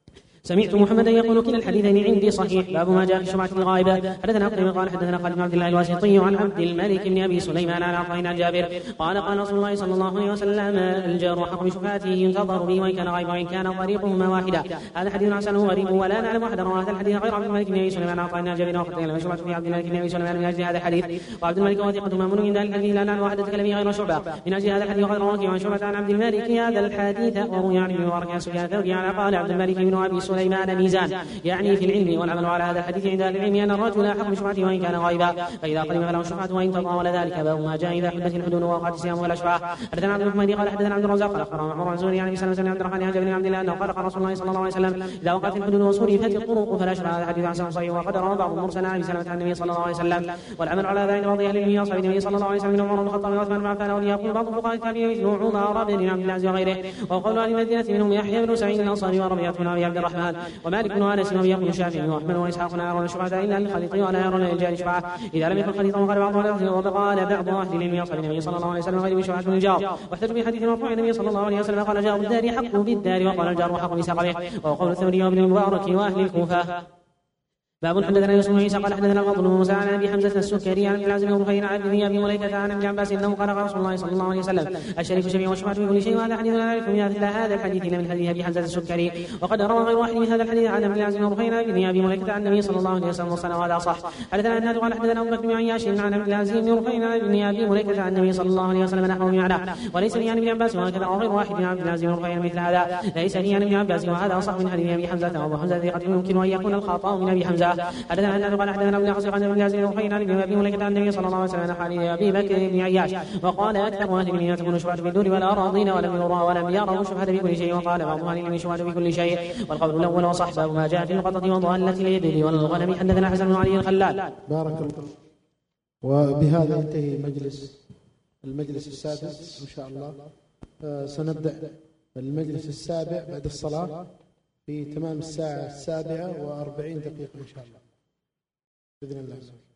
سمعت محمدا يقول كلا الحديثين عندي صحيح. باب ما جاء في شفاعة الغائبة. حدثنا قتيبة قال حدثنا خالد بن عبد الله الواسطي عن عبد الملك بن ابي سليمان عن عطاء عن جابر قال قال رسول الله صلى الله عليه وسلم الجار حق بشفاعته ينتظر به وان كان غائبا وان كان طريقهما واحدا. هذا حديث حسن غريب ولا نعلم احدا روى هذا الحديث غير عبد الملك بن ابي سليمان عن عطاء عن جابر وقتيبة لم يشفع في عبد الملك بن ابي سليمان من اجل هذا الحديث. وعبد الملك وثيقة مامون من ذلك الحديث لا نعلم واحد تكلم غير شعبة من اجل هذا الحديث وقد روى عن شعبة عن عبد الملك هذا الحديث. وروي عن ابن مبارك عن سفيان الثوري عن قال عبد الملك بن ابي سليمان ميزان يعني في العلم والعمل على هذا الحديث عند اهل العلم ان الرجل حق بشفعته وان كان غائبا فاذا قدم فله الشفعه وان تطاول ذلك. باب ما جاء اذا حدث الحدود ووقعت الصيام والاشفاع. حدثنا عبد الحميد قال حدثنا عبد الرزاق قال اخبرنا معمر عن زهري عن ابي سلمة بن عبد الرحمن عن جابر بن عبد الله انه قال قال رسول الله صلى الله عليه وسلم اذا وقعت الحدود وصرفت الطرق فلا شفعه. هذا حديث حسن صحيح وقد روى بعض المرسل عن ابي سلمة عن النبي صلى الله عليه وسلم والعمل على ذلك بعض اهل العلم اصحاب النبي صلى الله عليه وسلم من عمر بن الخطاب وعثمان بن عفان وليقول بعض فقهاء التابعين مثل عمر بن عبد العزيز وغيره. وقول اهل المدينه منهم يحيى بن سعيد الانصاري وربيعه بن ابي عبد الرحمن ومالك بن انس ويقول الشافعي واحمد واسحاق لا يرون الشفعة الا للخليط ولا يرون للجار شفعة اذا لم يكن خليطا. وقال بعض اهل وقال بعض اهل العلم اصحاب النبي صلى الله عليه وسلم غير شفعة الجار. واحتج بحديث مرفوع النبي صلى الله عليه وسلم قال جار الدار حق بالدار وقال الجار حق بسقبه. وقول الثوري وابن المبارك واهل الكوفة. باب حدثنا يوسف بن عيسى قال حدثنا الفضل بن موسى عن ابي حمزه السكري عن العازم بن رفيع عن ابي ابي مليكه عن ابن عباس انه قال رسول الله صلى الله عليه وسلم الشريك شفيع والشفاعة في كل شيء. وهذا حديث لا نعرف مثل هذا الحديث الا من حديث ابي حمزه السكري. وقد روى غير واحد من هذا الحديث عن ابن العازم بن رفيع عن ابي مليكه عن النبي صلى الله عليه وسلم وصلى وهذا صح. حدثنا النادي قال حدثنا ابو بكر بن عياش عن ابن العازم بن رفيع عن ابي مليكه عن النبي صلى الله عليه وسلم نحو بمعنى وليس لي عن ابن عباس وهكذا غير واحد من عبد العازم بن رفيع مثل هذا ليس لي عن ابن عباس وهذا صح من حديث ابي حمزه. وابو حمزه ثقة يمكن ان يكون الخطا من ابي حمزه. حدثنا النادي قال حدثنا ابن عن ابن العازم بن رفيع عن ابي مليكه عن النبي صلى الله عليه وسلم نحو حديث ابي بكر بن عياش. وقال اكثر اهل العلم تكون شفعة في الدور والاراضين ولم يرى ولم يروا شفعة في كل شيء. وقال بعض اهل العلم شفعة في كل شيء والقول الاول وصح. باب ما جاء في القطة وضالة الابل والغنم. حدثنا حسن بن علي الخلال. بارك الله. وبهذا ينتهي مجلس المجلس السادس ان شاء الله. آه سنبدأ المجلس السابع بعد الصلاة في تمام الساعة السابعة وأربعين دقيقة إن شاء الله بإذن الله.